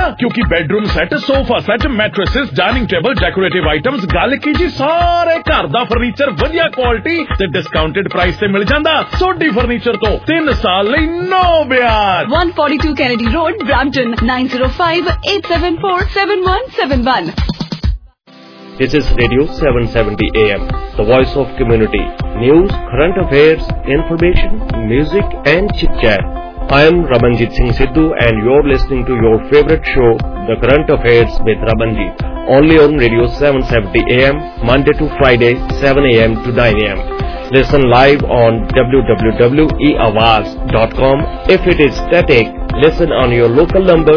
क्योंकि bedroom set, sofa set, mattresses, dining table, decorative items, गल की जी सारे घर दा फर्नीचर वधिया क्वालिटी ते डिस्काउंटेड प्राइस ते मिल जांदा। सोडी फर्नीचर तो 3 साल लई नो ब्याज। 142 Kennedy Road, Brampton, 9058747171. This is Radio 770 AM, the voice of community. News, current affairs, information, music and chit-chat. I am Ramanjit Singh Sidhu and you're listening to your favorite show, The Current Affairs with Ramanjit, only on Radio 770 AM, Monday to Friday, 7 AM to 9 AM. Listen live on www.eawaz.com. If it is static, listen on your local number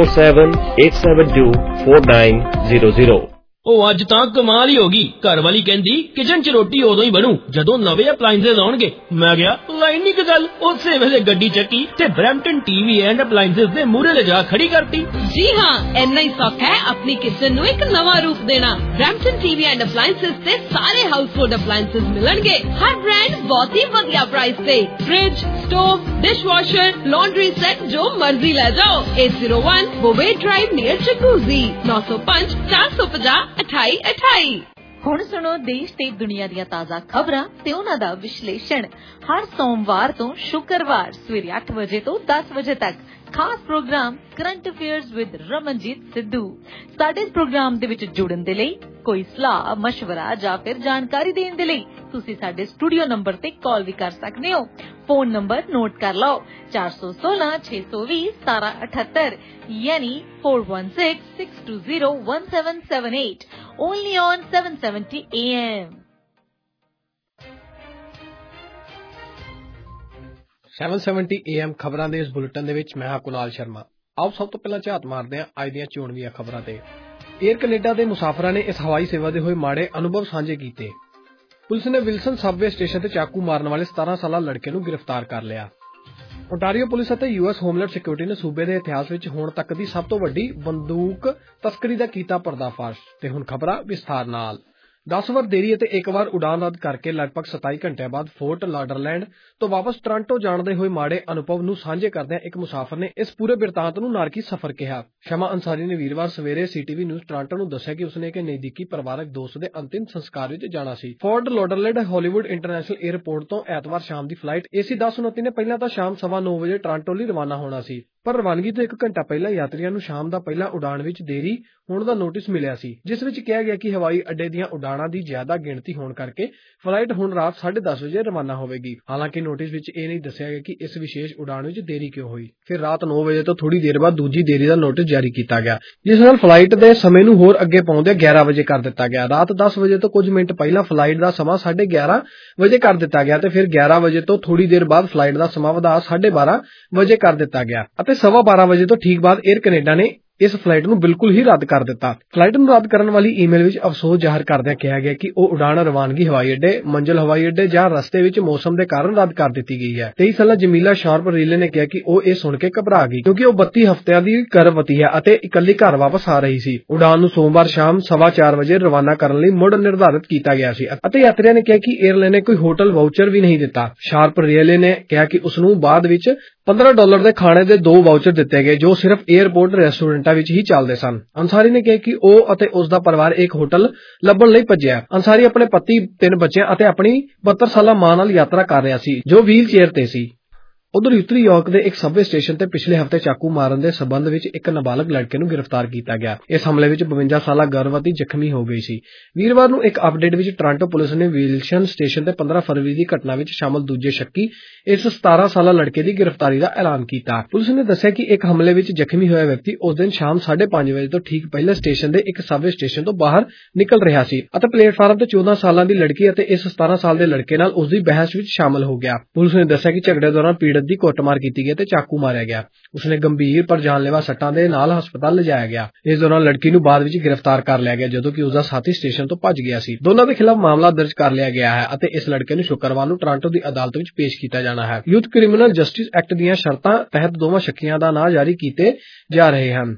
647-872-4900. ਉਹ ਅੱਜ ਤਾਂ ਕਮਾਲ ਹੀ ਹੋ ਗਈ। ਘਰ ਵਾਲੀ ਕਹਿੰਦੀ kitchen 'ਚ ਰੋਟੀ ਉਦੋਂ ਹੀ ਬਣੂ ਜਦੋਂ ਨਵੇਂ ਅਪਲਾਈਐਂਸਸ ਆਉਣਗੇ। ਮੈਂ ਗਿਆ ਲਾਈਨ ਨਹੀਂ ਗੱਲ, ਉਸੇ ਵੇਲੇ ਗੱਡੀ ਚੱਕੀ ਤੇ ਬਰੈਂਪਟਨ ਟੀਵੀ ਐਂਡ ਅਪਲਾਈਐਂਸਸ ਦੇ ਮੂਹਰੇ ਲਿਜਾ ਖੜੀ ਕਰਤੀ। ਜੀ ਹਾਂ, ਇੰਨਾ ਹੀ ਸੌਖਾ ਹੈ ਆਪਣੀ ਕਿਚਨ ਨੂੰ ਇੱਕ ਨਵਾਂ ਰੂਪ ਦੇਣਾ। ਬਰੈਂਪਟਨ ਟੀਵੀ ਐਂਡ ਅਪਲਾਈਐਂਸਸ ਤੇ ਸਾਰੇ ਹਾਊਸਹੋਲਡ ਅਪਲਾਈਐਂਸਸ ਮਿਲਣਗੇ। ਹਰ ਬ੍ਰਾਂਡ ਬਹੁਤ ਹੀ ਵਧੀਆ ਪ੍ਰਾਈਸ ਤੇ। Fridge, stove, dishwasher, laundry set ਜੋ ਮਰਜ਼ੀ ਲੈ ਜਾਓ। 801 ਬੋਵੇ ਡਰਾਈਵ ਨੀਅਰ ਚਕੂਜ਼ੀ, 905 450 2828। ਹੁਣ ਸੁਣੋ ਦੇਸ਼ ਤੇ ਦੁਨੀਆ ਦੀਆਂ ਤਾਜ਼ਾ ਖਬਰਾਂ ਤੇ ਉਹਨਾਂ ਦਾ ਵਿਸ਼ਲੇਸ਼ਣ ਹਰ ਸੋਮਵਾਰ ਤੋਂ ਸ਼ੁੱਕਰਵਾਰ ਸਵੇਰੇ 8 ਵਜੇ ਤੋਂ 10 ਵਜੇ ਤੱਕ। ਖਾਸ programme current affairs with Ramanjit Sidhu. ਸਾਡੇ ਪ੍ਰੋਗਰਾਮ ਦੇ ਵਿੱਚ ਜੁੜਨ ਦੇ ਲਈ ਕੋਈ ਸਲਾਹ, ਮਸ਼ਵਰਾ ਜਾਂ ਫਿਰ ਜਾਣਕਾਰੀ ਦੇਣ ਦੇ ਲਈ ਤੁਸੀਂ ਸਾਡੇ ਸਟੂਡੀਓ ਨੰਬਰ ਤੇ ਕਾਲ ਵੀ ਕਰ ਸਕਦੇ ਹੋ। ਫੋਨ ਨੰਬਰ ਨੋਟ ਕਰ ਲਓ 416-620-1778 ਯਾਨੀ 4166201778 only on 770 AM। 770 AM ਖਬਰਾਂ ਦੇ ਇਸ ਬੁਲੇਟਿਨ ਦੇ ਵਿੱਚ ਮੈਂ ਹਾਂ ਕੁਨਾਲ ਸ਼ਰਮਾ। ਆਓ ਸਭ ਤੋਂ ਪਹਿਲਾਂ ਝਾਤ ਮਾਰਦੇ ਹਾਂ ਅੱਜ ਦੀਆਂ ਚੋਣਵੀਆਂ ਖਬਰਾਂ ਤੇ। ਏਅਰ ਕੈਨੇਡਾ ਦੇ ਮੁਸਾਫਰਾਂ ਨੇ ਇਸ ਹਵਾਈ ਸੇਵਾ ਦੇ ਹੋਏ ਮਾੜੇ ਅਨੁਭਵ ਸਾਂਝੇ ਕੀਤੇ। ਪੁਲਿਸ ਨੇ ਵਿਲਸਨ ਸਬਵੇ ਸਟੇਸ਼ਨ ਤੇ ਚਾਕੂ ਮਾਰਨ ਵਾਲੇ 17 ਸਾਲਾ ਲੜਕੇ ਨੂੰ ਗ੍ਰਿਫਤਾਰ ਕਰ ਲਿਆ। ਓਟਾਰੀਓ ਪੁਲਿਸ ਅਤੇ US ਹੋਮਲੈਂਡ ਸਿਕਿਉਰਿਟੀ ਨੇ ਸੂਬੇ ਦੇ ਇਤਿਹਾਸ ਵਿੱਚ ਹੁਣ ਤੱਕ ਦੀ ਸਭ ਤੋਂ ਵੱਡੀ ਬੰਦੂਕ ਤਸਕਰੀ ਦਾ ਕੀਤਾ ਪਰਦਾਫਾਸ਼। ਤੇ ਹੁਣ ਖਬਰਾਂ ਵਿਸਥਾਰ ਨਾਲ। 10 ਵਾਰ ਦੇਰੀ ਅਤੇ ਇੱਕ ਵਾਰ ਉਡਾਨ ਰੱਦ ਕਰਕੇ ਲਗਭਗ 27 ਘੰਟਿਆਂ ਬਾਅਦ ਫੋਰਟ ਲਾਡਰਲੈਂਡ ਤੋਂ ਵਾਪਸ ਟੋਰਾਂਟੋ ਜਾਣ ਦੇ ਹੋਏ ਮਾੜੇ ਅਨੁਭਵ ਨੂੰ ਸਾਂਝੇ ਕਰਦਿਆਂ ਇੱਕ ਮੁਸਾਫਰ ਨੇ ਇਸ ਪੂਰੇ ਬਿਰਤਾਂਤ ਨੂੰ ਨਾਰਕੀ ਸਫ਼ਰ ਕਿਹਾ। ਸ਼ਮਾ ਅੰਸਾਰੀ ਨੇ ਵੀਰਵਾਰ ਸਵੇਰੇ CTV ਨਿਊਜ਼ ਟੋਰਾਂਟੋ ਨੂੰ ਦੱਸਿਆ ਕਿ ਉਸਨੇ ਇੱਕ ਨਜ਼ਦੀਕੀ ਪਰਿਵਾਰਕ ਦੋਸਤ ਦੇ ਅੰਤਿਮ ਸੰਸਕਾਰ ਵਿੱਚ ਜਾਣਾ ਸੀ। Fort Lauderdale Hollywood international airport ਤੋਂ ਐਤਵਾਰ ਸ਼ਾਮ ਦੀ ਫਲਾਈਟ AC 1029 ਨੇ ਪਹਿਲਾਂ ਤਾਂ ਸ਼ਾਮ 9:15 ਵਜੇ ਟੋਰਾਂਟੋ ਲਈ ਰਵਾਨਾ ਹੋਣਾ ਸੀ, ਪਰ ਰਵਾਨਗੀ ਤੋਂ 1 ਘੰਟਾ ਪਹਿਲਾਂ ਯਾਤਰੀਆਂ ਨੂੰ ਸ਼ਾਮ ਦਾ ਪਹਿਲਾ ਉਡਾਣ ਵਿੱਚ ਦੇਰੀ ਹੋਣ ਦਾ ਨੋਟਿਸ ਮਿਲਿਆ ਸੀ, ਜਿਸ ਵਿੱਚ ਕਿਹਾ ਗਿਆ ਕਿ ਹਵਾਈ ਅੱਡੇ ਦੀਆਂ ਉਡਾਣਾਂ ਦੀ ਜ਼ਿਆਦਾ ਗਿਣਤੀ ਹੋਣ ਕਰਕੇ ਫਲਾਈਟ ਹੁਣ ਰਾਤ 10:30 ਵਜੇ ਰਵਾਨਾ ਹੋਵੇਗੀ। ਹਾਲਾਂਕਿ ਨੋਟਿਸ ਵਿੱਚ ਇਹ ਨਹੀਂ ਦੱਸਿਆ ਗਿਆ ਕਿ ਇਸ ਵਿਸ਼ੇਸ਼ ਉਡਾਣ ਵਿੱਚ ਦੇਰੀ ਕਿਉਂ ਹੋਈ। ਫਿਰ ਰਾਤ 9 ਵਜੇ ਤੋਂ ਥੋੜੀ ਦੇਰ ਬਾਅਦ ਦੂਜੀ ਦੇਰੀ ਦਾ ਨੋਟਿਸ ਜਾਰੀ ਕੀਤਾ ਗਿਆ, ਜਿਸ ਨਾਲ ਫਲਾਈਟ ਦੇ ਸਮੇਂ ਨੂੰ ਹੋਰ ਅੱਗੇ ਪਾਉਂਦੇ 11 ਵਜੇ ਕਰ ਦਿੱਤਾ ਗਿਆ। ਰਾਤ 10 ਵਜੇ ਤੋਂ ਕੁਝ ਮਿੰਟ ਪਹਿਲਾਂ ਫਲਾਈਟ ਦਾ ਸਮਾਂ 11:30 ਵਜੇ ਕਰ ਦਿੱਤਾ ਗਿਆ ਤੇ ਫਿਰ 11 ਵਜੇ ਤੋਂ ਥੋੜੀ ਦੇਰ ਬਾਅਦ ਫਲਾਈਟ ਦਾ ਸਮਾਂ ਵਧਾ 12:30 ਵਜੇ ਕਰ ਦਿੱਤਾ ਗਿਆ ਅਤੇ 12:15 ਵਜੇ ਤੋਂ ਠੀਕ ਬਾਅਦ 에ਅਰ ਕੈਨੇਡਾ ਨੇ ਇਸ ਫਲਾਈਟ ਨੂੰ ਬਿਲਕੁਲ ਹੀ ਰੱਦ ਕਰ ਦਿੱਤਾ। ਫਲਾਈਟ ਨੂੰ ਰੱਦ ਕਰਨ ਵਾਲੀ ਈਮੇਲ ਵਿੱਚ ਅਫਸੋਸ ਜ਼ਾਹਰ ਕਰਦਿਆਂ ਕਿਹਾ ਗਿਆ ਕਿ ਉਹ ਉਡਾਣ ਰਵਾਨਗੀ ਹਵਾਈ ਅੱਡੇ, ਮੰਜ਼ਿਲ ਹਵਾਈ ਅੱਡੇ ਜਾਂ ਰਸਤੇ ਵਿੱਚ ਮੌਸਮ ਦੇ ਕਾਰਨ ਰੱਦ ਕਰ ਦਿੱਤੀ ਗਈ ਹੈ। 23 ਸਾਲਾ ਜਮੀਲਾ ਸ਼ਾਰਪ ਰੀਲੇ ਨੇ ਕਿਹਾ ਕਿ ਉਹ ਇਹ ਸੁਣ ਕੇ ਘਬਰਾ ਗਈ ਕਿਉਂਕਿ ਉਹ 32 ਹਫ਼ਤਿਆਂ ਦੀ ਗਰਭਵਤੀ ਹੈ ਅਤੇ ਇਕੱਲੀ ਘਰ ਵਾਪਸ ਆ ਰਹੀ ਸੀ। ਉਡਾਣ ਨੂੰ ਸੋਮਵਾਰ ਸ਼ਾਮ 4:15 ਵਜੇ ਰਵਾਨਾ ਕਰਨ ਲਈ ਮੁੜ ਨਿਰਧਾਰਿਤ ਕੀਤਾ ਗਿਆ ਸੀ ਅਤੇ ਯਾਤਰੀਆਂ ਨੇ ਕਿਹਾ ਕਿ 에ਅਰਲਾਈਨ ਨੇ ਕੋਈ ਹੋਟਲ ਵਾਊਚਰ ਵੀ ਨਹੀਂ ਦਿੱਤਾ। ਸ਼ਾਰਪ ਰੀਲੇ ਨੇ ਕਿਹਾ ਕਿ ਉਸ ਨੂੰ ਬਾਅਦ ਵਿੱਚ $15 ਦੇ ਖਾਣੇ ਦੇ 2 ਵਾਊਚਰ ਦਿੱਤੇ ਗਏ ਜੋ ਸਿਰਫ 에ਅਰਪੋਰਟ ਰੈਸਟੋਰੈਂਟਾਂ ਵਿੱਚ ਹੀ ਚੱਲਦੇ ਸਨ। ਅੰਸਾਰੀ ਨੇ ਕਿਹਾ ਕਿ ਉਹ ਅਤੇ ਉਸ ਦਾ ਪਰਿਵਾਰ ਇੱਕ ਹੋਟਲ ਲੱਭਣ ਲਈ ਭੱਜਿਆ। ਅੰਸਾਰੀ ਆਪਣੇ ਪਤੀ, 3 ਬੱਚਿਆਂ ਅਤੇ ਆਪਣੀ 72 ਸਾਲਾ ਮਾਂ ਨਾਲ ਯਾਤਰਾ ਕਰ ਰਿਹਾ ਸੀ ਜੋ ਵੀਲ ਚੇਅਰ ਤੇ ਸੀ। ਉਧਰ ਉੱਤਰੀ ਯਾਰਕ ਦੇ ਇੱਕ ਸਬਵੇ ਸਟੇਸ਼ਨ ਤੇ ਪਿਛਲੇ ਹਫ਼ਤੇ ਚਾਕੂ ਮਾਰਨ ਦੇ ਸਬੰਧ ਵਿੱਚ ਇੱਕ ਨਾਬਾਲਗ ਲੜਕੇ ਨੂੰ ਗ੍ਰਿਫਤਾਰ ਕੀਤਾ ਗਿਆ। ਇਸ ਹਮਲੇ ਵਿੱਚ 52 ਸਾਲਾ ਗਰਭਵਤੀ ਜ਼ਖਮੀ ਹੋ ਗਈ ਸੀ। ਵੀਰਵਾਰ ਨੂੰ ਇੱਕ ਅਪਡੇਟ ਵਿੱਚ ਟੋਰਾਂਟੋ ਪੁਲਿਸ ਨੇ ਵਿਲਸਨ ਸਟੇਸ਼ਨ ਤੇ 15 ਫਰਵਰੀ ਦੀ ਘਟਨਾ ਵਿੱਚ ਸ਼ਾਮਲ ਦੂਜੇ ਸ਼ੱਕੀ ਇਸ 17 ਸਾਲਾ ਲੜਕੇ ਦੀ ਗ੍ਰਿਫਤਾਰੀ ਦਾ ਐਲਾਨ ਕੀਤਾ। ਪੁਲਿਸ ਨੇ ਦੱਸਿਆ ਕਿ ਇੱਕ ਹਮਲੇ ਵਿੱਚ ਜ਼ਖਮੀ ਹੋਇਆ ਵਿਅਕਤੀ ਉਸ ਦਿਨ ਸ਼ਾਮ 5:30 ਵਜੇ ਤੋਂ ਠੀਕ ਪਹਿਲੇ ਸਟੇਸ਼ਨ ਦੇ ਇੱਕ ਸਬਵੇ ਸਟੇਸ਼ਨ ਤੋਂ ਬਾਹਰ ਨਿਕਲ ਰਿਹਾ ਸੀ ਅਤੇ ਪਲੇਟਫਾਰਮ ਤੇ 14 ਸਾਲਾਂ ਦੀ ਲੜਕੀ ਅਤੇ ਇਸ 17 ਸਾਲ ਦੇ ਲੜਕੇ ਨਾਲ ਉਸ ਦੀ ਬਹਿਸ ਵਿੱਚ ਸ਼ਾਮਲ ਹੋ ਗਿਆ। ਪੁਲਿਸ ਨੇ ਦੱਸਿਆ ਕਿ ਝਗੜੇ ਦੌਰਾਨ ਪੀੜਤ ਦੀ ਕੁੱਟਮਾਰ ਕੀਤੀ ਗਈ ਤੇ ਚਾਕੂ ਮਾਰਿਆ ਗਿਆ। ਉਸਨੇ ਗੰਭੀਰ ਪਰ ਜਾਨਲੇਵਾ ਸੱਟਾਂ ਦੇ ਨਾਲ ਹਸਪਤਾਲ ਲਿਜਾਇਆ ਗਿਆ। ਇਸ ਦੌਰਾਨ ਲੜਕੀ ਨੂੰ ਬਾਅਦ ਵਿੱਚ ਗ੍ਰਿਫਤਾਰ ਕਰ ਲਿਆ ਗਿਆ ਜਦੋਂ ਕਿ ਉਸਦਾ ਸਾਥੀ ਸਟੇਸ਼ਨ ਤੋਂ ਭੱਜ ਗਿਆ ਸੀ। ਦੋਨਾਂ ਦੇ ਖਿਲਾਫ ਮਾਮਲਾ ਦਰਜ ਕਰ ਲਿਆ ਗਿਆ ਹੈ ਅਤੇ ਇਸ ਲੜਕੇ ਨੂੰ ਸ਼ੁੱਕਰਵਾਰ ਨੂੰ ਟੋਰਾਂਟੋ ਦੀ ਅਦਾਲਤ ਵਿੱਚ ਪੇਸ਼ ਕੀਤਾ ਜਾਣਾ ਹੈ। ਯੂਥ ਕ੍ਰਿਮੀਨਲ ਜਸਟਿਸ ਐਕਟ ਦੀਆਂ ਸ਼ਰਤਾਂ ਤਹਿਤ ਦੋਵਾਂ ਸ਼ੱਕੀਆਂ ਦਾ ਨਾਂ ਜਾਰੀ ਕੀਤੇ ਜਾ ਰਹੇ ਹਨ।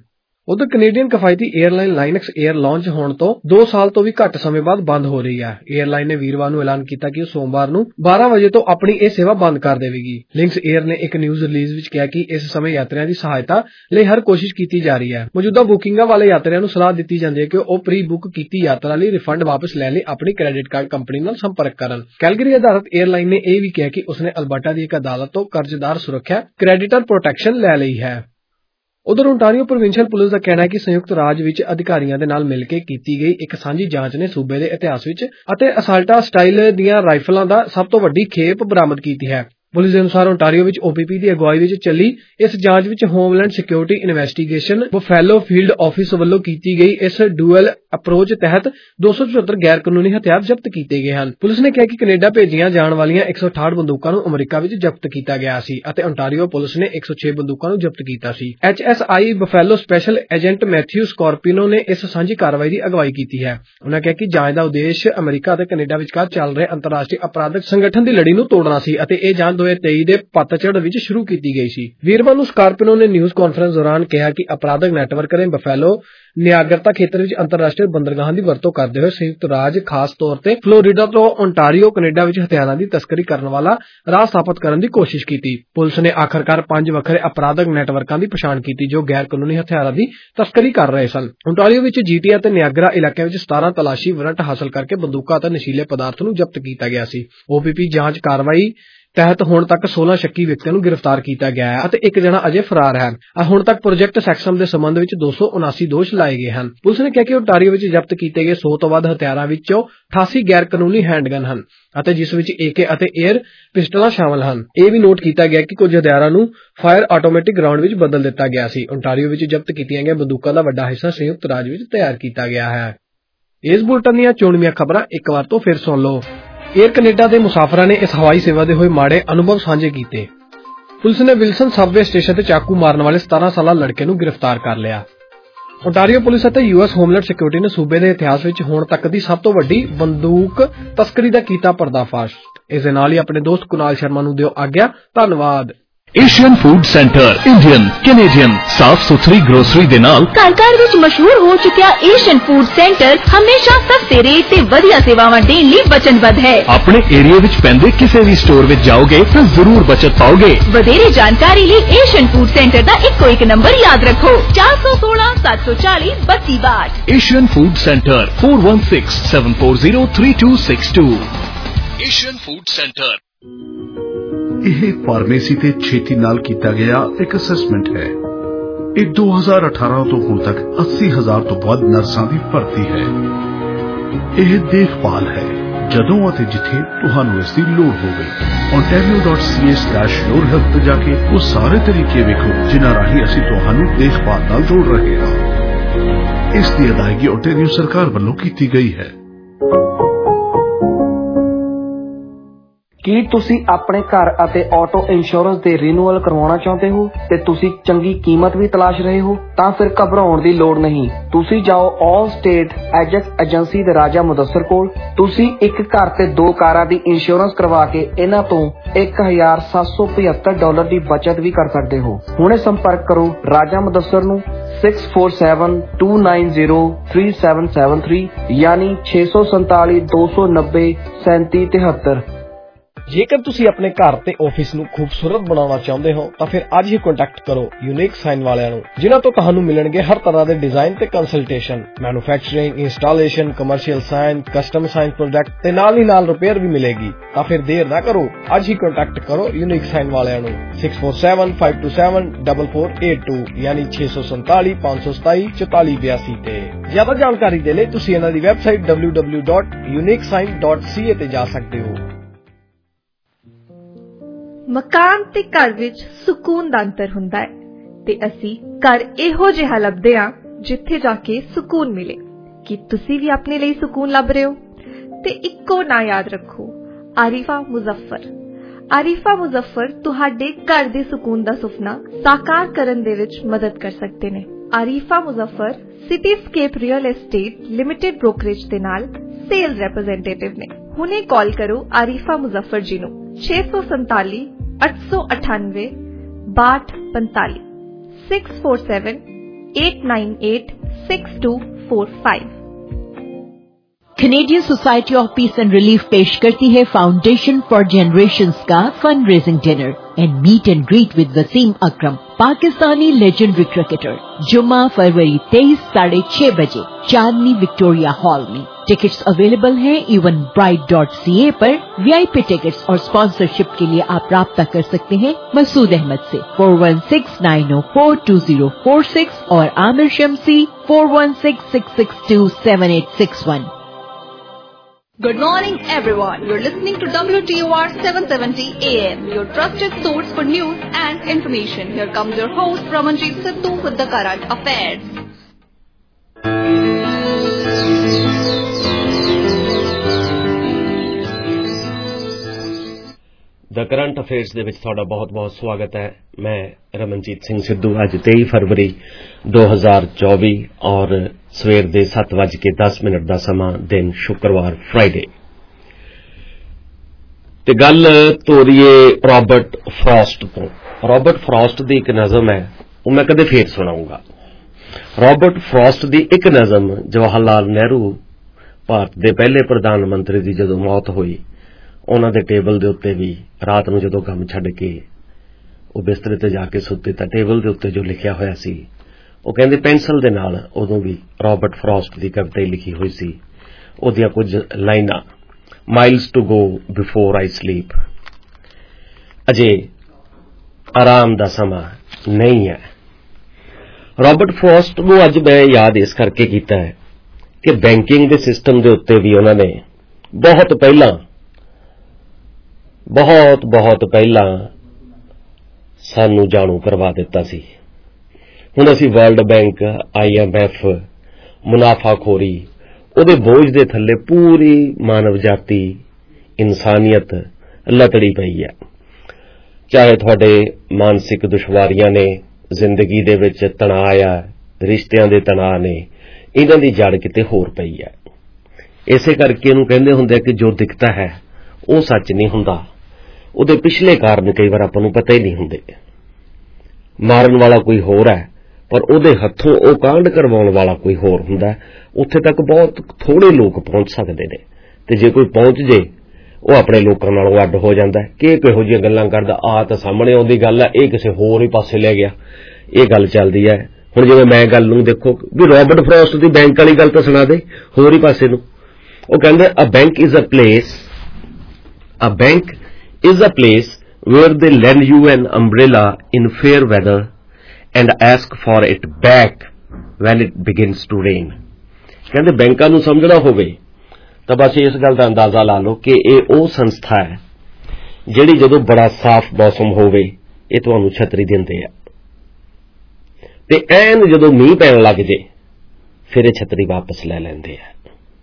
ਉਧਰ ਕੈਨੇਡੀਅਨ ਕਿਫਾਇਤੀ 에ਅਰਲਾਈਨ ਲਾਈਨਕਸ 에ਅਰ ਲਾਂਚ ਹੋਣ ਤੋਂ 2 ਸਾਲ ਤੋਂ ਵੀ ਘੱਟ ਸਮੇਂ ਬਾਅਦ ਬੰਦ ਹੋ ਰਹੀ ਹੈ। 에ਅਰਲਾਈਨ ਨੇ ਵੀਰਵਾਰ ਨੂੰ ਐਲਾਨ ਕੀਤਾ ਕਿ ਉਹ ਸੋਮਵਾਰ ਨੂੰ 12 ਵਜੇ ਤੋਂ ਆਪਣੀ ਇਹ ਸੇਵਾ ਬੰਦ ਕਰ ਦੇਵੇਗੀ। ਲਿੰਕਸ 에ਅਰ ਨੇ ਇੱਕ ਨਿਊਜ਼ ਰਿਲੀਜ਼ ਵਿੱਚ ਕਿਹਾ ਕਿ ਇਸ ਸਮੇਂ ਯਾਤਰੀਆਂ ਦੀ ਸਹਾਇਤਾ ਲਈ ਹਰ ਕੋਸ਼ਿਸ਼ ਕੀਤੀ ਜਾ ਰਹੀ ਹੈ। ਮੌਜੂਦਾ ਬੁਕਿੰਗਾਂ ਵਾਲੇ ਯਾਤਰੀਆਂ ਨੂੰ ਸਲਾਹ ਦਿੱਤੀ ਜਾਂਦੀ ਹੈ ਕਿ ਉਹ ਪ੍ਰੀ ਬੁੱਕ ਕੀਤੀ ਯਾਤਰਾ ਲਈ ਰਿਫੰਡ ਵਾਪਸ ਲੈਣ ਲਈ ਆਪਣੀ ਕ੍ਰੈਡਿਟ ਕਾਰਡ ਕੰਪਨੀ ਨਾਲ ਸੰਪਰਕ ਕਰਨ। ਕੈਲਗਰੀ ਆਧਾਰਿਤ 에ਅਰਲਾਈਨ ਨੇ ਇਹ ਵੀ ਕਿਹਾ ਕਿ ਉਸਨੇ ਅਲਬਰਟਾ ਦੀ ਇੱਕ ਅਦਾਲਤ ਤੋਂ ਕਰਜ਼ਦਾਰ ਸੁਰੱਖਿਆ ਕ੍ਰੈਡੀਟਰ ਪ੍ਰੋਟੈਕਸ਼ਨ ਲੈ ਲਈ ਹੈ। ਉਧਰ ਓਨਟਾਰੀਓ ਪ੍ਰੋਵਿੰਸ਼ੀਅਲ ਪੁਲਿਸ ਦਾ ਕਹਿਣਾ ਹੈ ਕਿ ਸੰਯੁਕਤ ਰਾਜ ਵਿੱਚ ਅਧਿਕਾਰੀਆਂ ਦੇ ਨਾਲ ਮਿਲ ਕੇ ਕੀਤੀ ਗਈ ਇੱਕ ਸਾਂਝੀ ਜਾਂਚ ਨੇ ਸੂਬੇ ਦੇ ਇਤਿਹਾਸ ਵਿੱਚ ਅਤੇ ਅਸਾਲਟਾ ਸਟਾਈਲ ਦੀਆਂ ਰਾਈਫਲਾਂ ਦਾ ਸਭ ਤੋਂ ਵੱਡੀ ਖੇਪ ਬਰਾਮਦ ਕੀਤੀ ਹੈ। ਪੁਲਿਸ ਦੇ ਅਨੁਸਾਰ ਓਨਟਾਰੀਓ ਵਿੱਚ OPP ਦੀ ਅਗਵਾਈ ਵਿੱਚ ਚੱਲੀ ਇਸ ਜਾਂਚ ਵਿੱਚ homeland security investigation Buffalo field office ਵੱਲੋਂ ਕੀਤੀ ਗਈ ਇਸ ਡੂਅਲ ਅਪਰੋਚ ਤਹਿਤ 274 ਗੈਰ ਕਾਨੂੰਨੀ ਹਥਿਆਰ ਜ਼ਬਤ ਕੀਤੇ ਗਏ ਹਨ। ਪੁਲਿਸ ਨੇ ਕਿਹਾ ਕਿ ਕੈਨੇਡਾ ਭੇਜੀਆਂ ਜਾਣ ਵਾਲੀਆਂ 168 ਬੰਦੂਕਾਂ ਨੂੰ ਅਮਰੀਕਾ ਵਿੱਚ ਜ਼ਬਤ ਕੀਤਾ ਗਿਆ ਸੀ ਅਤੇ ਓਨਟਾਰੀਓ ਪੁਲਿਸ ਨੇ 106 ਬੰਦੂਕਾਂ ਨੂੰ ਜ਼ਬਤ ਕੀਤਾ ਸੀ। HSI Buffalo special agent Matthew Scarpino ਨੇ ਇਸ ਸਾਂਝੀ ਕਾਰਵਾਈ ਦੀ ਅਗਵਾਈ ਕੀਤੀ ਹੈ। ਉਹਨਾਂ ਕਿਹਾ ਕਿ ਜਾਂਚ ਦਾ ਉਦੇਸ਼ ਅਮਰੀਕਾ ਅਤੇ ਕੈਨੇਡਾ ਵਿਚਕਾਰ ਚੱਲ ਰਹੇ ਅੰਤਰਰਾਸ਼ਟਰੀ ਅਪਰਾਧਕ ਸੰਗਠਨ ਦੀ ਲੜੀ ਨੂੰ ਤੋੜਨਾ ਸੀ ਅਤੇ ਇਹ ਜਾਂਚ 2023 ਦੇ ਪਤਝੜ ਵਿੱਚ ਸ਼ੁਰੂ ਕੀਤੀ ਗਈ ਸੀ। ਵੀਰਵਾਰ ਨੂੰ ਸਕਾਰਪੀਨੋ ਨੇ ਨਿਊਜ਼ ਕਾਨਫਰੰਸ ਦੌਰਾਨ ਕਿਹਾ ਕਿ ਅਪਰਾਧਕ ਨੈਟਵਰਕ ਨੇ ਬਫੈਲੋ ਨਿਆਗਰਤਾ ਖੇਤਰ ਵਿੱਚ ਅੰਤਰਰਾਸ਼ਟਰੀ ਬੰਦਰਗਾਹਾਂ ਦੀ ਵਰਤੋਂ ਕਰਦੇ ਹੋਏ ਸੰਯੁਕਤ ਰਾਜ ਖਾਸ ਤੌਰ ਤੇ ਫਲੋਰੀਡਾ ਤੋਂ ਓਨਟਾਰੀਓ ਕੈਨੇਡਾ ਵਿੱਚ ਹਥਿਆਰਾਂ ਦੀ ਤਸਕਰੀ ਕਰਨ ਵਾਲਾ ਰਾਹ ਸਥਾਪਿਤ ਕਰਨ ਦੀ ਕੋਸ਼ਿਸ਼ ਕੀਤੀ। ਪੁਲਿਸ ਨੇ ਆਖਰਕਾਰ 5 ਵੱਖਰੇ ਅਪਰਾਧਕ ਨੈਟਵਰਕਾਂ ਦੀ ਪਛਾਣ ਕੀਤੀ ਜੋ ਗੈਰ ਕਾਨੂੰਨੀ ਹਥਿਆਰਾਂ ਦੀ ਤਸਕਰੀ ਕਰ ਰਹੇ ਸਨ। ਓਨਟਾਰੀਓ ਵਿੱਚ GTA ਅਤੇ ਨਿਆਗਰਾ ਇਲਾਕਿਆਂ ਵਿੱਚ 17 ਤਲਾਸ਼ੀ ਵਾਰੰਟ ਹਾਸਲ ਕਰਕੇ ਬੰਦੂਕਾਂ ਅਤੇ ਨਸ਼ੀਲੇ ਪਦਾਰਥ ਨੂੰ ਜ਼ਬਤ ਕੀਤਾ ਗਿਆ ਸੀ। OPP ਜਾਂਚ ਕਾਰਵਾਈ ਤਹਿਤ ਹੁਣ ਤੱਕ 16 ਸ਼ੱਕੀ ਵਿਅਕਤੀਆਂ ਨੂੰ ਗ੍ਰਿਫਤਾਰ ਕੀਤਾ ਗਿਆ ਹੈ ਅਤੇ ਇੱਕ ਜਣਾ ਅਜੇ ਫਰਾਰ ਹੈ। ਹੁਣ ਤੱਕ ਪ੍ਰੋਜੈਕਟ ਸੈਕਸਮ ਦੇ ਸੰਬੰਧ ਵਿੱਚ 279 ਦੋਸ਼ ਲਾਏ ਗਏ ਹਨ। ਪੁਲਿਸ ਨੇ ਕਿਹਾ ਕਿ ਓਨਟਾਰੀਓ ਵਿੱਚ ਜ਼ਬਤ ਕੀਤੇ ਗਏ 100 ਤੋਂ ਵੱਧ ਹਥਿਆਰਾਂ ਵਿੱਚੋਂ 88 ਗੈਰ ਕਾਨੂੰਨੀ ਹੈਂਡਗਨ ਹਨ ਅਤੇ ਜਿਸ ਵਿੱਚ AK ਅਤੇ 에ਅਰ ਪਿਸਟਲਾਂ ਸ਼ਾਮਲ ਹਨ। ਇਹ ਵੀ ਨੋਟ ਕੀਤਾ ਗਿਆ ਕਿ ਕੁਝ ਹਥਿਆਰਾਂ ਨੂੰ ਫਾਇਰ ਆਟੋਮੈਟਿਕ ਗਰਾਊਂਡ ਵਿੱਚ ਬਦਲ ਦਿੱਤਾ ਗਿਆ ਸੀ। ਓਨਟਾਰੀਓ ਵਿੱਚ ਜ਼ਬਤ ਕੀਤੀਆਂ ਗਈਆਂ ਬੰਦੂਕਾਂ ਦਾ ਵੱਡਾ ਹਿੱਸਾ ਸੰਯੁਕਤ ਰਾਜ ਵਿੱਚ ਤਿਆਰ ਕੀਤਾ ਗਿਆ ਹੈ। ਇਸ ਬੁਲੇਟਿਨ ਦੀਆਂ ਚੋਣਵੀਆਂ ਖਬਰਾਂ ਇੱਕ ਵਾਰ ਤੋਂ ਫਿਰ ਸੁਣ ਲਓ। 에ਅਰ ਕੈਨੇਡਾ ਦੇ ਮੁਸਾਫਰਾਂ ਨੇ ਇਸ ਹਵਾਈ ਸੇਵਾ ਦੇ ਹੋਏ ਮਾੜੇ ਅਨੁਭਵ ਸਾਂਝੇ ਕੀਤੇ। ਪੁਲਿਸ ਨੇ ਵਿਲਸਨ ਸਬਵੇ ਸਟੇਸ਼ਨ ਤੇ ਚਾਕੂ ਮਾਰਨ ਵਾਲੇ 17 ਸਾਲਾ ਲੜਕੇ ਨੂੰ ਗ੍ਰਿਫਤਾਰ ਕਰ ਲਿਆ। ਓਨਟਾਰੀਓ ਪੁਲਿਸ ਅਤੇ US ਹੋਮਲੈਂਡ ਸਿਕਿਉਰਿਟੀ ਨੇ ਸੂਬੇ ਦੇ ਇਤਿਹਾਸ ਵਿੱਚ ਹੁਣ ਤੱਕ ਦੀ ਸਭ ਤੋਂ ਵੱਡੀ ਬੰਦੂਕ ਤਸਕਰੀ ਦਾ ਕੀਤਾ ਪਰਦਾਫਾਸ਼। ਇਸ ਦੇ ਨਾਲ ਹੀ ਆਪਣੇ ਦੋਸਤ ਕੁਨਾਲ ਸ਼ਰਮਾ ਨੂੰ ਦਿਓ ਆਗਿਆ। ਧੰਨਵਾਦ। Asian food centre Indian Canadian ਸਾਫ ਸੁਥਰੀ ਗਰੋਸਰੀ ਦੇ ਨਾਲ ਘਰ ਵਿੱਚ ਮਸ਼ਹੂਰ ਹੋ ਚੁੱਕਿਆ ਏਸ਼ੀਅਨ ਫੂਡ ਸੈਂਟਰ ਹਮੇਸ਼ਾ ਸਸਤੇ ਰੇਟ ਤੇ ਵਧੀਆ ਸੇਵਾਵਾਂ ਦੇਣ ਲਈ ਵਚਨਬੱਧ ਹੈ। ਆਪਣੇ ਏਰੀਆ ਵਿੱਚ ਪੈਂਦੇ ਕਿਸੇ ਵੀ ਸਟੋਰ ਵਿੱਚ ਜਾਓਗੇ ਤਾਂ ਜ਼ਰੂਰ ਬਚਤ ਪਾਓਗੇ। ਵਧੇਰੇ ਜਾਣਕਾਰੀ ਲਈ ਏਸ਼ੀਅਨ ਫੂਡ ਸੈਂਟਰ ਦਾ ਇੱਕੋ ਇੱਕ ਨੰਬਰ ਯਾਦ ਰੱਖੋ 416 740 3262। Asian food centre 4167403262। Asian food centre. ਇਹ ਫਾਰਮੇਸੀ ਤੇ ਛੇਤੀ ਨਾਲ ਕੀਤਾ ਗਿਆ ਇੱਕ ਅਸੈਸਮੈਂਟ ਹੈ। ਇਹ 2018 ਤੋਂ ਹੁਣ ਤੱਕ 80,000 ਤੋਂ ਵੱਧ ਨਰਸਾਂ ਦੀ ਭਰਤੀ ਹੈ। ਇਹ ਦੇਖਭਾਲ ਹੈ ਜਦੋਂ ਅਤੇ ਜਿੱਥੇ ਤੁਹਾਨੂੰ ਇਸ ਦੀ ਲੋੜ ਹੋਵੇ। ontario.ca/yourhealth ਤੇ ਜਾ ਕੇ ਉਹ ਸਾਰੇ ਤਰੀਕੇ ਵੇਖੋ ਜਿਨ੍ਹਾਂ ਰਾਹੀਂ ਅਸੀਂ ਤੁਹਾਨੂੰ ਦੇਖਭਾਲ ਨਾਲ ਜੋੜ ਰਹੇ ਹਾਂ। ਇਸ ਦੀ ਅਦਾਇਗੀ ਓਨਟਾਰੀਓ ਸਰਕਾਰ ਵੱਲੋਂ ਕੀਤੀ ਗਈ ਹੈ। ਕੀ ਤੁਸੀਂ ਆਪਣੇ ਘਰ ਅਤੇ ਆਟੋ ਇੰਸ਼ੋਰੈਂਸ ਦੇ ਰੀਨਿਊਅਲ ਕਰਵਾਉਣਾ ਚਾਹੁੰਦੇ ਹੋ ਤੇ ਤੁਸੀਂ ਚੰਗੀ ਕੀਮਤ ਵੀ ਤਲਾਸ਼ ਰਹੇ ਹੋ? ਤਾਂ ਫਿਰ ਘਬਰਾਉਣ ਦੀ ਲੋੜ ਨਹੀਂ। ਤੁਸੀਂ ਜਾਓ ਆਲ ਸਟੇਟ ਐਜੈਕਟ ਏਜੰਸੀ ਦੇ ਰਾਜਾ ਮੁਦੱਸਰ ਕੋਲ। ਤੁਸੀਂ ਇੱਕ ਘਰ ਤੇ 2 ਕਾਰਾਂ ਦੀ ਇੰਸ਼ੋਰੈਂਸ ਕਰਵਾ ਕੇ ਇਹਨਾਂ ਤੋਂ $1,775 ਦੀ ਬਚਤ ਵੀ ਕਰ ਸਕਦੇ ਹੋ। ਹੁਣੇ ਸੰਪਰਕ ਕਰੋ ਰਾਜਾ ਮੁਦੱਸਰ ਨੂੰ 6472903773 ਯਾਨੀ 647 290 3773। ਜੇਕਰ ਤੁਸੀਂ ਆਪਣੇ ਘਰ ਤੇ ਆਫਿਸ ਨੂੰ ਖੂਬਸੂਰਤ ਬਣਾਉਣਾ ਚਾਹੁੰਦੇ ਹੋ ਤਾਂ ਫਿਰ ਅੱਜ ਹੀ ਕੰਟੈਕਟ ਕਰੋ ਯੂਨੀਕ ਸਾਈਨ ਵਾਲਿਆਂ ਨੂੰ, ਜਿਨ੍ਹਾਂ ਤੋਂ ਤੁਹਾਨੂੰ ਮਿਲਣਗੇ ਹਰ ਤਰ੍ਹਾਂ ਦੇ ਡਿਜ਼ਾਈਨ ਤੇ consultation, manufacturing, installation, commercial sign, custom sign product ਤੇ ਨਾਲ ਹੀ ਨਾਲ ਰਿਪੇਅਰ ਵੀ ਮਿਲੇਗੀ। ਤਾਂ ਫਿਰ ਦੇਰ ਨਾ ਕਰੋ, ਅੱਜ ਹੀ ਕੰਟੈਕਟ ਕਰੋ ਯੂਨੀਕ ਸਾਈਨ ਵਾਲਿਆਂ ਨੂੰ 6475274482 ਯਾਨੀ 647 527 4482 ਤੇ। ਜ਼ਿਆਦਾ ਜਾਣਕਾਰੀ ਦੇ ਲਈ ਤੁਸੀਂ ਇਹਨਾਂ ਦੀ ਵੈਬਸਾਈਟ www.uniquesign.ca ਤੇ ਜਾ ਸਕਦੇ ਹੋ। ਮਕਾਨ ਤੇ ਘਰ ਵਿੱਚ ਸਕੂਨ ਦਾ ਅੰਤਰ ਹੁੰਦਾ ਹੈ ਤੇ ਅਸੀਂ ਘਰ ਇਹੋ ਜਿਹਾ ਲੱਭਦੇ ਹਾਂ ਜਿੱਥੇ ਜਾ ਕੇ ਸਕੂਨ ਮਿਲੇ। ਕੀ ਤੁਸੀਂ ਵੀ ਆਪਣੇ ਲਈ ਸਕੂਨ ਲੱਭ ਰਹੇ ਹੋ? ਤੇ ਇੱਕੋ ਨਾਂ ਯਾਦ ਰੱਖੋ, ਆਰਿਫਾ ਮੁਜ਼ੱਫਰ। ਆਰਿਫਾ ਮੁਜ਼ੱਫਰ ਤੁਹਾਡੇ ਘਰ ਦੇ ਸਕੂਨ ਦਾ ਸੁਪਨਾ ਸਾਕਾਰ ਕਰਨ ਦੇ ਵਿੱਚ ਮਦਦ ਕਰ ਸਕਦੇ ਨੇ। Arifa Muzaffar Cityscape real estate limited brokerage ਦੇ ਨਾਲ ਸੇਲ ਰੈਪ੍ਰੈਜ਼ੈਂਟੇਟਿਵ ਨੇ। ਹੁਣੇ ਕਾਲ ਕਰੋ ਆਰਿਫਾ ਮੁਜ਼ੱਫਰ ਜੀ ਨੂੰ 647 898 6245 647 8482986245। Canadian society of piece and relief पेश करती है फाउंडेशन फॉर जनरेशंस का fund raising dinner and meet and greet with Wasim Akram, Pakistani legendary cricketer. जुम्मा फरवरी 23 6:30 बजे चांदनी विक्टोरिया हॉल में। टिकट्स अवेलेबल हैं evenbrite.ca पर। वीआईपी टिकट्स और स्पॉन्सरशिप के लिए आप राब्ता कर सकते हैं मसूद अहमद से 4169042046 और Aamir Shamsi 4166627861। Good morning, everyone. You're listening to WTOR 770 AM, your trusted source for news and information. Here comes your host, Ramanjeet Sidhu, with the current affairs. The current affairs ਦੇ ਵਿੱਚ ਤੁਹਾਡਾ ਬਹੁਤ-ਬਹੁਤ ਸਵਾਗਤ ਹੈ। ਮੈਂ ਰਮਨਜੀਤ ਸਿੰਘ ਸਿੱਧੂ। ਅੱਜ 23 ਫਰਵਰੀ 2024 ਔਰ ਸਵੇਰ ਦੇ 7:10 ਦਾ ਸਮਾਂ, ਦਿਨ ਸ਼ੁੱਕਰਵਾਰ ਫਰਾਈਡੇ। ਤੇ ਗੱਲ ਤੋਰੀਏ ਰੌਬਰਟ ਫਰੋਸਟ ਤੋਂ। ਰੌਬਰਟ ਫਰੋਸਟ ਦੀ ਇੱਕ ਨਜ਼ਮ ਹੈ, ਉਹ ਮੈਂ ਕਦੇ ਫੇਰ ਸੁਣਾਉਂਗਾ। ਰੌਬਰਟ ਫਰੋਸਟ ਦੀ ਇੱਕ ਨਜ਼ਮ ਜਵਾਹਰ ਲਾਲ ਨਹਿਰੂ, ਭਾਰਤ ਦੇ ਪਹਿਲੇ ਪ੍ਰਧਾਨ ਮੰਤਰੀ ਦੀ ਜਦੋਂ ਮੌਤ ਹੋਈ, ਉਹਨਾਂ ਦੇ ਟੇਬਲ ਦੇ ਉੱਤੇ ਵੀ ਰਾਤ ਨੂੰ ਜਦੋਂ ਕੰਮ ਛੱਡ ਕੇ ਉਹ ਬਿਸਤਰੇ ਤੇ ਜਾ ਕੇ ਸੁੱਤੇ ਤਾਂ ਟੇਬਲ ਦੇ ਉੱਤੇ ਜੋ ਲਿਖਿਆ ਹੋਇਆ ਸੀ, ਉਹ ਕਹਿੰਦੇ ਪੈਨਸਲ ਦੇ ਨਾਲ ਉਦੋਂ ਵੀ ਰੌਬਰਟ ਫਰੋਸਟ ਦੀ ਕਵਿਤਾ ਹੀ ਲਿਖੀ ਹੋਈ ਸੀ। ਉਹਦੀਆਂ ਕੁਝ ਲਾਈਨਾਂ, miles to go before I sleep, ਅਜੇ ਆਰਾਮ ਦਾ ਸਮਾਂ ਨਹੀਂ ਹੈ। ਰੌਬਰਟ ਫਰੋਸਟ ਨੂੰ ਅੱਜ ਮੈਂ ਯਾਦ ਇਸ ਕਰਕੇ ਕੀਤਾ ਹੈ ਕਿ ਬੈਂਕਿੰਗ ਦੇ ਸਿਸਟਮ ਦੇ ਉੱਤੇ ਵੀ ਉਹਨਾਂ ਨੇ ਬਹੁਤ ਪਹਿਲਾਂ ਸਾਨੂੰ ਜਾਣੂ ਕਰਵਾ ਦਿੱਤਾ ਸੀ। ਹੁਣ ਅਸੀਂ ਵਰਲਡ ਬੈਂਕ, IMF, ਮੁਨਾਫਾਖੋਰੀ, ਉਹਦੇ ਬੋਝ ਦੇ ਥੱਲੇ ਪੂਰੀ ਮਾਨਵ ਜਾਤੀ, ਇਨਸਾਨੀਅਤ ਲਤੜੀ ਪਈ ਹੈ। ਚਾਹੇ ਤੁਹਾਡੇ ਮਾਨਸਿਕ ਦੁਸ਼ਵਾਰੀਆਂ ਨੇ, ਜ਼ਿੰਦਗੀ ਦੇ ਵਿੱਚ ਤਣਾਅ ਆ, ਰਿਸ਼ਤਿਆਂ ਦੇ ਤਣਾਅ ਨੇ, ਇਹਨਾਂ ਦੀ ਜੜ ਕਿਤੇ ਹੋਰ ਪਈ ਹੈ। ਇਸੇ ਕਰਕੇ ਇਹਨੂੰ ਕਹਿੰਦੇ ਹੁੰਦੇ ਕਿ ਜੋ ਦਿਖਦਾ ਹੈ ਉਹ ਸੱਚ ਨਹੀਂ ਹੁੰਦਾ, ਉਹਦੇ ਪਿਛਲੇ ਕਾਰਨ ਕਈ ਵਾਰ ਆਪਾਂ ਨੂੰ ਪਤਾ ਹੀ ਨਹੀਂ ਹੁੰਦੇ। ਮਾਰਨ ਵਾਲਾ ਕੋਈ ਹੋਰ ਹੈ, ਪਰ ਉਹਦੇ ਹੱਥੋਂ ਉਹ ਕਾਂਡ ਕਰਵਾਉਣ ਵਾਲਾ ਕੋਈ ਹੋਰ ਹੁੰਦਾ। ਉੱਥੇ ਤੱਕ ਬਹੁਤ ਥੋੜੇ ਲੋਕ ਪਹੁੰਚ ਸਕਦੇ ਨੇ, ਤੇ ਜੇ ਕੋਈ ਪਹੁੰਚ ਜੇ ਉਹ ਆਪਣੇ ਲੋਕਾਂ ਨਾਲੋਂ ਅੱਡ ਹੋ ਜਾਂਦਾ। ਕਿ ਕਿਹੋ ਜਿਹੀਆਂ ਗੱਲਾਂ ਕਰਦਾ, ਆਹ ਤਾਂ ਸਾਹਮਣੇ ਆਉਂਦੀ ਗੱਲ ਹੈ, ਇਹ ਕਿਸੇ ਹੋਰ ਹੀ ਪਾਸੇ ਲੈ ਗਿਆ, ਇਹ ਗੱਲ ਚੱਲਦੀ ਹੈ। ਹੁਣ ਜਿਵੇਂ ਮੈਂ ਗੱਲ ਨੂੰ ਦੇਖੋ ਵੀ ਰੌਬਰਟ ਫਰੋਸਟ ਦੀ ਬੈਂਕ ਵਾਲੀ ਗੱਲ ਤਾਂ ਸੁਣਾ ਦੇ ਹੋਰ ਹੀ ਪਾਸੇ ਨੂੰ। ਉਹ ਕਹਿੰਦੇ a bank is a place where they lend you an umbrella in fair weather and ask for it back when it begins to rain। ਕਹਿੰਦੇ ਬੈਂਕਾਂ ਨੂੰ ਸਮਝਣਾ ਹੋਵੇ ਤਾਂ ਬਸ ਇਸ ਗੱਲ ਦਾ ਅੰਦਾਜ਼ਾ ਲਾ ਲਓ ਕਿ ਇਹ ਉਹ ਸੰਸਥਾ ਹੈ ਜਿਹੜੀ ਜਦੋਂ ਬੜਾ ਸਾਫ਼ ਮੌਸਮ ਹੋਵੇ ਇਹ ਤੁਹਾਨੂੰ ਛਤਰੀ ਦਿੰਦੇ ਆ, ਤੇ ਐਨ ਜਦੋਂ ਮੀਂਹ ਪੈਣ ਲੱਗ ਜੇ ਫਿਰ ਇਹ ਛਤਰੀ ਵਾਪਸ ਲੈ ਲੈਂਦੇ ਆ।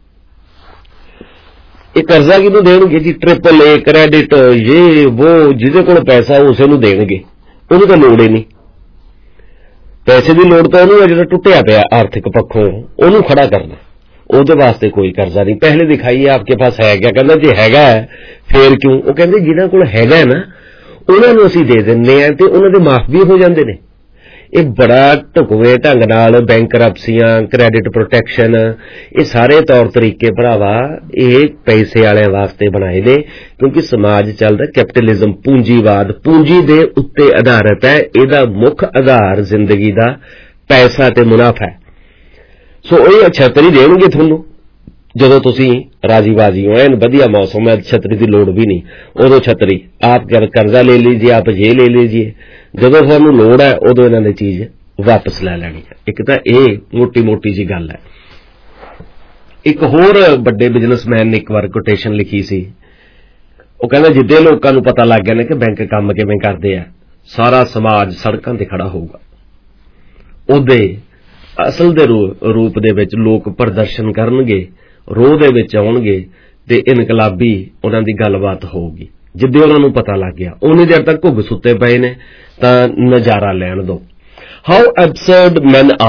ਇਹ ਕਰਜ਼ਾ ਕਿਹਨੂੰ ਦੇਣਗੇ ਜੀ? AAA, ਕ੍ਰੈਡਿਟ, ਇਹ ਉਹ, ਜਿਹਦੇ ਕੋਲ ਪੈਸਾ ਉਸੇ ਨੂੰ ਦੇਣਗੇ, ਉਹਨੂੰ ਤਾਂ ਲੋੜ ਹੀ ਨਹੀਂ। ਪੈਸੇ ਦੀ ਲੋੜ ਤਾਂ ਉਹਨੂੰ ਹੈ ਜਿਹੜਾ ਟੁੱਟਿਆ ਪਿਆ ਆਰਥਿਕ ਪੱਖੋਂ, ਉਹਨੂੰ ਖੜਾ ਕਰਨਾ। ਉਹਦੇ ਵਾਸਤੇ ਕੋਈ ਕਰਜ਼ਾ ਨਹੀਂ। ਪਹਿਲੇ ਦਿਖਾਈਏ ਆਪਕੇ ਪਾਸ ਹੈ ਕਿਆ? ਕਹਿੰਦਾ ਜੇ ਹੈਗਾ ਹੈ ਫੇਰ ਕਿਉਂ? ਉਹ ਕਹਿੰਦੇ ਜਿਹਨਾਂ ਕੋਲ ਹੈਗਾ ਨਾ ਉਹਨਾਂ ਨੂੰ ਅਸੀਂ ਦੇ ਦਿੰਦੇ ਆ ਤੇ ਉਹਨਾਂ ਦੇ ਮਾਫ ਵੀ ਹੋ ਜਾਂਦੇ ਨੇ। ਇਹ ਬੜਾ ਢੁਕਵੇਂ ਢੰਗ ਨਾਲ ਬੈਂਕਰਪਸੀਆਂ, ਕ੍ਰੈਡਿਟ ਪ੍ਰੋਟੈਕਸ਼ਨ, ਇਹ ਸਾਰੇ ਤੌਰ ਤਰੀਕੇ ਭਰਾਵਾ ਇਹ ਪੈਸੇ ਵਾਲਿਆਂ ਵਾਸਤੇ ਬਣਾਏ ਨੇ, ਕਿਉਂਕਿ ਸਮਾਜ ਚੱਲਦਾ ਕੈਪੀਟਲਿਜ਼ਮ, ਪੂੰਜੀਵਾਦ, ਪੂੰਜੀ ਦੇ ਉੱਤੇ ਆਧਾਰਿਤ ਹੈ। ਇਹਦਾ ਮੁੱਖ ਆਧਾਰ ਜ਼ਿੰਦਗੀ ਦਾ ਪੈਸਾ ਤੇ ਮੁਨਾਫਾ ਹੈ। ਸੋ ਇਹ ਛਤਰੀ ਦੇਣਗੇ ਤੁਹਾਨੂੰ ਜਦੋਂ ਤੁਸੀਂ ਰਾਜੀ ਬਾਜੀ ਹੋ, ਐਨ ਵਧੀਆ ਮੌਸਮ ਹੈ, ਛਤਰੀ ਦੀ ਲੋੜ ਵੀ ਨਹੀਂ। ਉਦੋਂ ਛਤਰੀ ਆਪ ਕਰਜ਼ਾ ਲੈ ਲੀजिए, ਆਪ ਜੇ ਲੈ लीजिए, ਜਦੋਂ ਤੁਹਾਨੂੰ ਲੋੜ ਹੈ ਉਦੋਂ ਇਹਨਾਂ ਨੇ ਚੀਜ਼ ਵਾਪਸ ਲੈ ਲੈਣੀ ਹੈ। ਇੱਕ ਤਾਂ ਇਹ ਮੋਟੀ ਜੀ ਗੱਲ ਹੈ। ਇੱਕ ਹੋਰ ਵੱਡੇ ਬਿਜ਼ਨਸਮੈਨ ਨੇ ਇੱਕ ਵਾਰ ਕੋਟੇਸ਼ਨ ਲਿਖੀ ਸੀ, ਉਹ ਕਹਿੰਦਾ ਜਿੱਦੇ ਲੋਕਾਂ ਨੂੰ ਪਤਾ ਲੱਗ ਗਿਆ ਨਾ ਕਿ ਬੈਂਕ ਕੰਮ ਕਿਵੇਂ ਕਰਦੇ ਆ, ਸਾਰਾ ਸਮਾਜ ਸੜਕਾਂ ਤੇ ਖੜਾ ਹੋਊਗਾ। ਉਹਦੇ ਅਸਲ ਦੇ ਰੂਪ ਦੇ ਵਿੱਚ ਲੋਕ ਪ੍ਰਦਰਸ਼ਨ ਕਰਨਗੇ, ਰੋਹ ਦੇ ਵਿੱਚ ਆਉਣਗੇ ਤੇ ਇਨਕਲਾਬੀ ਉਹਨਾਂ ਦੀ ਗੱਲਬਾਤ ਹੋਊਗੀ। ਜਿੱਦੇ ਉਹਨਾਂ ਨੂੰ ਪਤਾ ਲੱਗ ਗਿਆ, ਉਨੀ ਦੇਰ ਤੱਕ ਘੁੱਗ ਸੁੱਤੇ ਪਏ ਨੇ ਤਾਂ ਨਜ਼ਾਰਾ ਲੈਣ ਦੋ। How absurd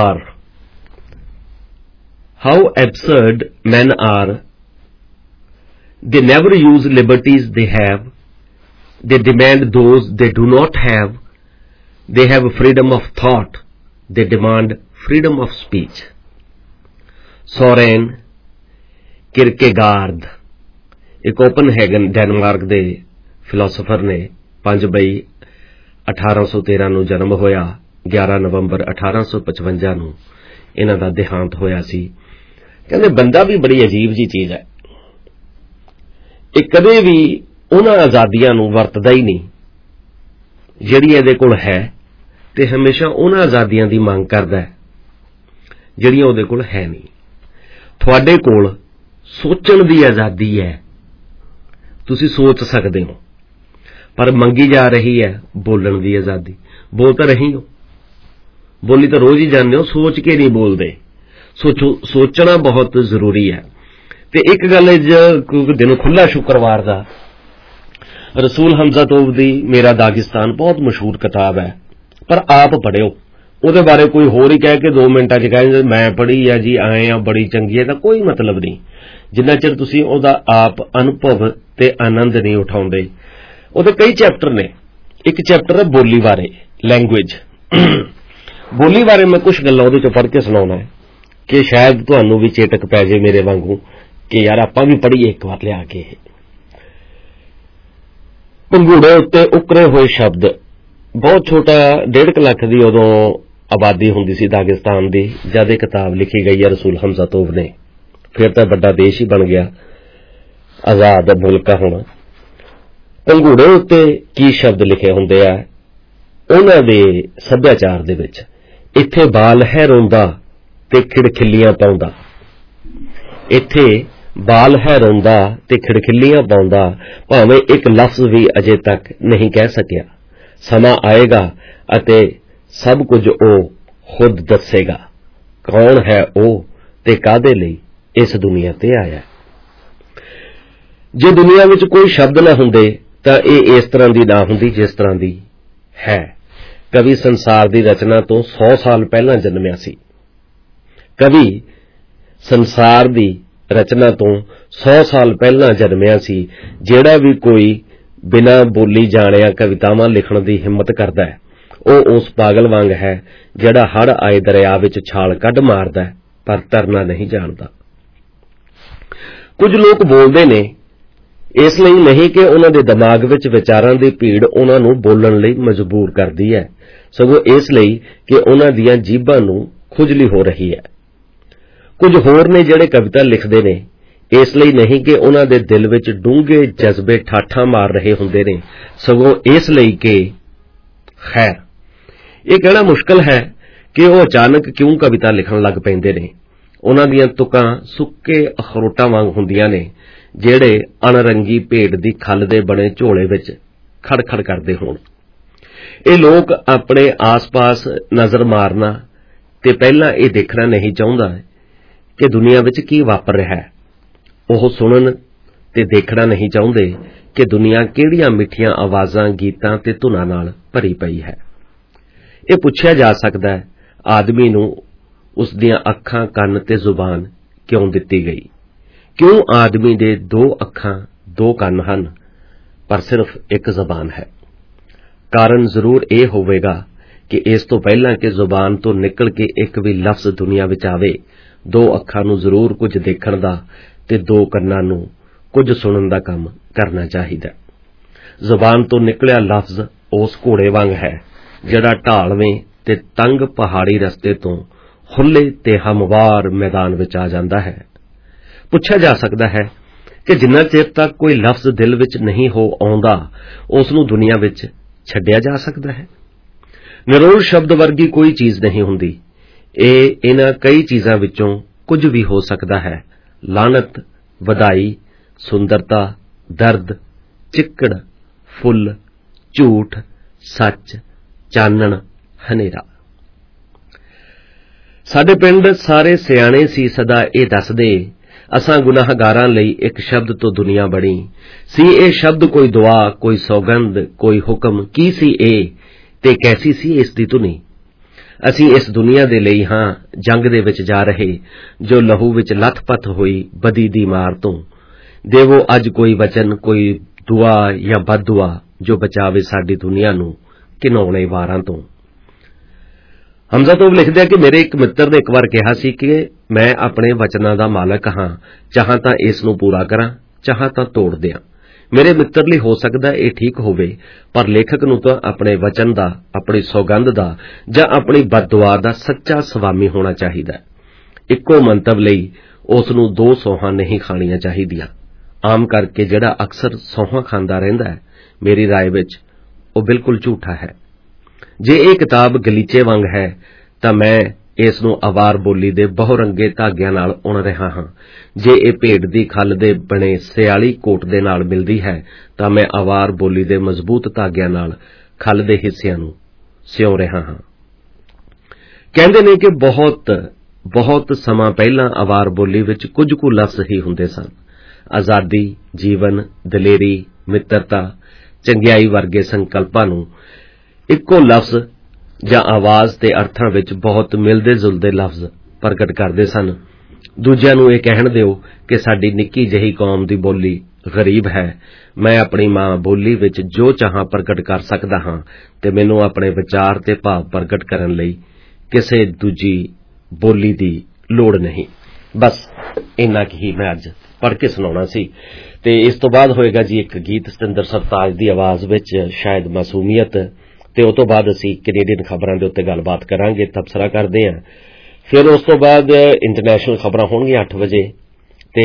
men are, they never use liberties they have, they demand those they do not have, they have freedom of thought, they demand freedom of speech. Soren Kierkegaard, एक कोपनहेगन डेनमार्क ਦੇ philosopher ਨੇ 5 ਮਈ 1813 ਨੂੰ ਜਨਮ ਹੋਇਆ। 11 ਨਵੰਬਰ 1855 ਨੂੰ ਇਹਨਾਂ ਦਾ ਦੇਹਾਂਤ ਹੋਇਆ ਸੀ। ਕਹਿੰਦੇ ਬੰਦਾ ਵੀ ਬੜੀ ਅਜੀਬ ਜੀ ਚੀਜ਼ ਹੈ। ਇਹ ਕਦੇ ਵੀ ਉਹਨਾਂ ਆਜ਼ਾਦੀਆਂ ਨੂੰ ਵਰਤਦਾ ਹੀ ਨਹੀਂ ਜਿਹੜੀ ਇਹਦੇ ਕੋਲ ਹੈ, ਤੇ ਹਮੇਸ਼ਾ ਉਹਨਾਂ ਆਜ਼ਾਦੀਆਂ ਦੀ ਮੰਗ ਕਰਦਾ ਹੈ ਜਿਹੜੀਆਂ ਉਹਦੇ ਕੋਲ ਹੈ ਨਹੀਂ। ਤੁਹਾਡੇ ਕੋਲ ਸੋਚਣ ਦੀ ਆਜ਼ਾਦੀ ਹੈ, ਤੁਸੀਂ ਸੋਚ ਸਕਦੇ ਹੋ, ਪਰ ਮੰਗੀ ਜਾ ਰਹੀ ਹੈ ਬੋਲਣ ਦੀ ਆਜ਼ਾਦੀ। ਬੋਲ ਤਾਂ ਰਹੀ ਹੋ, ਬੋਲੀ ਤਾਂ ਰੋਜ਼ ਹੀ ਜਾਂਦੇ ਹੋ, ਸੋਚ ਕੇ ਨਹੀਂ ਬੋਲਦੇ। ਸੋਚਣਾ ਬਹੁਤ ਜ਼ਰੂਰੀ ਹੈ। ਤੇ ਇੱਕ ਗੱਲ ਦਿਨ ਖੁੱਲਾ ਸ਼ੁੱਕਰਵਾਰ ਦਾ, ਰਸੂਲ ਹਮਜ਼ਾ ਤੋਬ ਦੀ ਮੇਰਾ ਦਾਗਿਸਤਾਨ ਬਹੁਤ ਮਸ਼ਹੂਰ ਕਿਤਾਬ ਹੈ, ਪਰ ਆਪ ਪੜ੍ਹਿਓ। ਉਹਦੇ ਬਾਰੇ ਕੋਈ ਹੋਰ ਹੀ ਕਹਿ ਕੇ 2 ਮਿੰਟਾਂ 'ਚ ਕਹੇ ਮੈਂ ਪੜ੍ਹੀ ਆ ਜੀ, ਆਏ ਆ, ਬੜੀ ਚੰਗੀ ਹੈ, ਤਾਂ ਕੋਈ ਮਤਲਬ ਨਹੀਂ ਜਿੰਨਾ ਚਿਰ ਤੁਸੀਂ ਉਹਦਾ ਆਪ ਅਨੁਭਵ ਤੇ ਆਨੰਦ ਨਹੀਂ ਉਠਾਉਂਦੇ। ਉਹਦੇ ਕਈ ਚੈਪਟਰ ਨੇ। ਇੱਕ ਚੈਪਟਰ ਹੈ ਬੋਲੀ ਬਾਰੇ, ਲੈਂਗੁਏਜ। ਬੋਲੀ ਬਾਰੇ ਮੈਂ ਕੁਝ ਗੱਲਾਂ ਉਹਦੇ 'ਚੋਂ ਪੜ੍ਹ ਕੇ ਸੁਣਾਉਣਾ ਹੈ ਕਿ ਸ਼ਾਇਦ ਤੁਹਾਨੂੰ ਵੀ ਚੇਤਕ ਪੈ ਜੇ ਮੇਰੇ ਵਾਂਗੂ ਕਿ ਯਾਰ ਆਪਾਂ ਵੀ ਪੜ੍ਹੀਏ ਇੱਕ ਵਾਰ ਲਿਆ ਕੇ। ਪੰਘੂੜੇ ਉੱਤੇ ਉਕਰੇ ਹੋਏ ਸ਼ਬਦ। ਬਹੁਤ ਛੋਟਾ 1.5 ਲੱਖ ਦੀ ਉਦੋਂ ਆਬਾਦੀ ਹੁੰਦੀ ਸੀ ਦਾਗਿਸਤਾਨ ਦੀ ਜਦ ਇਹ ਕਿਤਾਬ ਲਿਖੀ ਗਈ ਹੈ ਰਸੂਲ ਹਮਜ਼ਾ ਤੋਬ ਨੇ। ਫਿਰ ਤਾਂ ਵੱਡਾ ਦੇਸ਼ ਹੀ ਬਣ ਗਿਆ, ਆਜ਼ਾਦ ਮੁਲਕ ਹੁਣ। ਪੰਘੂੜੇ ਉੱਤੇ ਕੀ ਸ਼ਬਦ ਲਿਖੇ ਹੁੰਦੇ ਆ ਉਹਨਾਂ ਦੇ ਸੱਭਿਆਚਾਰ ਦੇ ਵਿੱਚ। ਇੱਥੇ ਬਾਲ ਹੈ ਰੋਂਦਾ ਤੇ ਖਿੜਖਿੱਲੀਆਂ ਪਾਉਂਦਾ। ਇੱਥੇ ਬਾਲ ਹੈ ਰੋਂਦਾ ਤੇ ਖਿੜਖਿੱਲੀਆਂ ਪਾਉਂਦਾ, ਭਾਵੇਂ ਇੱਕ ਲਫ਼ਜ਼ ਵੀ ਅਜੇ ਤੱਕ ਨਹੀਂ ਕਹਿ ਸਕਿਆ। ਸਮਾਂ ਆਏਗਾ ਅਤੇ ਸਭ ਕੁਝ ਉਹ ਖੁਦ ਦੱਸੇਗਾ। ਕੌਣ ਹੈ ਉਹ ਤੇ ਕਾਹਦੇ ਲਈ ਇਸ ਦੁਨੀਆ ਤੇ ਆਇਆ। ਜੇ ਦੁਨੀਆ ਵਿੱਚ ਕੋਈ ਸ਼ਬਦ ਨਾ ਹੁੰਦੇ ਤਾਂ ਇਹ ਇਸ ਤਰ੍ਹਾਂ ਦੀ ਨਾ ਹੁੰਦੀ ਜਿਸ ਤਰ੍ਹਾਂ ਦੀ ਹੈ। ਕਵੀ ਸੰਸਾਰ ਦੀ ਰਚਨਾ ਤੋਂ 100 ਸਾਲ ਪਹਿਲਾਂ ਜਨਮਿਆ ਸੀ। ਕਵੀ ਸੰਸਾਰ ਦੀ ਰਚਨਾ ਤੋਂ 100 ਸਾਲ ਪਹਿਲਾਂ ਜਨਮਿਆ ਸੀ। ਜਿਹੜਾ ਵੀ ਕੋਈ ਬਿਨਾਂ ਬੋਲੀ ਜਾਣਿਆ ਕਵਿਤਾਵਾਂ ਲਿਖਣ ਦੀ ਹਿੰਮਤ ਕਰਦਾ ਹੈ ਉਹ ਉਸ ਪਾਗਲ ਵਾਂਗ ਹੈ ਜਿਹੜਾ ਹੜ੍ਹ ਆਏ ਦਰਿਆ ਵਿੱਚ ਛਾਲ ਕੱਢ ਮਾਰਦਾ ਪਰ ਤਰਨਾ ਨਹੀਂ ਜਾਣਦਾ। ਕੁਝ ਲੋਕ ਬੋਲਦੇ ਨੇ ਇਸ ਲਈ ਨਹੀਂ ਕਿ ਉਹਨਾਂ ਦੇ ਦਿਮਾਗ ਵਿੱਚ ਵਿਚਾਰਾਂ ਦੀ ਭੀੜ ਉਹਨਾਂ ਨੂੰ ਬੋਲਣ ਲਈ ਮਜਬੂਰ ਕਰਦੀ ਹੈ, ਸਗੋਂ ਇਸ ਲਈ ਕਿ ਉਹਨਾਂ ਦੀਆਂ ਜੀਭਾਂ ਨੂੰ ਖੁਜਲੀ ਹੋ ਰਹੀ ਹੈ। ਕੁਝ ਹੋਰ ਨੇ ਜਿਹੜੇ ਕਵਿਤਾ ਲਿਖਦੇ ਨੇ ਇਸ ਲਈ ਨਹੀਂ ਕਿ ਉਹਨਾਂ ਦੇ ਦਿਲ ਵਿੱਚ ਡੂੰਘੇ ਜਜ਼ਬੇ ਠਾਠਾਂ ਮਾਰ ਰਹੇ ਹੁੰਦੇ ਨੇ, ਸਗੋਂ ਇਸ ਲਈ ਕਿ ਖੈਰ ਇਹ ਕਹਿਣਾ ਮੁਸ਼ਕਲ ਹੈ ਕਿ ਉਹ ਅਚਾਨਕ ਕਿਉਂ ਕਵਿਤਾ ਲਿਖਣ ਲੱਗ ਪੈਂਦੇ ਨੇ। ਉਹਨਾਂ ਦੀਆਂ ਤੁਕਾਂ ਸੁੱਕੇ ਅਖਰੋਟਾਂ ਵਾਂਗ ਹੁੰਦੀਆਂ ਨੇ ਜਿਹੜੇ ਅਣਰੰਗੀ ਭੇਡ ਦੀ ਖੱਲ ਦੇ ਬਣੇ ਝੋਲੇ ਵਿੱਚ ਖੜਖੜ ਕਰਦੇ ਹੋਣ। ਇਹ ਲੋਕ ਆਪਣੇ ਆਸ-ਪਾਸ ਨਜ਼ਰ ਮਾਰਨਾ ਤੇ ਪਹਿਲਾਂ ਇਹ ਦੇਖਣਾ ਨਹੀਂ ਚਾਹੁੰਦਾ ਕਿ ਦੁਨੀਆ ਵਿੱਚ ਕੀ ਵਾਪਰ ਰਿਹਾ ਹੈ। ਉਹ ਸੁਣਨ ਤੇ ਦੇਖਣਾ ਨਹੀਂ ਚਾਹੁੰਦੇ ਕਿ ਦੁਨੀਆ ਕਿਹੜੀਆਂ ਮਿੱਠੀਆਂ ਆਵਾਜ਼ਾਂ, ਗੀਤਾਂ ਤੇ ਧੁਨਾਂ ਨਾਲ ਭਰੀ ਪਈ ਹੈ। ਇਹ ਪੁੱਛਿਆ ਜਾ ਸਕਦਾ ਹੈ ਆਦਮੀ ਨੂੰ ਉਸ ਦੀਆਂ ਅੱਖਾਂ, ਕੰਨ ਤੇ ਜ਼ੁਬਾਨ ਕਿਉਂ ਦਿੱਤੀ ਗਈ। ਕਿਉਂ ਆਦਮੀ ਦੇ 2 ਅੱਖਾਂ 2 ਕੰਨ ਹਨ ਪਰ ਸਿਰਫ ਇੱਕ ਜ਼ੁਬਾਨ ਹੈ। ਕਾਰਨ ਜ਼ਰੂਰ ਇਹ ਹੋਵੇਗਾ ਕਿ ਇਸ ਤੋਂ ਪਹਿਲਾਂ ਕਿ ਜ਼ੁਬਾਨ ਤੋਂ ਨਿਕਲ ਕੇ ਇੱਕ ਵੀ ਲਫ਼ਜ਼ ਦੁਨੀਆ ਵਿੱਚ ਆਵੇ 2 ਅੱਖਾਂ ਨੂੰ ਜ਼ਰੂਰ ਕੁਝ ਦੇਖਣ ਦਾ ਤੇ 2 ਕੰਨਾਂ ਨੂੰ ਕੁਝ ਸੁਣਨ ਦਾ ਕੰਮ ਕਰਨਾ ਚਾਹੀਦਾ। ਜ਼ੁਬਾਨ ਤੋਂ ਨਿਕਲਿਆ ਲਫ਼ਜ਼ ਉਸ ਘੋੜੇ ਵਾਂਗ ਹੈ ਜਿਹੜਾ ਢਾਲਵੇਂ ਤੇ ਤੰਗ ਪਹਾੜੀ ਰਸਤੇ ਤੋਂ ਖੁੱਲ੍ਹੇ ਤੇ ਹਮਵਾਰ ਮੈਦਾਨ ਵਿੱਚ ਆ ਜਾਂਦਾ ਹੈ। ਪੁੱਛਿਆ ਜਾ ਸਕਦਾ ਹੈ ਕਿ ਜਿੰਨਾ ਚਿਰ ਤੱਕ ਕੋਈ ਲਫ਼ਜ਼ ਦਿਲ ਵਿੱਚ ਨਹੀਂ ਹੋ ਆਉਂਦਾ ਉਸ ਨੂੰ ਦੁਨੀਆ ਵਿੱਚ ਛੱਡਿਆ ਜਾ ਸਕਦਾ ਹੈ। ਨਿਰੋਲ ਸ਼ਬਦ ਵਰਗੀ ਕੋਈ ਚੀਜ਼ ਨਹੀਂ ਹੁੰਦੀ। ਇਹ ਇਹਨਾਂ ਕਈ ਚੀਜ਼ਾਂ ਵਿੱਚੋਂ ਕੁਝ ਵੀ ਹੋ ਸਕਦਾ ਹੈ। ਲਾਹਨਤ, ਵਧਾਈ, ਸੁੰਦਰਤਾ, ਦਰਦ, ਚਿੱਕੜ, ਫੁੱਲ, ਝੂਠ, ਸੱਚ, ਚਾਨਣ, ਹਨੇਰਾ। ਸਾਡੇ ਪਿੰਡ ਸਾਰੇ ਸਿਆਣੇ ਸੀ ਸਦਾ ਇਹ ਦੱਸਦੇ ਅਸਾਂ ਗੁਨਾਹਗਾਰਾਂ ਲਈ ਇੱਕ ਸ਼ਬਦ ਤੋਂ ਦੁਨੀਆ ਬਣੀ ਸੀ। ਇਹ ਸ਼ਬਦ ਕੋਈ ਦੁਆ, ਕੋਈ ਸੌਗੰਧ, ਕੋਈ ਹੁਕਮ। ਕੀ ਸੀ ਇਹ ਤੇ ਕੈਸੀ ਸੀ ਇਸ ਦੀ ਧੁਨੀ। ਅਸੀਂ ਇਸ ਦੁਨੀਆ ਦੇ ਲਈ ਹਾਂ ਜੰਗ ਦੇ ਵਿੱਚ ਜਾ ਰਹੇ ਜੋ ਲਹੂ ਵਿੱਚ ਲੱਥ-ਪੱਥ ਹੋਈ ਬਦੀ ਦੀ ਮਾਰ ਤੋਂ। ਦੇਵੋ ਅੱਜ ਕੋਈ ਵਚਨ, ਕੋਈ ਦੁਆ ਜਾਂ ਬਦਦੁਆ ਜੋ ਬਚਾਵੇ ਸਾਡੀ ਦੁਨੀਆ ਨੂੰ ਘਿਨਾਉਣੇ ਵਾਰਾਂ ਤੋਂ। ਹਮਜ਼ਾ ਤੋਬ ਲਿਖਦੇ ਆ ਕਿ ਮੇਰੇ ਇੱਕ ਮਿੱਤਰ ਨੇ ਇੱਕ ਵਾਰ ਕਿਹਾ ਸੀ ਕਿ ਮੈਂ ਆਪਣੇ ਵਚਨਾਂ ਦਾ ਮਾਲਕ ਹਾਂ, ਚਾਹਾਂ ਤਾਂ ਇਸ ਨੂੰ ਪੂਰਾ ਕਰਾਂ, ਚਾਹਾਂ ਤਾਂ ਤੋੜ ਦਿਆਂ। ਮੇਰੇ ਮਿੱਤਰ ਲਈ ਹੋ ਸਕਦਾ ਇਹ ਠੀਕ ਹੋਵੇ, ਪਰ ਲੇਖਕ ਨੂੰ ਤਾਂ ਆਪਣੇ ਵਚਨ ਦਾ, ਆਪਣੀ ਸੌਗੰਧ ਦਾ ਜਾਂ ਆਪਣੀ ਬਦਦੁਆ ਦਾ ਸੱਚਾ ਸਵਾਮੀ ਹੋਣਾ ਚਾਹੀਦਾ ਹੈ। ਇੱਕੋ ਮੰਤਵ ਲਈ ਉਸ ਨੂੰ ਦੋ ਸੌਹਾਂ ਨਹੀਂ ਖਾਣੀਆਂ ਚਾਹੀਦੀਆਂ। ਆਮ ਕਰਕੇ ਜਿਹੜਾ ਅਕਸਰ ਸੌਹਾਂ ਖਾਂਦਾ ਰਹਿੰਦਾ ਹੈ, ਮੇਰੀ ਰਾਏ ਵਿੱਚ ਉਹ ਬਿਲਕੁਲ ਝੂਠਾ ਹੈ। ਜੇ ਇਹ ਕਿਤਾਬ ਗਲੀਚੇ ਵਾਂਗ ਹੈ ਤਾਂ ਮੈਂ ਇਸ ਨੂੰ ਅਵਾਰ ਬੋਲੀ ਦੇ ਬਹੁਰੰਗੇ ਧਾਗਿਆਂ ਨਾਲ ਉਣ ਰਿਹਾ ਹਾਂ। ਜੇ ਇਹ ਭੇਡ ਦੀ ਖੱਲ ਦੇ ਬਣੇ ਸਿਆਲੀ ਕੋਟ ਦੇ ਨਾਲ ਮਿਲਦੀ ਹੈ ਤਾਂ ਮੈਂ ਅਵਾਰ ਬੋਲੀ ਦੇ ਮਜ਼ਬੂਤ ਧਾਗਿਆਂ ਨਾਲ ਖੱਲ ਦੇ ਹਿੱਸਿਆਂ ਨੂੰ ਸਿਉਂ ਰਿਹਾ ਹਾਂ। ਕਹਿੰਦੇ ਨੇ ਕਿ ਬਹੁਤ ਸਮਾਂ ਪਹਿਲਾਂ ਅਵਾਰ ਬੋਲੀ ਵਿੱਚ ਕੁਝ ਕੁ ਲਫ਼ਜ਼ ਹੀ ਹੁੰਦੇ ਸਨ। ਆਜ਼ਾਦੀ, ਜੀਵਨ, ਦਲੇਰੀ, ਮਿੱਤਰਤਾ, ਚੰਗਿਆਈ ਵਰਗੇ ਸੰਕਲਪਾਂ ਨੂੰ ਇੱਕੋ ਲਫ਼ਜ਼ ਜਾਂ ਆਵਾਜ਼ ਦੇ ਅਰਥਾਂ ਵਿੱਚ ਬਹੁਤ ਮਿਲਦੇ ਜੁਲਦੇ ਲਫ਼ਜ਼ ਪ੍ਰਗਟ ਕਰਦੇ ਸਨ। ਦੂਜਿਆਂ ਨੂੰ ਇਹ ਕਹਿਣ ਦਿਓ ਕਿ ਸਾਡੀ ਨਿੱਕੀ ਜਿਹੀ ਕੌਮ ਦੀ ਬੋਲੀ ਗਰੀਬ ਹੈ। ਮੈਂ ਆਪਣੀ ਮਾਂ ਬੋਲੀ ਵਿੱਚ ਜੋ ਚਾਹਾਂ ਪ੍ਰਗਟ ਕਰ ਸਕਦਾ ਹਾਂ ਤੇ ਮੈਨੂੰ ਆਪਣੇ ਵਿਚਾਰ ਤੇ ਭਾਵ ਪ੍ਰਗਟ ਕਰਨ ਲਈ ਕਿਸੇ ਦੂਜੀ ਬੋਲੀ ਦੀ ਲੋੜ ਨਹੀਂ। ਬਸ ਇੰਨਾ ਕੁ ਹੀ ਮੈਂ ਅੱਜ ਪੜ੍ਹ ਕੇ ਸੁਣਾਉਣਾ ਸੀ। ਤੇ ਇਸ ਤੋਂ ਬਾਅਦ ਹੋਏਗਾ ਜੀ ਇੱਕ ਗੀਤ ਸਤਿੰਦਰ ਸਰਤਾਜ ਦੀ ਆਵਾਜ਼ ਵਿੱਚ, ਸ਼ਾਇਦ ਮਾਸੂਮੀਅਤ, ਤੇ ਉਸ ਤੋਂ ਬਾਅਦ ਅਸੀਂ ਕੈਨੇਡੀਅਨ ਖਬਰਾਂ ਦੇ ਉੱਤੇ ਗੱਲਬਾਤ ਕਰਾਂਗੇ, ਤਬਸਰਾ ਕਰਦੇ ਹਾਂ। ਫਿਰ ਉਸ ਤੋਂ ਬਾਅਦ ਇੰਟਰਨੈਸ਼ਨਲ ਖਬਰਾਂ ਹੋਣਗੀਆਂ 8 ਵਜੇ ਤੇ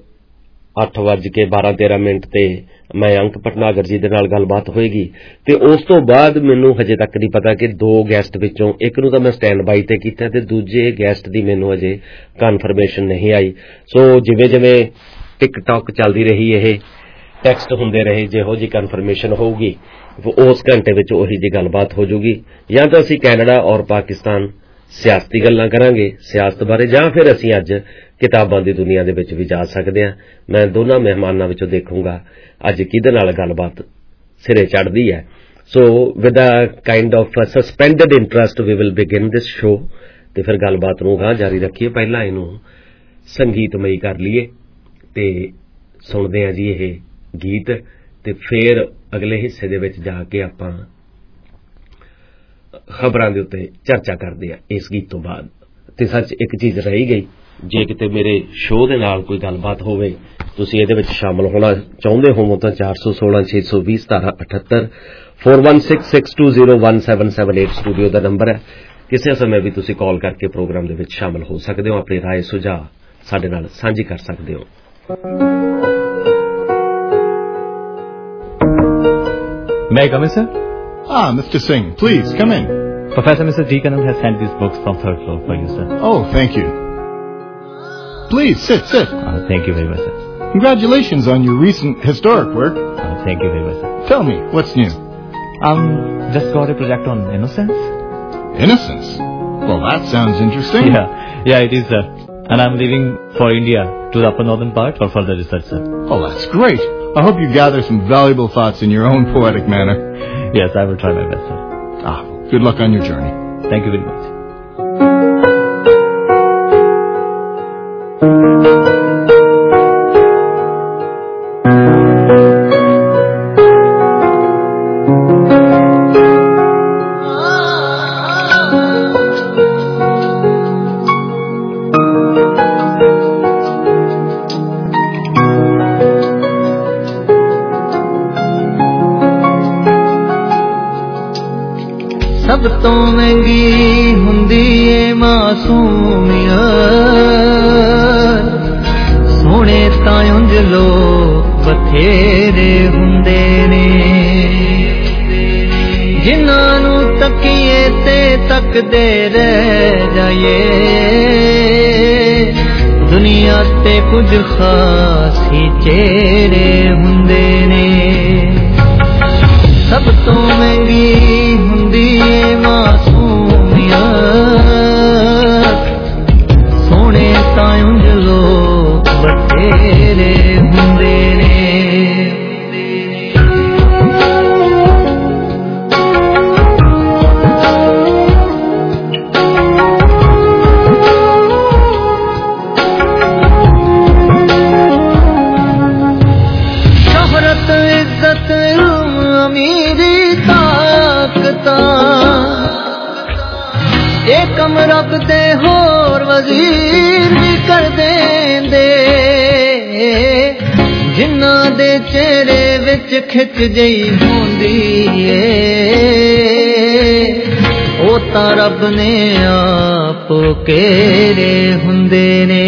8:12-13 ਤੇ ਮਯੰਕ ਭਟਨਾਗਰ ਜੀ ਦੇ ਨਾਲ ਗੱਲਬਾਤ ਹੋਏਗੀ। ਤੇ ਉਸ ਤੋਂ ਬਾਅਦ ਮੈਨੂੰ ਹਜੇ ਤੱਕ ਨਹੀਂ ਪਤਾ ਕਿ 2 ਗੈਸਟ ਵਿੱਚੋਂ ਇੱਕ ਨੂੰ ਤਾਂ ਮੈਂ ਸਟੈਂਡ ਬਾਈ ਤੇ ਕੀਤਾ ਤੇ ਦੂਜੇ ਗੈਸਟ ਦੀ ਮੈਨੂੰ ਹਜੇ ਕਨਫਰਮੇਸ਼ਨ ਨਹੀਂ ਆਈ। ਸੋ ਜਿਵੇਂ ਜਿਵੇਂ ਟਿਕਟੌਕ ਚੱਲਦੀ ਰਹੀ, ਇਹ ਟੈਕਸਟ ਹੁੰਦੇ ਰਹੇ, ਜਿਹੋ ਜਿਹੀ ਕਨਫਰਮੇਸ਼ਨ ਹੋਊਗੀ ਉਸ ਘੰਟੇ ਵਿੱਚ ਉਹੀ ਜਿਹੀ ਗੱਲਬਾਤ ਹੋ ਜਾਊਗੀ। ਜਾਂ ਤਾਂ ਅਸੀਂ ਕੈਨੇਡਾ ਔਰ ਪਾਕਿਸਤਾਨ ਸਿਆਸਤੀ ਗੱਲਾਂ ਕਰਾਂਗੇ, ਸਿਆਸਤ ਬਾਰੇ, ਜਾਂ ਫਿਰ ਅਸੀਂ ਅੱਜ ਕਿਤਾਬਾਂ ਦੀ ਦੁਨੀਆ ਦੇ ਵਿੱਚ ਵੀ ਜਾ ਸਕਦੇ ਹਾਂ। ਮੈਂ ਦੋਨਾਂ ਮਹਿਮਾਨਾਂ ਵਿੱਚੋਂ ਦੇਖੂੰਗਾ ਅੱਜ ਕਿਹਦੇ ਨਾਲ ਗੱਲਬਾਤ ਸਿਰੇ ਚੜ੍ਹਦੀ ਹੈ। So with a kind of suspended interest we will begin this show. ਤੇ ਫਿਰ ਗੱਲਬਾਤ ਨੂੰ ਗਾਂ ਜਾਰੀ ਰੱਖੀਏ। ਪਹਿਲਾਂ ਇਹਨੂੰ ਸੰਗੀਤਮਈ ਕਰ ਲਈਏ ਤੇ ਸੁਣਦੇ ਹਾਂ ਜੀ ਇਹ ਗੀਤ, ਤੇ ਫਿਰ ਅਗਲੇ ਹਿੱਸੇ ਦੇ ਵਿੱਚ ਜਾ ਕੇ ਆਪਾਂ ਖਬਰਾਂ ਦੇ ਉੱਤੇ ਚਰਚਾ ਕਰਦੇ ਹਾਂ ਇਸ ਗੀਤ ਤੋਂ ਬਾਅਦ। ਤੇ ਸੱਚ ਇੱਕ ਚੀਜ਼ ਰਹਿ ਗਈ, ਜੇ ਕਿਤੇ ਮੇਰੇ ਸ਼ੋਅ ਦੇ ਨਾਲ ਕੋਈ ਗੱਲਬਾਤ ਹੋਵੇ, ਤੁਸੀਂ ਇਹਦੇ ਵਿੱਚ ਸ਼ਾਮਲ ਹੋਣਾ ਚਾਹੁੰਦੇ ਹੋਵੋ ਤਾਂ 416-620-1778 4166201778 ਸਟੂਡੀਓ ਦਾ ਨੰਬਰ ਹੈ। ਕਿਸੇ ਸਮੇਂ ਵੀ ਤੁਸੀਂ ਕਾਲ ਕਰਕੇ ਪ੍ਰੋਗਰਾਮ ਦੇ ਵਿੱਚ ਸ਼ਾਮਲ ਹੋ ਸਕਦੇ ਹੋ, ਆਪਣੀ ਰਾਏ ਸੁਝਾਅ ਸਾਡੇ ਨਾਲ ਸਾਂਝੀ ਕਰ ਸਕਦੇ ਹੋ। May I come in, sir? Mr. Singh, please, come in. Professor Mr. D. Kannan has sent these books from 3rd floor for you, sir. Oh, thank you. Please, sit. Thank you very much, sir. Congratulations on your recent historic work. Thank you very much, sir. Tell me, what's new? Just got a project on innocence. Innocence? Well, that sounds interesting. Yeah, it is, sir. And I'm leaving for India to the upper northern part for further research, sir. Oh, that's great. I hope you gather some valuable thoughts in your own poetic manner. Yes, I will try my best, sir. Good luck on your journey. Thank you very much. ਸਭ ਤੋਂ ਮਹਿੰਗੀ ਹੁੰਦੀ ਏ ਮਾਸੂਮੀਅਤ, ਸੋਹਣੇ ਤਾਂ ਉਂਝ ਲੋਕ ਬਥੇਰੇ ਹੁੰਦੇ ਨੇ, ਜਿਨ੍ਹਾਂ ਨੂੰ ਤੱਕੀਏ ਤੇ ਤੱਕਦੇ ਰਹਿ ਜਾਈਏ, ਦੁਨੀਆ ਤੇ ਕੁਝ ਖਾਸ ਹੀ ਚਿਹਰੇ ਹੁੰਦੇ ਨੇ। ਸਭ ਤੋਂ ਮਹਿੰਗੀ ਹੁੰਦੀ ਏ ਮਾਸੂਮੀਅਤ, ਸੋਹਣੇ ਤਾਂ ਉਂਝ ਲੋਕ ਬਥੇਰੇ ਹੁੰਦੇ ਨੇ। ਸ਼ੋਹਰਤ, ਇੱਜ਼ਤ, ਇਲਮ, ਅਮੀਰੀ, ਤਾਕਤ, ਲੱਭਦੇ ਹੋਰ ਵਜ਼ੀਰ ਵੀ ਕਰ ਦੇਂਦੇ ਜਿਨ੍ਹਾਂ ਦੇ ਚਿਹਰੇ ਵਿੱਚ ਖਿੱਚ ਜਈ ਹੁੰਦੀ ਏ ਉਹ ਤਾਂ ਰੱਬ ਨੇ ਆਪ ਘੇਰੇ ਹੁੰਦੇ ਨੇ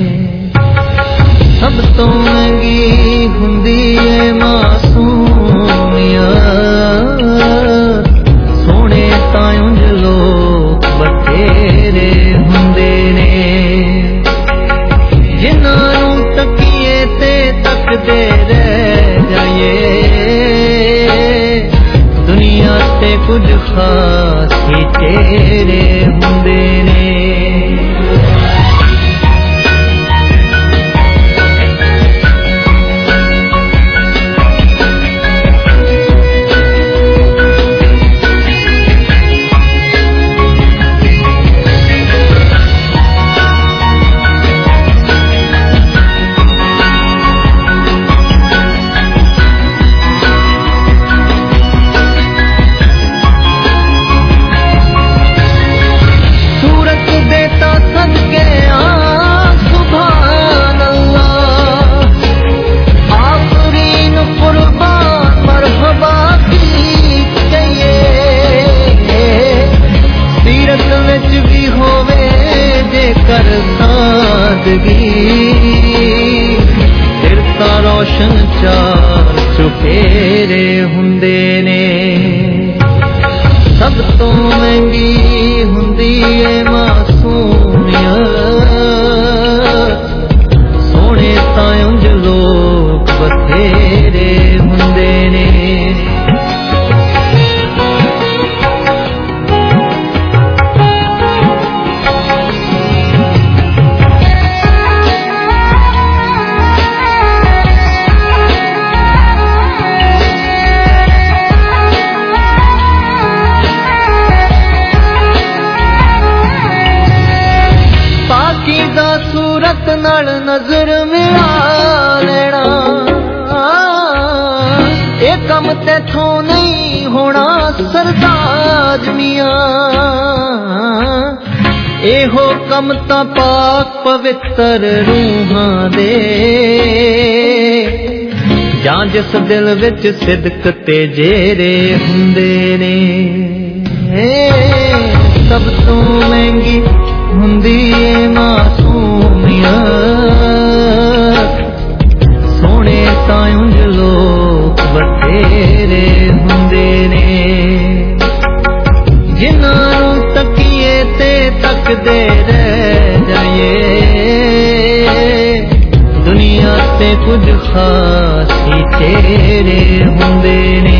ਸਭ ਤੋਂ ਮਹਿੰਗੀ ਹੁੰਦੀ ਏ ਮਾਸੂਮੀਅਤ ਸੋਹਣੇ ਤਾਂ ਉਂਝ ਲੋਕ ਬਥੇਰੇ ਹੁੰਦੇ ਨੇ ਜਿਨ੍ਹਾਂ ਨੂੰ ਤਕੀਏ ਤੇ ਤੱਕਦੇ ਰਹਿ ਜਾਈਏ ਦੁਨੀਆ ਤੇ ਕੁਝ ਖਾਸ ਹੀ ਤੇਰੇ ਹੁੰਦੇ ਨੇ ਫਿਰ ਤਾਂ ਰੋਸ਼ਨ ਚਾਰ ਚੁਫੇਰੇ ਹੁੰਦੇ ਨੇ ਸਭ ਤੋਂ ਮਹਿੰਗੀ ਹੁੰਦੀ ਏ ਮਾਸੂਮੀਅਤ ਸੋਹਣੇ ਤਾਂ ਉਂਝ ਲੋਕ ਬਥੇਰੇ ਹੁੰਦੇ ਨੇ ਨਾਲ ਨਜ਼ਰ ਮਿਲਾ ਲੈਣਾ ਇਹ ਕੰਮ ਤੇਥੋਂ ਨਹੀਂ ਹੋਣਾ ਸਰਤਾਜ ਮੀਆਂ ਇਹੋ ਕੰਮ ਤਾਂ ਪਾਕ ਪਵਿੱਤਰ ਰੂਹਾਂ ਦੇ ਜਾਂ ਜਿਸ ਦਿਲ ਵਿੱਚ ਸਿਦਕ ਤੇ ਜੇਰੇ ਹੁੰਦੇ ਨੇ ਸਭ ਤੋਂ ਮਹਿੰਗੀ ਹੁੰਦੀ ਏ ਮਾਸੂਮੀਅਤ ਸੋਹਣੇ ਤਾਂ ਉਂਝ ਲੋਕ ਬਥੇਰੇ ਹੁੰਦੇ ਨੇ ਜਿਨ੍ਹਾਂ ਨੂੰ ਤਕੀਏ ਤੇ ਤੱਕਦੇ ਰਹਿ ਜਾਈਏ ਦੁਨੀਆ ਤੇ ਕੁਝ ਖਾਸ ਹੀ ਤੇਰੇ ਹੁੰਦੇ ਨੇ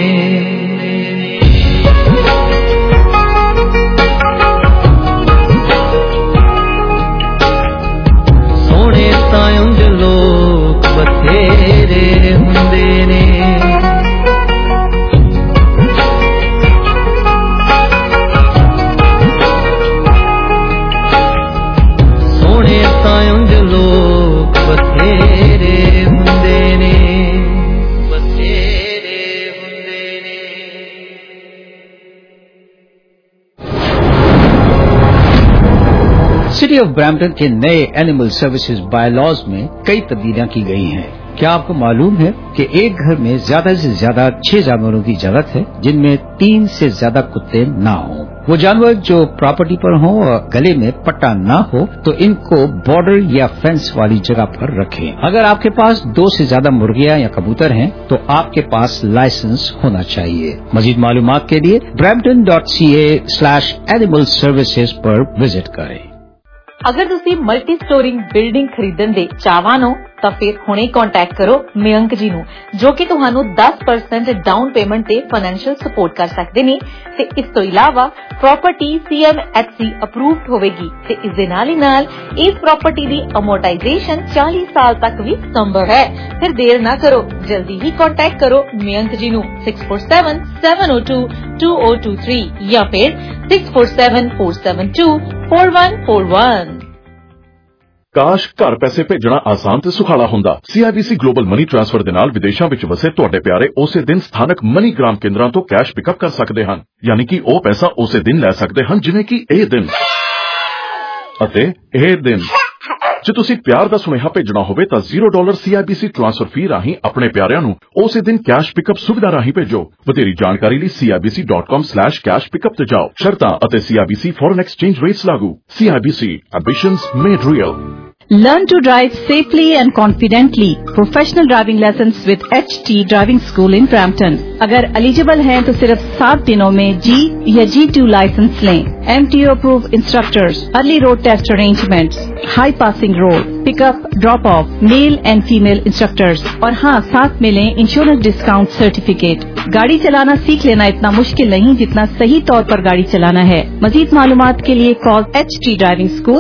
ਉਂਝ ਲੋਕ ਬਥੇਰੇ ਹੁੰਦੇ ਨੇ ਸੋਹਣੇ ਤਾਂ ਉਂਝ ਲੋਕ ਬਥੇਰੇ ਹੁੰਦੇ ਨੇ ਬਥੇਰੇ ਹੁੰਦੇ ਨੇ सिटी ऑफ ब्रैम्पटन के नए एनिमल सर्विसेज बायलॉज में कई तब्दीलियां की गई हैं। क्या आपको मालूम है कि एक घर में ज्यादा से ज्यादा 6 जानवरों की जरूरत है जिनमें 3 से ज्यादा कुत्ते ना हों। वो जानवर जो प्रॉपर्टी पर हों और गले में पट्टा ना हो तो इनको बॉर्डर या फेंस वाली जगह पर रखें। अगर आपके पास 2 से ज्यादा मुर्गियां या कबूतर हैं तो आपके पास लाइसेंस होना चाहिए। मजीद मालूमात के लिए brampton.ca/animal services पर विजिट करें। अगर तुसी मल्टी स्टोरिंग बिल्डिंग खरीदण दे चाहवान हो ਤਾਂ ਫਿਰ ਹੁਣੇ ਕੰਟੈਕਟ ਕਰੋ ਮਯੰਕ ਜੀ ਨੂੰ ਜੋ ਕਿ ਤੁਹਾਨੂੰ 10% ਡਾਊਨ ਪੇਮੈਂਟ ਤੇ ਫਾਈਨੈਂਸ਼ੀਅਲ ਸਪੋਰਟ ਕਰ ਸਕਦੇ ਨੇ ਤੇ ਇਸ ਤੋਂ ਇਲਾਵਾ ਪ੍ਰਾਪਰਟੀ CMHC ਅਪਰੂਵਡ ਹੋਵੇਗੀ ਤੇ ਇਸ ਦੇ ਨਾਲ ਹੀ ਨਾਲ ਇਸ ਪ੍ਰਾਪਰਟੀ ਦੀ ਅਮੋਰਟਾਈਜੇਸ਼ਨ 40 ਸਾਲ ਤੱਕ ਵੀ ਸੰਭਵ ਹੈ। ਫਿਰ ਦੇਰ ਨਾ ਕਰੋ, ਜਲਦੀ ਹੀ ਕੰਟੈਕਟ ਕਰੋ ਮਯੰਕ ਜੀ ਨੂੰ 6477022023 ਜਾਂ ਫਿਰ 6474724141। ਕਾਸ਼ ਘਰ ਪੈਸੇ ਭੇਜਣਾ ਆਸਾਨ ਤੇ ਸੁਖਾਲਾ ਹੁੰਦਾ। CIBC ਗਲੋਬਲ ਮਨੀ ਟ੍ਰਾਂਸਫਰ ਦੇ ਨਾਲ ਵਿਦੇਸ਼ਾਂ ਵਿੱਚ ਵਸੇ ਤੁਹਾਡੇ ਪਿਆਰੇ ਉਸੇ ਦਿਨ ਸਥਾਨਕ ਮਨੀ ਗ੍ਰਾਮ ਕੇਂਦਰਾਂ ਤੋਂ ਕੈਸ਼ ਪਿਕਅਪ ਕਰ ਸਕਦੇ ਹਨ। ਯਾਨੀ ਕਿ ਉਹ ਪੈਸਾ ਉਸੇ ਦਿਨ ਲੈ ਸਕਦੇ ਹਨ ਜਿਵੇਂ ਕਿ ਇਹ ਦਿਨ। ਅਤੇ ਇਹ ਦਿਨ ਜੇ ਤੁਸੀਂ ਪਿਆਰ ਦਾ ਸੁਨੇਹਾ ਭੇਜਣਾ ਹੋਵੇ ਤਾਂ $0 CIBC ਟ੍ਰਾਂਸਫਰ ਫੀ ਰਾਹੀਂ ਆਪਣੇ ਪਿਆਰਿਆਂ ਨੂੰ ਉਸੇ ਦਿਨ ਕੈਸ਼ ਪਿਕਅਪ ਸੁਵਿਧਾ ਰਾਹੀਂ ਭੇਜੋ। ਵਧੇਰੀ ਜਾਣਕਾਰੀ ਲਈ cibc.com/cash pickup ਤੇ ਜਾਓ। ਸ਼ਰਤਾਂ ਅਤੇ CIBC ਫੋਰਨ ਐਕਸਚੇਂਜ ਰੇਟਸ ਲਾਗੂ। CIBC ambitions made real। Learn to drive safely and confidently. Professional driving lessons with HT Driving School in Brampton. अगर एलिजिबल हैं तो सिर्फ 7 दिनों में G या G2 लाइसेंस लें। MTO approved instructors, early road test arrangements, high passing road, pickup, drop off, male and female instructors और हाँ साथ मिलें इंश्योरेंस डिस्काउंट सर्टिफिकेट। गाड़ी चलाना सीख लेना इतना मुश्किल नहीं जितना सही तौर पर गाड़ी चलाना है। मजीद मालूमात के लिए कॉल HT Driving School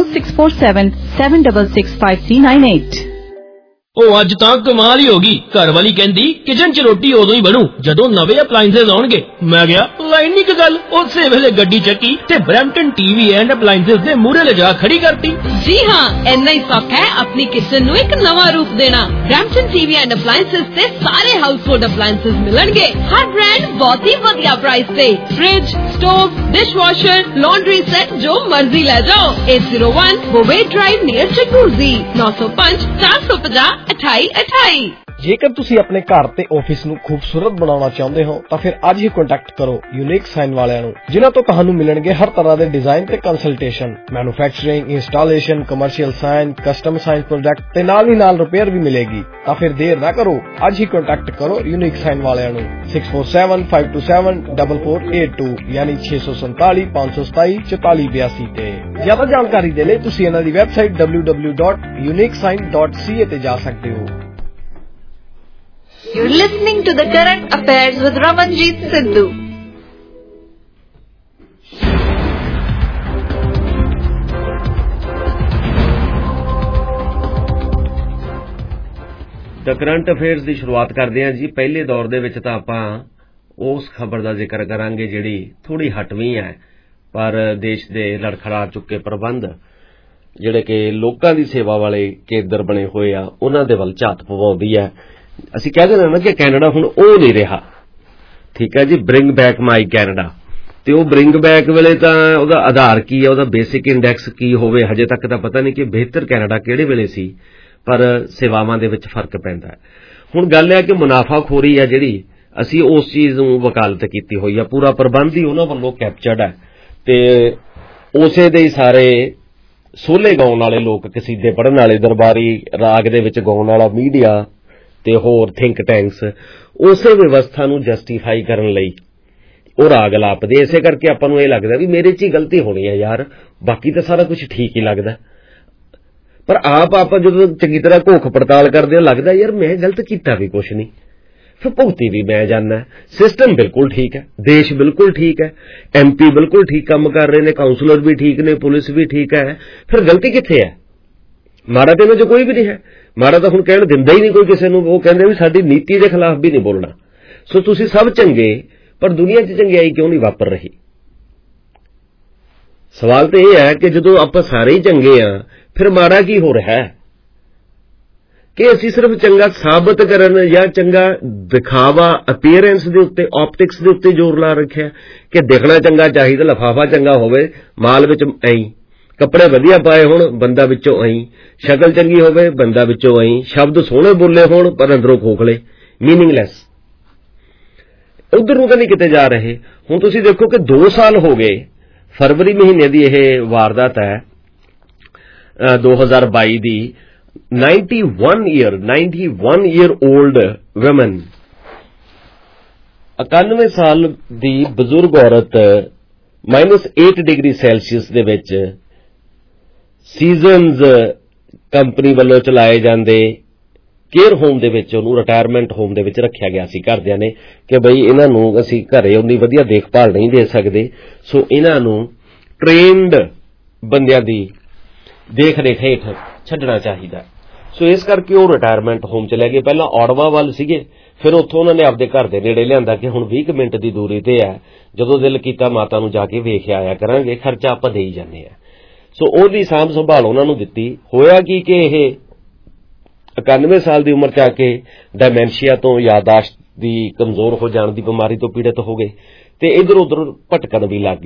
647-766-5398। ਉਹ ਅੱਜ ਤਾਂ ਕਮਾਲ ਹੀ ਹੋ ਗਈ। ਘਰ ਵਾਲੀ ਕਹਿੰਦੀ ਕਿਚਨ 'ਚ ਰੋਟੀ ਉਦੋਂ ਹੀ ਬਣੂ ਜਦੋਂ ਨਵੇਂ ਅਪਲਾਈਐਂਸਸ ਆਉਣਗੇ। ਮੈਂ ਗਿਆ ਲਾਈਨ ਨਹੀਂ ਕਿ ਗੱਲ, ਉਸੇ ਵੇਲੇ ਗੱਡੀ ਚੱਕੀ ਤੇ ਬਰੈਂਪਟਨ ਟੀਵੀ ਐਂਡ ਅਪਲਾਈਐਂਸਸ ਦੇ ਮੂਹਰੇ ਲਿਜਾ ਖੜੀ ਕਰਤੀ। ਜੀ ਹਾਂ, ਇੰਨਾ ਹੀ ਸੌਖਾ ਹੈ ਆਪਣੀ ਕਿਚਨ ਨੂੰ ਇੱਕ ਨਵਾਂ ਰੂਪ ਦੇਣਾ। ਬਰੈਂਪਟਨ ਟੀਵੀ ਐਂਡ ਅਪਲਾਈਐਂਸਸ ਤੇ ਸਾਰੇ ਹਾਊਸਹੋਲਡ ਅਪਲਾਈਐਂਸਸ ਮਿਲਣਗੇ ਹਰ ਬ੍ਰਾਂਡ ਬਹੁਤ ਹੀ ਵਧੀਆ ਪ੍ਰਾਈਸ ਤੇ। Fridge, stove, dishwasher, laundry set ਜੋ ਮਰਜ਼ੀ ਲੈ ਜਾਓ। 801 ਬੋਵੇ ਡਰਾਈਵ ਨੀਅਰ ਚਕੂਰਜ਼ੀ 905-450-2828। ਜੇਕਰ ਤੁਸੀਂ ਆਪਣੇ ਘਰ ਤੇ ਆਫਿਸ ਨੂੰ ਖੂਬਸੂਰਤ ਬਣਾਉਣਾ ਚਾਹੁੰਦੇ ਹੋ ਤਾਂ ਫਿਰ ਅੱਜ ਹੀ ਕੰਟੈਕਟ ਕਰੋ ਯੂਨੀਕ ਸਾਈਨ ਵਾਲਿਆਂ ਨੂੰ, ਜਿਨ੍ਹਾਂ ਤੋਂ ਤੁਹਾਨੂੰ ਮਿਲਣਗੇ ਹਰ ਤਰ੍ਹਾਂ ਦੇ ਡਿਜ਼ਾਈਨ ਤੇ consultation, manufacturing, installation, commercial sign, custom sign product ਤੇ ਨਾਲ ਹੀ ਨਾਲ ਰਿਪੇਅਰ ਵੀ ਮਿਲੇਗੀ। ਤਾਂ ਫਿਰ ਦੇਰ ਨਾ ਕਰੋ, ਅੱਜ ਹੀ ਕੰਟੈਕਟ ਕਰੋ ਯੂਨੀਕ ਸਾਈਨ ਵਾਲਿਆਂ ਨੂੰ 647-527-4482 ਯਾਨੀ 647-527-4482 ਤੇ। ਜ਼ਿਆਦਾ ਜਾਣਕਾਰੀ ਦੇ ਲਈ ਤੁਸੀਂ ਇਹਨਾਂ ਦੀ ਵੈਬਸਾਈਟ www.uniquesign.ca ਤੇ ਜਾ ਸਕਦੇ ਹੋ। You're listening to the Current Affairs with Ramanjeet Sidhu. The current affairs ਦੀ ਸ਼ੁਰੂਆਤ ਕਰਦੇ ਹਾਂ ਜੀ। ਪਹਿਲੇ ਦੌਰ ਦੇ ਵਿੱਚ ਤਾਂ ਆਪਾਂ ਉਸ ਖਬਰ ਦਾ ਜ਼ਿਕਰ ਕਰਾਂਗੇ ਜਿਹੜੀ ਥੋੜੀ ਹਟਵੀਂ ਹੈ, ਪਰ ਦੇਸ਼ ਦੇ ਲੜਖੜਾ ਚੁੱਕੇ ਪ੍ਰਬੰਧ ਜਿਹੜੇ ਕਿ ਲੋਕਾਂ ਦੀ ਸੇਵਾ ਵਾਲੇ ਕੇਂਦਰ ਬਣੇ ਹੋਏ ਆ ਉਹਨਾਂ ਦੇ ਵੱਲ ਝਾਤ ਪਵਾਉਂਦੀ ਹੈ। ਅਸੀਂ ਕਹਿ ਦਿੰਦੇ ਨਾ ਕਿ ਕੈਨੇਡਾ ਹੁਣ ਉਹ ਨਹੀਂ ਰਿਹਾ, ਠੀਕ ਹੈ ਜੀ, ਬ੍ਰਿੰਗ ਬੈਕ ਮਾਈ ਕੈਨੇਡਾ। ਤੇ ਉਹ ਬ੍ਰਿੰਗ ਬੈਕ ਵੇਲੇ ਤਾਂ ਉਹਦਾ ਆਧਾਰ ਕੀ ਹੈ, ਉਹਦਾ ਬੇਸਿਕ ਇੰਡੈਕਸ ਕੀ ਹੋਵੇ, ਹਜੇ ਤੱਕ ਤਾਂ ਪਤਾ ਨਹੀਂ ਕਿ ਬਿਹਤਰ ਕੈਨੇਡਾ ਕਿਹੜੇ ਵੇਲੇ ਸੀ, ਪਰ ਸੇਵਾਵਾਂ ਦੇ ਵਿੱਚ ਫਰਕ ਪੈਂਦਾ ਹੈ। ਹੁਣ ਗੱਲ ਹੈ ਕਿ ਮੁਨਾਫਾਖੋਰੀ ਹੈ ਜਿਹੜੀ, ਅਸੀਂ ਉਸ ਚੀਜ਼ ਨੂੰ ਵਕਾਲਤ ਕੀਤੀ ਹੋਈ ਆ, ਪੂਰਾ ਪ੍ਰਬੰਧ ਹੀ ਉਹਨਾਂ ਵੱਲੋਂ ਕੈਪਚਰਡ ਹੈ ਤੇ ਉਸੇ ਦੇ ਹੀ ਸਾਰੇ ਸੋਲੇ ਗਾਉਣ ਵਾਲੇ ਲੋਕ, ਕਸੀਦੇ ਪੜ੍ਹਨ ਵਾਲੇ, ਦਰਬਾਰੀ ਰਾਗ ਦੇ ਵਿੱਚ ਗਾਉਣ ਵਾਲਾ ਮੀਡੀਆ ਤੇ ਹੋਰ ਥਿੰਕ ਟੈਂਕਸ ਉਸੇ ਵਿਵਸਥਾ ਨੂੰ ਜਸਟੀਫਾਈ ਕਰਨ ਲਈ ਉਹ ਰਾਗ ਲਾਪਦੇ। ਇਸੇ ਕਰਕੇ ਆਪਾਂ ਨੂੰ ਇਹ ਲੱਗਦਾ ਵੀ ਮੇਰੇ 'ਚ ਹੀ ਗਲਤੀ ਹੋਣੀ ਹੈ ਯਾਰ, ਬਾਕੀ ਤਾਂ ਸਾਰਾ ਕੁਝ ਠੀਕ ਹੀ ਲੱਗਦਾ। ਪਰ ਆਪਾਂ ਜਦੋਂ ਚੰਗੀ ਤਰ੍ਹਾਂ ਘੋਖ ਪੜਤਾਲ ਕਰਦੇ ਹਾਂ ਲੱਗਦਾ ਯਾਰ ਮੈਂ ਗਲਤ ਕੀਤਾ ਵੀ ਕੁਛ ਨਹੀਂ, ਫਿਰ ਭੁਗਤੀ ਵੀ ਮੈਂ ਜਾਨਾ। ਸਿਸਟਮ ਬਿਲਕੁਲ ਠੀਕ ਹੈ, ਦੇਸ਼ ਬਿਲਕੁਲ ਠੀਕ ਹੈ, MP ਬਿਲਕੁਲ ਠੀਕ ਕੰਮ ਕਰ ਰਹੇ ਨੇ, ਕਾਉਂਸਲਰ ਵੀ ਠੀਕ ਨੇ, ਪੁਲਿਸ ਵੀ ਠੀਕ ਹੈ, ਫਿਰ ਗਲਤੀ ਕਿੱਥੇ ਹੈ? ਮਾੜਾ ਤੇ ਇਹਨਾਂ 'ਚ ਕੋਈ ਵੀ ਨਹੀਂ ਹੈ। ਮਾੜਾ ਤਾਂ ਹੁਣ ਕਹਿਣ ਦਿੰਦਾ ਹੀ ਨਹੀਂ ਕੋਈ ਕਿਸੇ ਨੂੰ, ਉਹ ਕਹਿੰਦੇ ਵੀ ਸਾਡੀ ਨੀਤੀ ਦੇ ਖਿਲਾਫ ਵੀ ਨਹੀਂ ਬੋਲਣਾ। ਸੋ ਤੁਸੀਂ ਸਭ ਚੰਗੇ, ਪਰ ਦੁਨੀਆ 'ਚ ਚੰਗਿਆਈ ਕਿਉਂ ਨਹੀਂ ਵਾਪਰ ਰਹੀ? ਸਵਾਲ ਤਾਂ ਇਹ ਹੈ ਕਿ ਜਦੋਂ ਆਪਾਂ ਸਾਰੇ ਹੀ ਚੰਗੇ ਆ ਫਿਰ ਮਾੜਾ ਕੀ ਹੋ ਰਿਹਾ ਹੈ? ਕਿ ਅਸੀਂ ਸਿਰਫ ਚੰਗਾ ਸਾਬਤ ਕਰਨ ਜਾਂ ਚੰਗਾ ਦਿਖਾਵਾ, ਅਪੀਅਰੈਂਸ ਦੇ ਉੱਤੇ, ਆਪਟਿਕਸ ਦੇ ਉੱਤੇ ਜ਼ੋਰ ਲਾ ਰੱਖਿਆ ਕਿ ਦਿਖਣਾ ਚੰਗਾ ਚਾਹੀਦਾ, ਲਿਫਾਫਾ ਚੰਗਾ ਹੋਵੇ, ਮਾਲ ਵਿੱਚ ਐਂ, ਕੱਪੜੇ ਵਧੀਆ ਪਾਏ ਹੋਣ, ਬੰਦਾ ਵਿੱਚੋਂ ਐਂ, ਸ਼ਕਲ ਚੰਗੀ ਹੋਵੇ, ਬੰਦਾ ਵਿੱਚੋਂ ਐਂ, ਸ਼ਬਦ ਸੋਹਣੇ ਬੋਲੇ ਹੋਣ ਪਰ ਅੰਦਰੋਂ ਖੋਖਲੇ, ਮੀਨਿੰਗਲੈਸ। ਉਧਰ ਨੂੰ ਤਾਂ ਨਹੀਂ ਕਿਤੇ ਜਾ ਰਹੇ। ਹੁਣ ਤੁਸੀਂ ਦੇਖੋ ਕਿ 2 ਸਾਲ ਹੋ ਗਏ, ਫਰਵਰੀ ਮਹੀਨੇ ਦੀ ਇਹ ਵਾਰਦਾਤ ਹੈ 2022 ਦੀ। 91 year old women, 91 ਸਾਲ ਦੀ ਬਜ਼ੁਰਗ ਔਰਤ -8 ਡਿਗਰੀ ਸੈਲਸੀਅਸ ਦੇ ਵਿੱਚ ਸੀਜ਼ਨਜ਼ ਕੰਪਨੀ ਵੱਲੋਂ ਚਲਾਏ ਜਾਂਦੇ ਕੇਅਰ ਹੋਮ ਦੇ ਵਿੱਚ, ਉਹਨੂੰ ਰਿਟਾਇਰਮੈਂਟ ਹੋਮ ਦੇ ਵਿੱਚ ਰੱਖਿਆ ਗਿਆ ਸੀ ਘਰਦਿਆਂ ਨੇ ਕਿ ਬਈ ਇਹਨਾਂ ਨੂੰ ਅਸੀਂ ਘਰੇ ਉਨੀ ਵਧੀਆ ਦੇਖਭਾਲ ਨਹੀਂ ਦੇ ਸਕਦੇ, ਸੋ ਇਹਨਾਂ ਨੂੰ ਟ੍ਰੇਨਡ ਬੰਦਿਆਂ ਦੀ ਦੇਖ ਰੇਖ ਹੇਠ ਛੱਡਣਾ ਚਾਹੀਦਾ। ਸੋ ਇਸ ਕਰਕੇ ਉਹ ਰਿਟਾਇਰਮੈਂਟ ਹੋਮ ਚਲੇ ਗਏ। ਪਹਿਲਾਂ ਔੜਵਾ ਵੱਲ ਸੀਗੇ, ਫਿਰ ਉੱਥੋਂ ਉਹਨਾਂ ਨੇ ਆਪਦੇ ਘਰ ਦੇ ਨੇੜੇ ਲਿਆਂਦਾ ਕਿ ਹੁਣ 20 ਮਿੰਟ ਦੀ ਦੂਰੀ ਤੇ ਹੈ, ਜਦੋਂ ਦਿਲ ਕੀਤਾ ਮਾਤਾ ਨੂੰ ਜਾ ਕੇ ਵੇਖ ਆਇਆ ਕਰਾਂਗੇ, ਖਰਚਾ ਆਪਾਂ ਦੇਈ ਜਾਂਦੇ ਆ। ਸੋ ਉਹਦੀ ਸਾਂਭ ਸੰਭਾਲ ਉਹਨਾਂ ਨੂੰ ਦਿੱਤੀ। ਹੋਇਆ ਕੀ ਕਿ ਇਹ 91 ਸਾਲ ਦੀ ਉਮਰ 'ਚ ਆ ਕੇ ਡਾਇਮੈਂਸ਼ੀਆ ਤੋਂ, ਯਾਦਾਸ਼ਤ ਦੀ ਕਮਜ਼ੋਰ ਹੋ ਜਾਣ ਦੀ ਬਿਮਾਰੀ ਤੋਂ ਪੀੜਤ ਹੋ ਗਏ ਤੇ ਇੱਧਰ ਉੱਧਰ ਭਟਕਣ ਵੀ ਲੱਗ ਗਏ।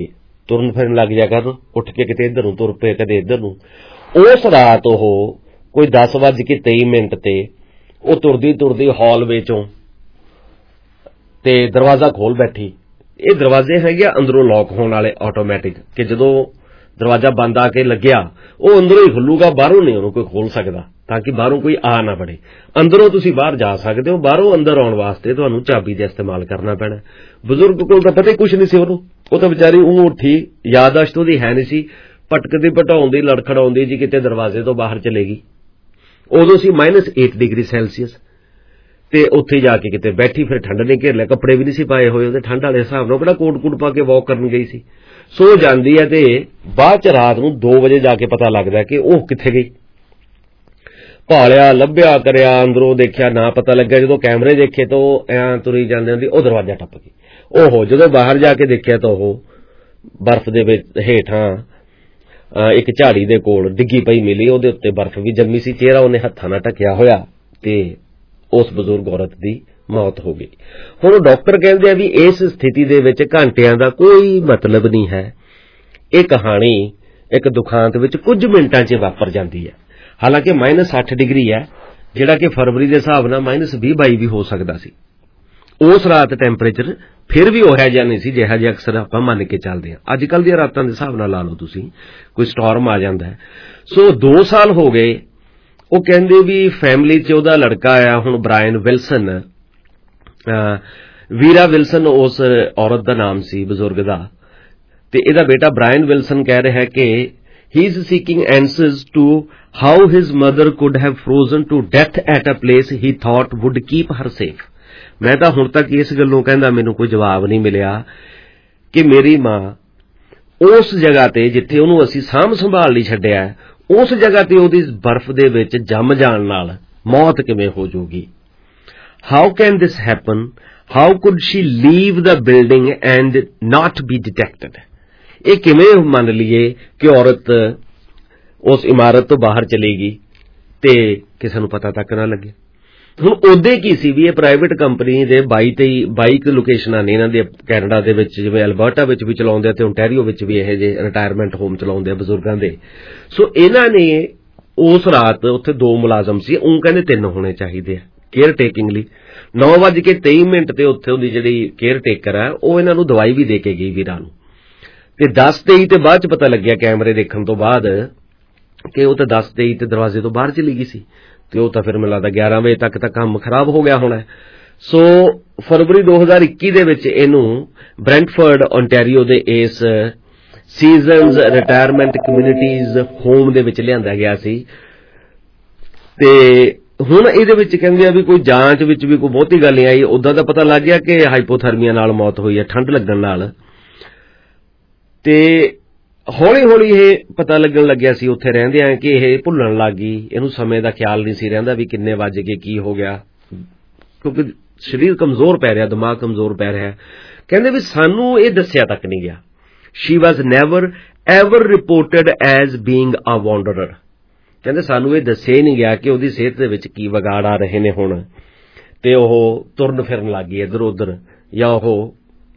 ਤੁਰਨ ਫਿਰਨ ਲੱਗ ਜਾ ਕਰਨ, ਉੱਠ ਕੇ ਕਿਤੇ ਇੱਧਰ ਨੂੰ ਤੁਰ ਪਏ, ਕਦੇ ਇੱਧਰ ਨੂੰ। ਉਸ ਰਾਤ ਉਹ ਕੋਈ 10:23 ਤੇ ਉਹ ਤੁਰਦੀ ਹਾਲਵੇ ਚੋਂ ਤੇ ਦਰਵਾਜ਼ਾ ਖੋਲ ਬੈਠੀ। ਇਹ ਦਰਵਾਜ਼ੇ ਹੈਗੇ ਆ ਅੰਦਰੋਂ ਲੌਕ ਹੋਣ ਵਾਲੇ ਆਟੋਮੈਟਿਕ, ਕਿ ਜਦੋਂ ਦਰਵਾਜ਼ਾ ਬੰਦ ਆ ਕੇ ਲੱਗਿਆ ਉਹ ਅੰਦਰੋਂ ਹੀ ਖੁੱਲੂਗਾ, ਬਾਹਰੋਂ ਨਹੀਂ ਉਹਨੂੰ ਕੋਈ ਖੋਲ ਸਕਦਾ, ਤਾਂ ਕਿ ਬਾਹਰੋਂ ਕੋਈ ਆ ਨਾ ਵੜੇ। ਅੰਦਰੋਂ ਤੁਸੀਂ ਬਾਹਰ ਜਾ ਸਕਦੇ ਹੋ, ਬਾਹਰੋਂ ਅੰਦਰ ਆਉਣ ਵਾਸਤੇ ਤੁਹਾਨੂੰ ਚਾਬੀ ਦਾ ਇਸਤੇਮਾਲ ਕਰਨਾ ਪੈਣਾ। ਬਜ਼ੁਰਗ ਕੋਲ ਤਾਂ ਪਤਾ ਹੀ ਕੁਛ ਨਹੀਂ ਸੀ ਉਹਨੂੰ, ਉਹ ਤਾਂ ਵਿਚਾਰੀ ਉਹ ਉੱਠੀ, ਯਾਦਾਸ਼ਤ ਉਹਦੀ ਹੈ ਨਹੀਂ ਸੀ, ਭਟਕਦੀ ਭਟਾਉਂਦੀ ਲੜਖੜਾਉਂਦੀ ਜੀ ਕਿਤੇ ਦਰਵਾਜ਼ੇ ਤੋਂ ਬਾਹਰ ਚਲੇਗੀ। ਉਦੋਂ ਸੀ -8 ਡਿਗਰੀ ਸੈਲਸੀਅਸ ਤੇ ਉੱਥੇ ਜਾ ਕੇ ਕਿਤੇ ਬੈਠੀ, ਫਿਰ ਠੰਡ ਨੇ ਘੇਰ ਲਿਆ, ਕੱਪੜੇ ਵੀ ਨਹੀਂ ਸੀ ਪਾਏ ਹੋਏ ਉਹਦੇ, ਠੰਡ ਵਾਲੇ ਹਿਸਾਬ ਨਾਲ ਕਿਹੜਾ ਕੋਟ ਪਾ ਕੇ ਵਾਕ ਕਰਨ ਗਈ ਸੀ। ਸੋ ਜਾਂਦੀ ਹੈ ਤੇ ਬਾਅਦ ਚ ਰਾਤ ਨੂੰ 2 ਵਜੇ ਜਾ ਕੇ ਪਤਾ ਲੱਗਦਾ ਕਿ ਉਹ ਕਿੱਥੇ ਗਈ। ਭਾਲਿਆ ਲੱਭਿਆ ਕਰਿਆ, ਅੰਦਰੋਂ ਦੇਖਿਆ ਨਾ ਪਤਾ ਲੱਗਿਆ। ਜਦੋਂ ਕੈਮਰੇ ਦੇਖੇ ਤਾਂ ਉਹ ਐਂ ਤੁਰੀ ਜਾਂਦੀ ਹੁੰਦੀ, ਉਹ ਦਰਵਾਜ਼ਾ ਟੱਪ ਗਈ। ਉਹ ਜਦੋਂ ਬਾਹਰ ਜਾ ਕੇ ਦੇਖਿਆ ਤਾਂ ਉਹ ਬਰਫ਼ ਦੇ ਵਿੱਚ ਹੇਠਾਂ ਇੱਕ ਝਾੜੀ ਦੇ ਕੋਲ ਡਿੱਗੀ ਪਈ ਮਿਲੀ, ਉਹਦੇ ਉੱਤੇ ਬਰਫ਼ ਵੀ ਜੰਮੀ ਸੀ, ਚਿਹਰਾ ਉਹਨੇ ਹੱਥਾਂ ਨਾਲ ਢੱਕਿਆ ਹੋਇਆ, ਤੇ ਉਸ ਬਜ਼ੁਰਗ ਔਰਤ ਦੀ ਮੌਤ ਹੋ ਗਈ। ਹੁਣ ਡਾਕਟਰ ਕਹਿੰਦੇ ਆ ਵੀ ਇਸ ਸਥਿਤੀ ਦੇ ਵਿੱਚ ਘੰਟਿਆਂ ਦਾ ਕੋਈ ਮਤਲਬ ਨਹੀਂ ਹੈ। ਇਹ ਕਹਾਣੀ ਇੱਕ ਦੁਖਾਂਤ ਵਿੱਚ ਕੁਝ ਮਿੰਟਾਂ 'ਚ ਵਾਪਰ ਜਾਂਦੀ ਹੈ। ਹਾਲਾਂਕਿ -8 ਡਿਗਰੀ ਹੈ, ਜਿਹੜਾ ਕਿ ਫਰਵਰੀ ਦੇ ਹਿਸਾਬ ਨਾਲ -20-22 ਵੀ ਹੋ ਸਕਦਾ ਸੀ। ਉਸ ਰਾਤ ਟੈਂਪਰੇਚਰ ਫਿਰ ਵੀ ਉਹੋ ਜਿਹਾ ਨਹੀਂ ਸੀ ਜਿਹੜਾ ਜਿਹਾ ਅਕਸਰ ਆਪਾਂ ਮੰਨ ਕੇ ਚੱਲਦੇ ਹਾਂ। ਅੱਜ ਕੱਲ੍ਹ ਦੀਆਂ ਰਾਤਾਂ ਦੇ ਹਿਸਾਬ ਨਾਲ ਲਾ ਲਓ ਤੁਸੀਂ, ਕੋਈ ਸਟਾਰਮ ਆ ਜਾਂਦਾ ਹੈ। ਸੋ 2 ਸਾਲ ਹੋ ਗਏ। ਉਹ ਕਹਿੰਦੇ ਵੀ ਫੈਮਿਲੀ 'ਚ ਉਹਦਾ ਲੜਕਾ ਆਇਆ ਹੁਣ ਬ੍ਰਾਇਨ ਵਿਲਸਨ, ਵੀਰਾ ਵਿਲਸਨ ਉਸ ਔਰਤ ਦਾ ਨਾਮ ਸੀ ਬਜ਼ੁਰਗ ਦਾ, ਤੇ ਇਹਦਾ ਬੇਟਾ ਬ੍ਰਾਇਨ ਵਿਲਸਨ ਕਹਿ ਰਿਹਾ ਕਿ he is seeking answers to how his mother could have frozen to death at a place he thought would keep her safe। ਮੈਂ ਤਾਂ ਹੁਣ ਤੱਕ ਇਸ ਗੱਲੋਂ ਕਹਿੰਦਾ ਮੈਨੂੰ ਕੋਈ ਜਵਾਬ ਨਹੀਂ ਮਿਲਿਆ ਕਿ ਮੇਰੀ ਮਾਂ ਉਸ ਜਗ੍ਹਾ ਤੇ ਜਿੱਥੇ ਉਹਨੂੰ ਅਸੀਂ ਸਾਂਭ ਸੰਭਾਲ ਲਈ ਛੱਡਿਆ, ਉਸ ਜਗ੍ਹਾ ਤੇ ਉਹਦੀ ਬਰਫ਼ ਦੇ ਵਿੱਚ ਜੰਮ ਜਾਣ ਨਾਲ ਮੌਤ ਕਿਵੇਂ ਹੋ ਜਾਊਗੀ। How can this happen? How could she leave the building and not be detected? ਇਹ ਕਿਵੇਂ ਮੰਨ ਲਈਏ ਕਿ ਔਰਤ ਉਸ ਇਮਾਰਤ ਤੋਂ ਬਾਹਰ ਚਲੇਗੀ ਤੇ ਕਿਸੇ ਨੂੰ ਪਤਾ ਤੱਕ ਨਾ ਲੱਗੇ। ਹੁਣ ਉਹਦੇ ਕੀ ਸੀ ਵੀ ਇਹ ਪ੍ਰਾਈਵੇਟ ਕੰਪਨੀ ਦੇ 22 ਲੋਕੇਸ਼ਨਾਂ ਨੇ ਇਹਨਾਂ ਦੇ ਕੈਨੇਡਾ ਦੇ ਵਿੱਚ, ਜਿਵੇਂ ਅਲਬਰਟਾ ਵਿੱਚ ਵੀ ਚਲਾਉਂਦੇ ਆ ਤੇ ਓਨਟਾਰੀਓ ਵਿੱਚ ਵੀ ਇਹ ਜਿਹੇ ਰਿਟਾਇਰਮੈਂਟ ਹੋਮ ਚਲਾਉਂਦੇ ਆ ਬਜ਼ੁਰਗਾਂ ਦੇ। ਸੋ ਇਹਨਾਂ ਨੇ ਉਸ ਰਾਤ ਉੱਥੇ 2 ਮੁਲਾਜ਼ਮ ਸੀ, ਉਹ ਕਹਿੰਦੇ 3 ਹੋਣੇ ਚਾਹੀਦੇ ਆ ਕੇਅਰ ਟੇਕਿੰਗ ਲਈ। 9:23 ਤੇ ਉੱਥੇ ਉਹਦੀ ਜਿਹੜੀ ਕੇਅਰ ਟੇਕਰ ਹੈ ਉਹ ਇਹਨਾਂ ਨੂੰ ਦਵਾਈ ਵੀ ਦੇ ਕੇ ਗਈ ਵੀਰਾਂ ਨੂੰ, ਤੇ 10:23 ਤੇ ਬਾਅਦ ਚ ਪਤਾ ਲੱਗਿਆ ਕੈਮਰੇ ਦੇਖਣ ਤੋਂ ਬਾਅਦ ਕਿ ਉਹ ਤਾਂ 10:23 ਤੇ ਦਰਵਾਜ਼ੇ ਤੋਂ ਬਾਹਰ ਚਲੀ ਗਈ ਸੀ, ਤੇ ਉਹ ਤਾਂ ਫਿਰ ਮੈਨੂੰ ਲੱਗਦਾ 11 ਵਜੇ ਤੱਕ ਤਾਂ ਕੰਮ ਖਰਾਬ ਹੋ ਗਿਆ ਹੋਣਾ। ਸੋ ਫਰਵਰੀ 2021 ਦੇ ਵਿੱਚ ਇਹਨੂੰ ਬ੍ਰੈਂਟਫੋਰਡ ਓਨਟਾਰੀਓ ਦੇ ਇਸ ਸੀਜ਼ਨਜ਼ ਰਿਟਾਇਰਮੈਂਟ ਕਮਿਊਨਿਟੀਜ਼ ਹੋਮ ਦੇ ਵਿੱਚ ਲਿਆਂਦਾ ਗਿਆ ਸੀ। ਤੇ ਹੁਣ ਇਹਦੇ ਵਿੱਚ ਕਹਿੰਦੇ ਆ ਵੀ ਕੋਈ ਜਾਂਚ ਵਿੱਚ ਵੀ ਕੋਈ ਬਹੁਤੀ ਗੱਲ ਨਹੀਂ ਆਈ। ਉਦਾਂ ਤਾਂ ਪਤਾ ਲੱਗ ਗਿਆ ਕਿ ਹਾਈਪੋਥਰਮੀਆ ਨਾਲ ਮੌਤ ਹੋਈ ਹੈ, ਠੰਡ ਲੱਗਣ ਨਾਲ। ਤੇ ਹੌਲੀ ਹੌਲੀ ਇਹ ਪਤਾ ਲੱਗਣ ਲੱਗਿਆ ਸੀ ਉੱਥੇ ਰਹਿੰਦੇ ਆ ਕਿ ਇਹ ਭੁੱਲਣ ਲੱਗ ਗਈ, ਇਹਨੂੰ ਸਮੇਂ ਦਾ ਖਿਆਲ ਨਹੀਂ ਸੀ ਰਹਿੰਦਾ ਵੀ ਕਿੰਨੇ ਵੱਜ ਗਏ, ਕੀ ਹੋ ਗਿਆ, ਕਿਉਂਕਿ ਸਰੀਰ ਕਮਜ਼ੋਰ ਪੈ ਰਿਹਾ, ਦਿਮਾਗ ਕਮਜ਼ੋਰ ਪੈ ਰਿਹਾ। ਕਹਿੰਦੇ ਵੀ ਸਾਨੂੰ ਇਹ ਦੱਸਿਆ ਤੱਕ ਨਹੀਂ ਗਿਆ। She was never ever reported as being a wanderer. ਕਹਿੰਦੇ ਸਾਨੂੰ ਇਹ ਦੱਸਿਆ ਹੀ ਨਹੀਂ ਗਿਆ ਕਿ ਉਹਦੀ ਸਿਹਤ ਦੇ ਵਿੱਚ ਕੀ ਵਿਗਾੜ ਆ ਰਹੇ ਨੇ ਹੁਣ, ਤੇ ਉਹ ਤੁਰਨ ਫਿਰਨ ਲੱਗ ਗਈ ਇੱਧਰ ਉੱਧਰ, ਜਾਂ ਉਹ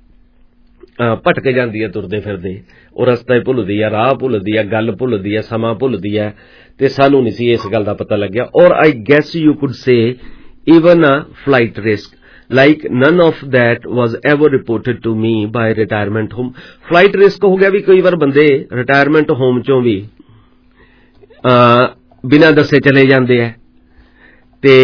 ਭਟਕ ਜਾਂਦੀ ਹੈ ਤੁਰਦੇ ਫਿਰਦੇ, ਉਹ ਰਸਤਾ ਹੀ ਭੁੱਲਦੀ ਹੈ, ਰਾਹ ਭੁੱਲਦੀ ਹੈ, ਗੱਲ ਭੁੱਲਦੀ ਹੈ, ਸਮਾਂ ਭੁੱਲਦੀ ਹੈ, ਤੇ ਸਾਨੂੰ ਨਹੀਂ ਸੀ ਇਸ ਗੱਲ ਦਾ ਪਤਾ ਲੱਗਿਆ। Or I guess you could say even a flight risk, like none of that was ever reported to me by retirement home। flight risk ਹੋ ਗਿਆ ਵੀ ਕਈ ਵਾਰ ਬੰਦੇ ਰਿਟਾਇਰਮੈਂਟ ਹੋਮ ਚੋਂ ਵੀ ਬਿਨਾਂ ਦੱਸੇ ਚਲੇ ਜਾਂਦੇ ਆ, ਤੇ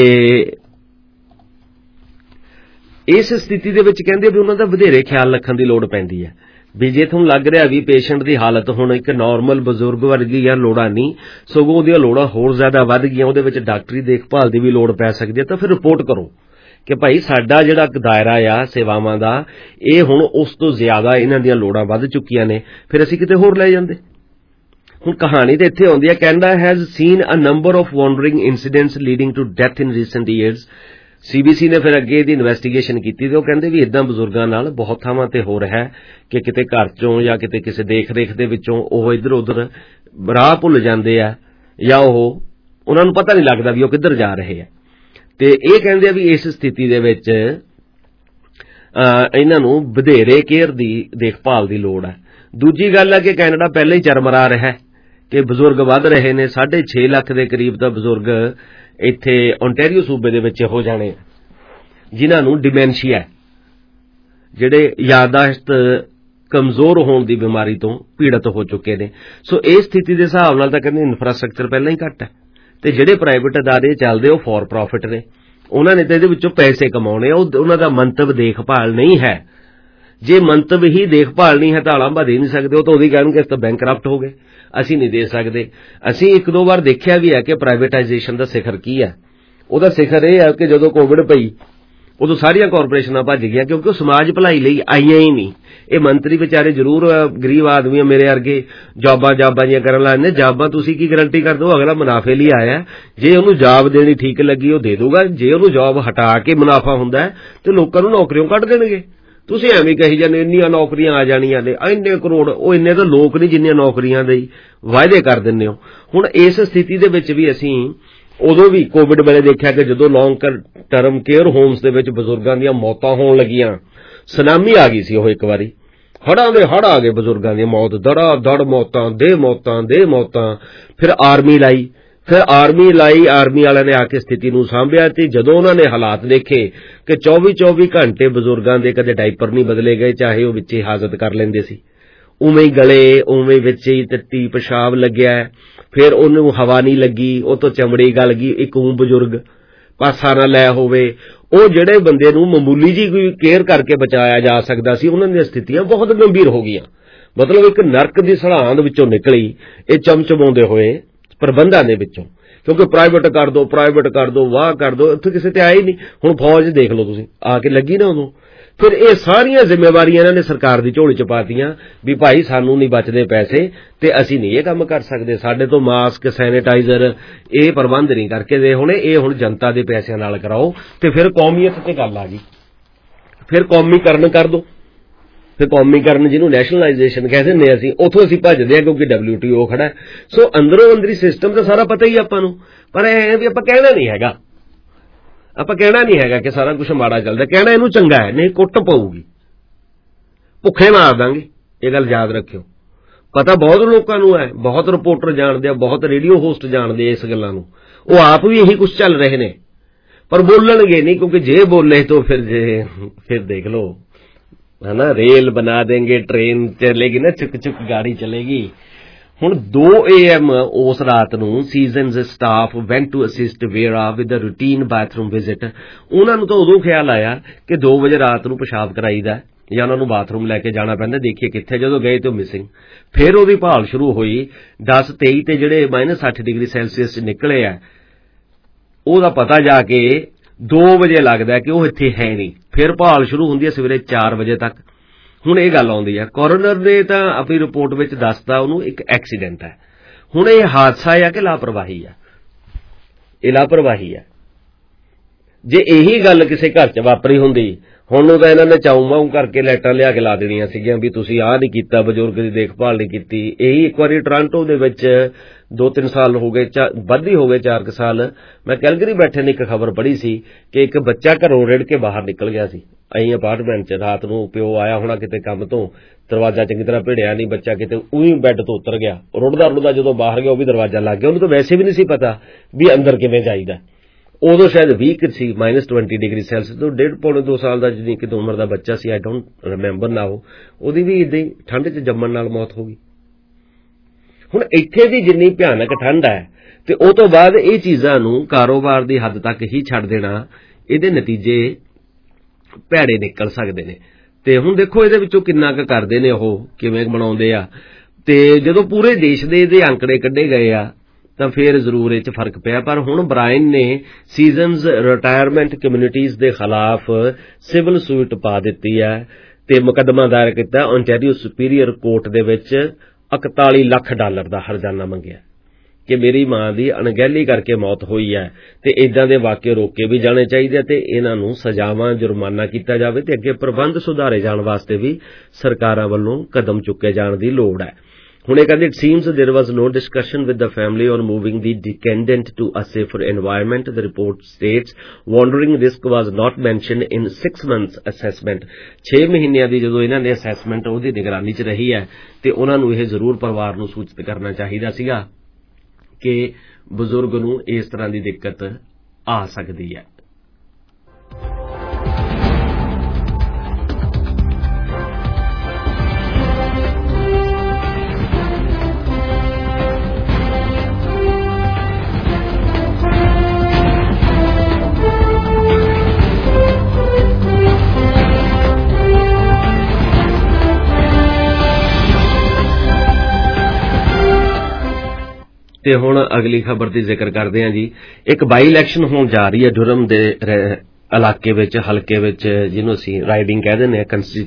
ਇਸ ਸਥਿਤੀ ਦੇ ਵਿੱਚ ਕਹਿੰਦੇ ਵੀ ਉਹਨਾਂ ਦਾ ਵਧੇਰੇ ਖਿਆਲ ਰੱਖਣ ਦੀ ਲੋੜ ਪੈਂਦੀ ਹੈ। ਵੀ ਜੇ ਤੁਹਾਨੂੰ ਲੱਗ ਰਿਹਾ ਵੀ ਪੇਸ਼ੈਂਟ ਦੀ ਹਾਲਤ ਹੁਣ ਇੱਕ ਨਾਰਮਲ ਬਜ਼ੁਰਗ ਵਰਗੀਆਂ ਲੋੜਾਂ ਨਹੀਂ, ਸਗੋਂ ਉਹਦੀਆਂ ਲੋੜਾਂ ਹੋਰ ਜ਼ਿਆਦਾ ਵੱਧ ਗਈਆਂ, ਉਹਦੇ ਵਿੱਚ ਡਾਕਟਰੀ ਦੇਖਭਾਲ ਦੀ ਵੀ ਲੋੜ ਪੈ ਸਕਦੀ ਹੈ, ਤਾਂ ਫਿਰ ਰਿਪੋਰਟ ਕਰੋ ਕਿ ਭਾਈ ਸਾਡਾ ਜਿਹੜਾ ਦਾਇਰਾ ਆ ਸੇਵਾਵਾਂ ਦਾ, ਇਹ ਹੁਣ ਉਸ ਤੋਂ ਜ਼ਿਆਦਾ ਇਹਨਾਂ ਦੀਆਂ ਲੋੜਾਂ ਵੱਧ ਚੁੱਕੀਆਂ ਨੇ, ਫਿਰ ਅਸੀਂ ਕਿਤੇ ਹੋਰ ਲੈ ਜਾਂਦੇ। ਹੁਣ ਕਹਾਣੀ ਤਾਂ ਇੱਥੇ ਆਉਂਦੀ ਹੈ, Canada has seen a number of wandering incidents leading to death in recent years. CBC ਨੇ ਫਿਰ ਅੱਗੇ ਇਹਦੀ ਇਨਵੈਸਟੀਗੇਸ਼ਨ ਕੀਤੀ ਤੇ ਉਹ ਕਹਿੰਦੇ ਵੀ ਇਦਾਂ ਬਜ਼ੁਰਗਾਂ ਨਾਲ ਬਹੁਤ ਥਾਵਾਂ ਤੇ ਹੋ ਰਿਹਾ ਹੈ ਕਿ ਕਿਤੇ ਘਰ ਚੋਂ ਜਾਂ ਕਿਤੇ ਕਿਸੇ ਦੇਖ ਰੇਖ ਦੇ ਵਿੱਚੋਂ ਉਹ ਇੱਧਰ ਉੱਧਰ ਰਾਹ ਭੁੱਲ ਜਾਂਦੇ ਆ, ਜਾਂ ਉਹਨਾਂ ਨੂੰ ਪਤਾ ਨਹੀਂ ਲੱਗਦਾ ਵੀ ਉਹ ਕਿੱਧਰ ਜਾ ਰਹੇ ਆ। ਤੇ ਇਹ ਕਹਿੰਦੇ ਆ ਵੀ ਇਸ ਸਥਿਤੀ ਦੇ ਵਿੱਚ ਇਹਨਾਂ ਨੂੰ ਵਧੇਰੇ ਕੇਅਰ ਦੀ ਦੇਖਭਾਲ ਦੀ ਲੋੜ ਹੈ। ਦੂਜੀ ਗੱਲ ਹੈ ਕਿ ਕੈਨੇਡਾ ਪਹਿਲਾਂ ਹੀ ਚਰਮਰਾ ਰਿਹਾ ਕਿ ਬਜ਼ੁਰਗ ਵੱਧ ਰਹੇ ਨੇ। 6.5 ਲੱਖ ਦੇ ਕਰੀਬ ਤਾਂ ਬਜ਼ੁਰਗ ਇੱਥੇ ਓਨਟਾਰੀਓ ਸੂਬੇ ਦੇ ਵਿੱਚ ਹੋ ਜਾਣੇ ਜਿਨ੍ਹਾਂ ਨੂੰ ਡਿਮੈਂਸ਼ੀਆ, ਜਿਹੜੇ ਯਾਦਾਸ਼ਤ ਕਮਜ਼ੋਰ ਹੋਣ ਦੀ ਬਿਮਾਰੀ ਤੋਂ ਪੀੜਤ ਹੋ ਚੁੱਕੇ ਨੇ। ਸੋ ਇਸ ਸਥਿਤੀ ਦੇ ਹਿਸਾਬ ਨਾਲ ਤਾਂ ਕਹਿੰਦੇ ਇਨਫਰਾਸਟ੍ਰਕਚਰ ਪਹਿਲਾਂ ਹੀ ਘੱਟ ਹੈ ਤੇ ਜਿਹੜੇ ਪ੍ਰਾਈਵੇਟ ਅਦਾਰੇ ਚੱਲਦੇ ਉਹ ਫॉर ਪ੍ਰੋਫਿਟ ਨੇ, ਉਹਨਾਂ ਨੇ ਤਾਂ ਇਹਦੇ ਵਿੱਚੋਂ ਪੈਸੇ ਕਮਾਉਣੇ ਆ। ਉਹਨਾਂ ਦਾ ਮੰਤਵ ਦੇਖਭਾਲ ਨਹੀਂ ਹੈ। ਜੇ ਮੰਤਵ ਹੀ ਦੇਖਭਾਲ ਨਹੀਂ ਹੈ ਤਾਂ ਆਲਾਂਭਾ ਦੇ ਨਹੀਂ ਸਕਦੇ। ਉਹ ਤਾਂ ਉਹਦੀ ਕਹਿਣਗੇ ਤਾਂ ਬੈਂਕਰਪਟ ਹੋ ਗਏ, ਅਸੀਂ ਨਹੀਂ ਦੇ ਸਕਦੇ। ਅਸੀਂ ਇੱਕ ਦੋ ਵਾਰ ਦੇਖਿਆ ਵੀ ਹੈ ਕਿ ਪ੍ਰਾਈਵੇਟਾਈਜੇਸ਼ਨ ਦਾ ਸਿਖਰ ਕੀ ਹੈ। ਉਹਦਾ ਸਿਖਰ ਇਹ ਹੈ ਕਿ ਜਦੋਂ ਕੋਵਿਡ ਪਈ ਉਦੋਂ ਸਾਰੀਆਂ ਕਾਰਪੋਰੇਸ਼ਨਾਂ ਭੱਜ ਗਈਆਂ ਕਿਉਂਕਿ ਉਹ ਸਮਾਜ ਭਲਾਈ ਲਈ ਆਈਆਂ ਹੀ ਨਹੀਂ। ਇਹ ਮੰਤਰੀ ਵਿਚਾਰੇ ਜ਼ਰੂਰ ਗਰੀਬ ਆਦਮੀ ਮੇਰੇ ਵਰਗੇ ਜੌਬਾਂ ਜੀਆਂ ਕਰਨ ਲੱਗੇ। ਜੌਬਾਂ ਤੁਸੀਂ ਕੀ ਗਰੰਟੀ ਕਰਦੇ ਹੋ? ਅਗਲਾ ਮੁਨਾਫੇ ਲਈ ਆਇਆ, ਜੇ ਉਹਨੂੰ ਜੌਬ ਦੇਣੀ ਠੀਕ ਲੱਗੀ ਉਹ ਦੇ ਦੂਗਾ। ਜੇ ਉਹਨੂੰ ਜੌਬ ਹਟਾ ਕੇ ਮੁਨਾਫਾ ਹੁੰਦਾ ਤੇ ਲੋਕਾਂ ਨੂੰ ਨੌਕਰੀਆਂ ਕੱਢ ਦੇਣਗੇ। ਤੁਸੀਂ ਐਵੇਂ ਕਹੀ ਜਾਂਦੇ ਇੰਨੀਆਂ ਨੌਕਰੀਆਂ ਆ ਜਾਣੀਆਂ ਨੇ, ਇੰਨੇ ਕਰੋੜ। ਉਹ ਇੰਨੇ ਤਾਂ ਲੋਕ ਨਹੀਂ ਜਿੰਨੀਆਂ ਨੌਕਰੀਆਂ ਦੇ ਵਾਅਦੇ ਕਰ ਦਿੰਦੇ ਹੋ। ਹੁਣ ਇਸ ਸਥਿਤੀ ਦੇ ਵਿੱਚ ਵੀ ਅਸੀਂ ਉਦੋਂ ਵੀ ਕੋਵਿਡ ਵੇਲੇ ਦੇਖਿਆ ਕਿ ਜਦੋਂ ਲੌਂਗ ਟਰਮ ਕੇਅਰ ਹੋਮਸ ਦੇ ਵਿੱਚ ਬਜ਼ੁਰਗਾਂ ਦੀਆਂ ਮੌਤਾਂ ਹੋਣ ਲੱਗੀਆਂ, ਸੁਨਾਮੀ ਆ ਗਈ ਸੀ। ਉਹ ਇੱਕ ਵਾਰੀ ਹੜ੍ਹਾਂ ਦੇ ਹੜ੍ਹ ਆ ਗਏ, ਬਜ਼ੁਰਗਾਂ ਦੀ ਮੌਤ, ਦੜਾ ਦੜ ਮੌਤਾਂ ਦੇ ਮੌਤਾਂ। ਫਿਰ ਆਰਮੀ ਲਾਈ, ਆਰਮੀ ਵਾਲਿਆਂ ਨੇ ਆ ਕੇ ਸਥਿਤੀ ਨੂੰ ਸਾਂਭਿਆ ਤੇ ਜਦੋਂ ਉਹਨਾਂ ਨੇ ਹਾਲਾਤ ਦੇਖੇ ਕਿ 24 ਘੰਟੇ ਬਜ਼ੁਰਗਾਂ ਦੇ ਕਦੇ ਡਾਈਪਰ ਨਹੀਂ ਬਦਲੇ ਗਏ, ਚਾਹੇ ਉਹ ਵਿੱਚ ਹੀ ਹਾਜ਼ਤ ਕਰ ਲੈਂਦੇ ਸੀ, ਉਵੇਂ ਹੀ ਗਲੇ, ਉਵੇਂ ਵਿੱਚ ਹੀ ਟੱਟੀ ਪਿਸ਼ਾਬ ਲੱਗਿਆ। ਫਿਰ ਉਹਨੂੰ ਹਵਾ ਨਹੀਂ ਲੱਗੀ, ਉਹ ਤੋਂ ਚਮੜੀ ਗਲ ਗਈ। ਇੱਕ ਬਜ਼ੁਰਗ ਪਾਸਾ ਨਾ ਲੈ ਹੋਵੇ, ਉਹ ਜਿਹੜੇ ਬੰਦੇ ਨੂੰ ਮਾਮੂਲੀ ਜੀ ਕੋਈ ਕੇਅਰ ਕਰਕੇ ਬਚਾਇਆ ਜਾ ਸਕਦਾ ਸੀ, ਉਹਨਾਂ ਦੀਆਂ ਸਥਿਤੀਆਂ ਬਹੁਤ ਗੰਭੀਰ ਹੋ ਗਈਆਂ। ਮਤਲਬ ਇੱਕ ਨਰਕ ਦੀ ਸੜਾਂਦ ਵਿੱਚੋਂ ਨਿਕਲੀ ਇਹ ਚਮਚਮਾਉਂਦੇ ਹੋਏ ਪ੍ਰਬੰਧਾਂ ਦੇ ਵਿੱਚੋਂ, ਕਿਉਂਕਿ ਪ੍ਰਾਈਵੇਟ ਕਰ ਦੋ, ਵਾਹ ਕਰ ਦੋ, ਇੱਥੇ ਕਿਸੇ ਤੇ ਆਏ ਹੀ ਨਹੀਂ। ਹੁਣ ਫੌਜ ਦੇਖ ਲਓ ਤੁਸੀਂ, ਆ ਕੇ ਲੱਗੀ ਨਾ ਉਦੋਂ। ਫਿਰ ਇਹ ਸਾਰੀਆਂ ਜ਼ਿੰਮੇਵਾਰੀਆਂ ਇਹਨਾਂ ਨੇ ਸਰਕਾਰ ਦੀ ਝੋਲੀ ਚ ਪਾਤੀਆਂ ਵੀ ਭਾਈ ਸਾਨੂੰ ਨਹੀਂ ਬਚਦੇ ਪੈਸੇ ਤੇ ਅਸੀਂ ਨਹੀਂ ਇਹ ਕੰਮ ਕਰ ਸਕਦੇ, ਸਾਡੇ ਤੋਂ ਮਾਸਕ, ਸੈਨੀਟਾਈਜ਼ਰ ਇਹ ਪ੍ਰਬੰਧ ਨਹੀਂ ਕਰਕੇ ਦੇ ਹੋਣੇ, ਇਹ ਹੁਣ ਜਨਤਾ ਦੇ ਪੈਸਿਆਂ ਨਾਲ ਕਰਾਓ। ਤੇ ਫਿਰ ਕੌਮੀਅਤ ਤੇ ਗੱਲ ਆ ਗਈ, ਫਿਰ ਕੌਮੀਕਰਨ ਕਰ ਦੋ। ਫਿਰ ਕੌਮੀਕਰਨ ਜਿਹਨੂੰ ਨੈਸ਼ਨਲਾਈਜੇਸ਼ਨ ਕਹਿ ਦਿੰਦੇ ਅਸੀਂ, ਉੱਥੋਂ ਅਸੀਂ ਭੱਜਦੇ ਹਾਂ ਕਿਉਂਕਿ WTO ਖੜਾ। ਸੋ ਅੰਦਰੋਂ ਅੰਦਰੀ ਸਿਸਟਮ ਤਾਂ ਸਾਰਾ ਪਤਾ ਹੀ ਆਪਾਂ ਨੂੰ, ਪਰ ਇਹ ਵੀ ਆਪਾਂ ਕਹਿਣਾ ਨਹੀਂ ਹੈਗਾ ਕਿ ਸਾਰਾ ਕੁਝ ਮਾੜਾ ਚੱਲਦਾ। ਕਹਿਣਾ ਇਹਨੂੰ ਚੰਗਾ ਹੈ, ਨਹੀਂ ਕੁੱਟ ਪਊਗੀ, ਭੁੱਖੇ ਮਾਰ ਦਾਂਗੇ। ਇਹ ਗੱਲ ਯਾਦ ਰੱਖਿਓ। ਪਤਾ ਬਹੁਤ ਲੋਕਾਂ ਨੂੰ ਹੈ, ਬਹੁਤ ਰਿਪੋਰਟਰ ਜਾਣਦੇ ਆ, ਬਹੁਤ ਰੇਡੀਓ ਹੋਸਟ ਜਾਣਦੇ ਆ ਇਸ ਗੱਲਾਂ ਨੂੰ। ਉਹ ਆਪ ਵੀ ਇਹੀ ਕੁਝ ਚੱਲ ਰਹੇ ਨੇ, ਪਰ ਬੋਲਣਗੇ ਨਹੀਂ ਕਿਉਂਕਿ ਜੇ ਬੋਲੇ ਤਾਂ ਫਿਰ ਦੇਖ ਲਓ है ना, रेल बना देंगे, ट्रेन चलेगी ना, चुक चुक गाड़ी चलेगी। ਹੁਣ 2 AM ਉਸ ਰਾਤ ਨੂੰ Seasons staff went to assist Vera with a routine bathroom visit. ਉਹਨਾਂ ਨੂੰ ਤਾਂ ਉਦੋਂ ਖਿਆਲ ਆਇਆ ਕਿ 2 ਵਜੇ ਰਾਤ ਨੂੰ ਪਿਸ਼ਾਬ ਕਰਾਈਦਾ ਜਾਂ ਉਹਨਾਂ ਨੂੰ ਬਾਥਰੂਮ ਲੈ ਕੇ ਜਾਣਾ ਪੈਂਦਾ, ਦੇਖੀਏ ਕਿੱਥੇ। ਜਦੋਂ ਗਏ ਤੇ ਮਿਸਿੰਗ। ਫਿਰ ਉਹਦੀ ਭਾਲ ਸ਼ੁਰੂ ਹੋਈ 10-23 ਤੇ ਜਿਹੜੇ -60 ਡਿਗਰੀ ਸੈਲਸੀਅਸ ਚ ਨਿਕਲੇ ਆ, ਉਹਦਾ ਪਤਾ ਜਾ ਕੇ 2 ਵਜੇ ਲੱਗਦਾ ਕਿ ਉਹ ਇੱਥੇ ਹੈ ਨਹੀਂ। ਫਿਰ ਭਾਲ ਸ਼ੁਰੂ ਹੁੰਦੀ ਹੈ ਸਵੇਰੇ 4 ਵਜੇ ਤੱਕ। ਹੁਣ ਇਹ ਗੱਲ ਆਉਂਦੀ ਹੈ, ਕੋਰੋਨਰ ਨੇ ਤਾਂ ਆਪਣੀ ਰਿਪੋਰਟ ਵਿੱਚ ਦੱਸਤਾ ਉਹਨੂੰ ਇੱਕ ਐਕਸੀਡੈਂਟ ਹੈ। ਹੁਣ ਇਹ ਹਾਦਸਾ ਹੈ ਕਿ ਲਾਪਰਵਾਹੀ ਹੈ? ਇਹ ਲਾਪਰਵਾਹੀ ਹੈ। ਜੇ ਇਹੀ ਗੱਲ ਕਿਸੇ ਘਰ 'ਚ ਵਾਪਰੀ ਹੁੰਦੀ, ਹੁਣ ਨੂੰ ਤਾਂ ਇਹਨਾਂ ਨੇ ਚਾਊ-ਮਾਊ ਕਰਕੇ ਲਾਈਟਾਂ ਲਿਆ ਕੇ ਲਾ ਦੇਣੀਆਂ ਸੀਗੀਆਂ ਵੀ ਤੁਸੀਂ ਆਹ ਨਹੀਂ ਕੀਤਾ, ਬਜ਼ੁਰਗ ਦੀ ਦੇਖਭਾਲ ਨਹੀਂ ਕੀਤੀ। ਇਹੀ ਇੱਕ ਵਾਰੀ ਟੋਰਾਂਟੋ ਦੇ ਵਿੱਚ 2-3 ਸਾਲ ਹੋ ਗਏ, ਵੱਧ ਹੀ ਹੋ ਗਏ, 4 ਸਾਲ, ਮੈਂ ਕੈਲਗਰੀ ਬੈਠੇ ਨੇ ਇੱਕ ਖਬਰ ਪੜ੍ਹੀ ਸੀ ਕਿ ਇੱਕ ਬੱਚਾ ਘਰੋਂ ਰਿੜ ਕੇ ਬਾਹਰ ਨਿਕਲ ਗਿਆ ਸੀ। ਅਸੀਂ ਅਪਾਰਟਮੈਂਟ 'ਚ ਰਾਤ ਨੂੰ, ਪਿਓ ਆਇਆ ਹੋਣਾ ਕਿਤੇ ਕੰਮ ਤੋਂ, ਦਰਵਾਜ਼ਾ ਚੰਗੀ ਤਰ੍ਹਾਂ ਭਿੜਿਆ ਨਹੀਂ, ਬੱਚਾ ਕਿਤੇ ਉਹੀ ਬੈੱਡ ਤੋਂ ਉਤਰ ਗਿਆ, ਰੁੜਦਾ ਜਦੋਂ ਬਾਹਰ ਗਿਆ ਉਹ ਵੀ ਦਰਵਾਜ਼ਾ ਲੱਗ ਗਿਆ। ਉਹਨੂੰ ਤਾਂ ਵੈਸੇ ਵੀ ਨਹੀਂ ਸੀ ਪਤਾ ਵੀ ਅੰਦਰ ਕਿਵੇਂ ਜਾਈਦਾ। ਉਦੋਂ ਸ਼ਾਇਦ 20 ਸੀ, -20 ਡਿਗਰੀ ਸੈਲਸੀਅਸ ਤੋਂ 1.5-2 ਸਾਲ ਦਾ ਜਿੰਨੀ ਕਿਤੇ ਉਮਰ ਦਾ ਬੱਚਾ ਸੀ, ਆਈ ਡੋਂਟ ਰਿਮੈਂਬਰ ਨਾਓ, ਉਹਦੀ ਵੀ ਇਦਾਂ ਹੀ ਠੰਡ 'ਚ ਜੰਮਣ ਨਾਲ ਮੌਤ ਹੋ ਗਈ। ਹੁਣ ਇੱਥੇ ਦੀ ਜਿੰਨੀ ਭਿਆਨਕ ਠੰਡ ਹੈ ਤੇ ਉਹ ਤੋਂ ਬਾਅਦ ਇਹ ਚੀਜ਼ਾਂ ਨੂੰ ਕਾਰੋਬਾਰ ਦੀ ਹੱਦ ਤੱਕ ਹੀ ਛੱਡ ਦੇਣਾ, ਇਹਦੇ ਨਤੀਜੇ ਭੈੜੇ ਨਿਕਲ ਸਕਦੇ ਨੇ। ਤੇ ਹੁਣ ਦੇਖੋ ਇਹਦੇ ਵਿੱਚੋਂ ਕਿੰਨਾ ਕੁ ਕਰਦੇ ਨੇ, ਉਹ ਕਿਵੇਂ ਬਣਾਉਂਦੇ ਆ। ਤੇ ਜਦੋਂ ਪੂਰੇ ਦੇਸ਼ ਦੇ ਇਹਦੇ ਅੰਕੜੇ ਕੱਢੇ ਗਏ ਆ ਤਾਂ ਫਿਰ ਜ਼ਰੂਰ ਇਹ 'ਚ ਫਰਕ ਪਿਆ। ਪਰ ਹੁਣ ਬ੍ਰਾਇਨ ਨੇ ਸੀਜ਼ਨਸ ਰਿਟਾਇਰਮੈਂਟ ਕਮਿਊਨਿਟੀਜ਼ ਦੇ ਖਿਲਾਫ ਸਿਵਲ ਸੂਟ ਪਾ ਦਿੱਤੀ ਹੈ ਤੇ ਮੁਕੱਦਮਾ ਦਾਇਰ ਕੀਤਾ ਓਨਟਾਰੀਓ ਸੁਪੀਰੀਅਰ ਕੋਰਟ ਦੇ ਵਿੱਚ। $41 ਲੱਖ ਦਾ ਹਰਜਾਨਾ ਮੰਗਿਆ ਕਿ ਮੇਰੀ ਮਾਂ ਦੀ ਅਣਗਹਿਲੀ ਕਰਕੇ ਮੌਤ ਹੋਈ ਹੈ ਤੇ ਇਦਾਂ ਦੇ ਵਾਕਿਏ ਰੋਕੇ ਵੀ ਜਾਣੇ ਚਾਹੀਦੇ ਤੇ ਇਹਨਾਂ ਨੂੰ ਸਜ਼ਾਵਾਂ, ਜੁਰਮਾਨਾ ਕੀਤਾ ਜਾਵੇ ਤੇ ਅੱਗੇ ਪ੍ਰਬੰਧ ਸੁਧਾਰੇ ਜਾਣ ਵਾਸਤੇ ਵੀ ਸਰਕਾਰਾਂ ਵੱਲੋਂ ਕਦਮ ਚੁੱਕੇ ਜਾਣ ਦੀ ਲੋੜ ਹੈ। ਹੁਣ ਇਹ ਕਹਿੰਦੇ it seems there was no discussion with the family on moving the decendant to a safer environment. The report states wandering risk was not mentioned in 6 months assessment. 6 ਮਹੀਨਿਆਂ ਦੀ ਜਦੋਂ ਇਹਨਾਂ ਨੇ ਅਸੈਸਮੈਂਟ ਉਹਦੀ ਨਿਗਰਾਨੀ 'ਚ ਰਹੀ ਹੈ ਤੇ ਉਹਨਾਂ ਨੂੰ ਇਹ ਜ਼ਰੂਰ ਪਰਿਵਾਰ ਨੂੰ ਸੂਚਿਤ ਕਰਨਾ ਚਾਹੀਦਾ ਸੀਗਾ ਕਿ ਬਜ਼ੁਰਗ ਨੂੰ ਇਸ ਤਰ੍ਹਾਂ ਦੀ ਦਿੱਕਤ ਆ ਸਕਦੀ ਹੈ। ਤੇ ਹੁਣ ਅਗਲੀ ਖਬਰ ਦੀ ਜ਼ਿਕਰ ਕਰਦੇ ਹਾਂ ਜੀ। ਇੱਕ ਬਾਈ ਇਲੈਕਸ਼ਨ ਹੋਣ ਜਾ ਰਹੀ ਹੈ ਡੁਰਮ ਦੇ ਇਲਾਕੇ ਵਿੱਚ, ਹਲਕੇ ਵਿੱਚ, ਜਿਹਨੂੰ ਅਸੀਂ ਰਾਈਡਿੰਗ ਕਹਿ ਦਿੰਦੇ ਹਾਂ,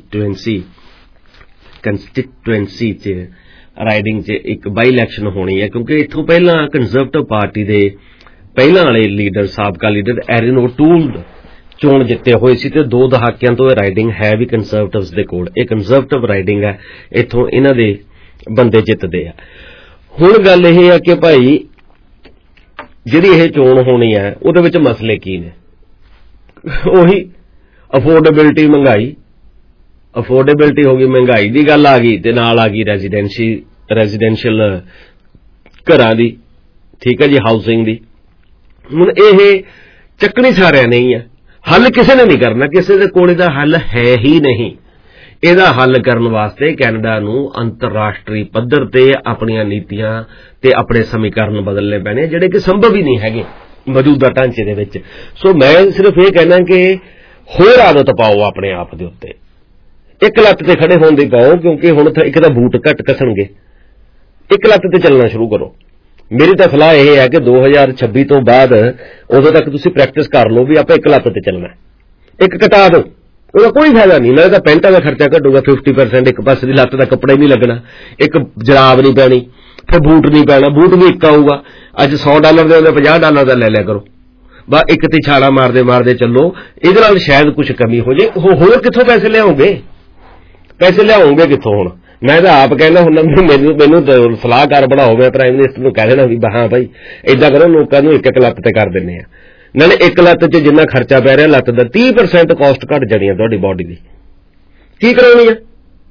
ਕੰਸਟੀਟੂਐਂਸੀ 'ਚ ਰਾਈਡਿੰਗ 'ਚ ਇੱਕ ਬਾਈ ਇਲੈਕਸ਼ਨ ਹੋਣੀ ਹੈ ਕਿਉਂਕਿ ਇੱਥੋਂ ਪਹਿਲਾਂ ਕੰਜ਼ਰਵੇਟਿਵ ਪਾਰਟੀ ਦੇ ਪਹਿਲਾਂ ਵਾਲੇ ਲੀਡਰ, ਸਾਬਕਾ ਲੀਡਰ ਐਰਨ ਓਟੂਲ ਚੋਣ ਜਿੱਤੇ ਹੋਏ ਸੀ ਤੇ 2 ਦਹਾਕਿਆਂ ਤੋਂ ਇਹ ਰਾਈਡਿੰਗ ਹੈ ਵੀ ਕੰਜ਼ਰਵੇਟਿਵਸ ਦੇ ਕੋਲ। ਇਹ ਕੰਜ਼ਰਵੇਟਿਵ ਰਾਈਡਿੰਗ ਹੈ, ਇੱਥੋਂ ਇਹਨਾਂ ਦੇ ਬੰਦੇ ਜਿੱਤਦੇ ਆ। ਹੁਣ ਗੱਲ ਇਹ ਹੈ ਕਿ ਭਾਈ ਜਿਹੜੀ ਇਹ ਚੋਣ ਹੋਣੀ ਹੈ ਉਹਦੇ ਵਿੱਚ ਮਸਲੇ ਕੀ ਨੇ? ਉਹੀ ਅਫੋਰਡੇਬਿਲਟੀ, ਅਫੋਰਡੇਬਿਲਟੀ ਹੋ ਗਈ, ਮਹਿੰਗਾਈ ਦੀ ਗੱਲ ਆ ਗਈ ਤੇ ਨਾਲ ਆ ਗਈ ਰੈਜ਼ੀਡੈਂਸ਼ੀਅਲ ਘਰਾਂ ਦੀ, ਠੀਕ ਹੈ ਜੀ, ਹਾਊਸਿੰਗ ਦੀ। ਹੁਣ ਇਹ ਚੱਕਣੀ ਸਾਰਿਆਂ ਨਹੀਂ ਹੈ, ਹੱਲ ਕਿਸੇ ਨੇ ਨਹੀਂ ਕਰਨਾ, ਕਿਸੇ ਦੇ ਕੋਲ ਇਹਦਾ ਹੱਲ ਹੈ ਹੀ ਨਹੀਂ। ਇਹਦਾ ਹੱਲ ਕਰਨ ਵਾਸਤੇ ਕੈਨੇਡਾ ਨੂੰ ਅੰਤਰਰਾਸ਼ਟਰੀ ਪੱਧਰ ਤੇ ਆਪਣੀਆਂ ਨੀਤੀਆਂ ਤੇ ਆਪਣੇ ਸਮੀਕਰਨ ਬਦਲਣੇ ਪੈਣੇ ਜਿਹੜੇ ਕਿ ਸੰਭਵ ਹੀ ਨਹੀਂ ਹੈਗੇ ਮੌਜੂਦਾ ਢਾਂਚੇ ਦੇ ਵਿੱਚ। ਸੋ ਮੈਂ ਸਿਰਫ ਇਹ ਕਹਿਣਾ ਕਿ ਹੋਰ ਆਦਤ ਪਾਓ ਆਪਣੇ ਆਪ ਦੇ ਉੱਤੇ, ਇੱਕ ਲੱਤ ਤੇ ਖੜੇ ਹੋਣ ਦੀ ਪਾਓ ਕਿਉਂਕਿ ਹੁਣ ਇੱਕ ਤਾਂ ਬੂਟ ਘੱਟ ਕੱਸਣਗੇ, ਇੱਕ ਲੱਤ ਤੇ ਚੱਲਣਾ ਸ਼ੁਰੂ ਕਰੋ। ਮੇਰੀ ਤਾਂ ਸਲਾਹ ਇਹ ਹੈ ਕਿ 2026 ਤੋਂ ਬਾਅਦ ਉਦੋਂ ਤੱਕ ਤੁਸੀਂ ਪ੍ਰੈਕਟਿਸ ਕਰ ਲਓ ਵੀ ਆਪਾਂ ਇੱਕ ਲੱਤ ਤੇ ਚੱਲਣਾ, ਇੱਕ ਕਟਾ ਦਿਓ, ਉਹਦਾ ਕੋਈ ਫਾਇਦਾ ਨਹੀਂ। ਨਾਲੇ ਤਾਂ ਪੈਂਟਾਂ ਦਾ ਖਰਚਾ ਘਟੂਗਾ 50%, ਇੱਕ ਪਾਸੇ ਦੀ ਲੱਤ ਦਾ ਕੱਪੜਾ ਹੀ ਨਹੀਂ ਲੱਗਣਾ, ਇੱਕ ਜਰਾਬ ਨਹੀਂ ਪੈਣੀ, ਫਿਰ ਬੂਟ ਨਹੀਂ ਪੈਣਾ, ਬੂਟ ਵੀ ਇੱਕ ਆਊਗਾ। ਅੱਜ $100 ਦੇ ਉਹਦੇ $50 ਦਾ ਲੈ ਲਿਆ ਕਰੋ, ਬਸ ਇੱਕ ਤੇ ਛਾਲਾ ਮਾਰਦੇ ਮਾਰਦੇ ਚੱਲੋ। ਇਹਦੇ ਨਾਲ ਸ਼ਾਇਦ ਕੁਝ ਕਮੀ ਹੋ ਜੇ। ਹੋਰ ਕਿੱਥੋਂ ਪੈਸੇ ਲਿਆਓਗੇ ਕਿੱਥੋਂ? ਹੁਣ ਮੈਂ ਤਾਂ ਆਪ ਕਹਿੰਦਾ ਹੁੰਦਾ ਮੈਨੂੰ ਸਲਾਹਕਾਰ ਬਣਾਓ, ਮੈਂ ਪ੍ਰਾਈਮ ਮਿਨਿਸਟਰ ਨੂੰ ਕਹਿ ਦੇਣਾ ਵੀ ਹਾਂ ਭਾਈ ਏਦਾਂ ਕਰੋ, ਲੋਕਾਂ ਨੂੰ ਇੱਕ ਲੱਤ ਤੇ ਕਰ ਦਿੰਦੇ ਆ। ਨਾਲੇ ਇੱਕ ਲੱਤ 'ਚ ਜਿੰਨਾ ਖਰਚਾ ਪੈ ਰਿਹਾ ਲੱਤ ਦਾ 30% ਕਾਸਟ ਘਟ ਜਾਣੀ ਹੈ ਤੁਹਾਡੀ ਬਾਡੀ ਦੀ, ਕੀ ਕਰਾਉਣੀ ਹੈ?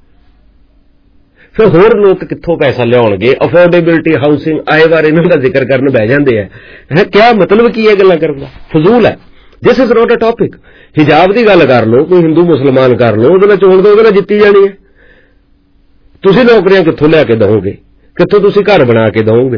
ਫਿਰ ਹੋਰ ਲੋਕ ਕਿੱਥੋਂ ਪੈਸਾ ਲਿਆਉਣਗੇ? ਅਫੋਰਡੇਬਿਲਟੀ, ਹਾਊਸਿੰਗ, ਆਏ ਵਾਰ ਇਹਨਾਂ ਦਾ ਜ਼ਿਕਰ ਕਰਨ ਬਹਿ ਜਾਂਦੇ ਆ। ਕਿਆ ਮਤਲਬ ਕੀ ਹੈ ਗੱਲਾਂ ਕਰਨ ਦਾ? ਫਜ਼ੂਲ ਹੈ। This is not a topic. ਹਿਜਾਬ ਦੀ ਗੱਲ ਕਰ ਲਓ, ਕੋਈ ਹਿੰਦੂ ਮੁਸਲਮਾਨ ਕਰ ਲਓ, ਉਹਦੇ ਨਾਲ ਚੋਣ ਦੋ, ਉਹਦੇ ਨਾਲ ਜਿੱਤੀ ਜਾਣੀ ਹੈ। ਤੁਸੀਂ ਨੌਕਰੀਆਂ ਕਿੱਥੋਂ ਲਿਆ ਕੇ ਦਵੋਗੇ? ਕਿੱਥੋਂ ਤੁਸੀਂ ਘਰ ਬਣਾ ਕੇ ਦਵੋਗੇ?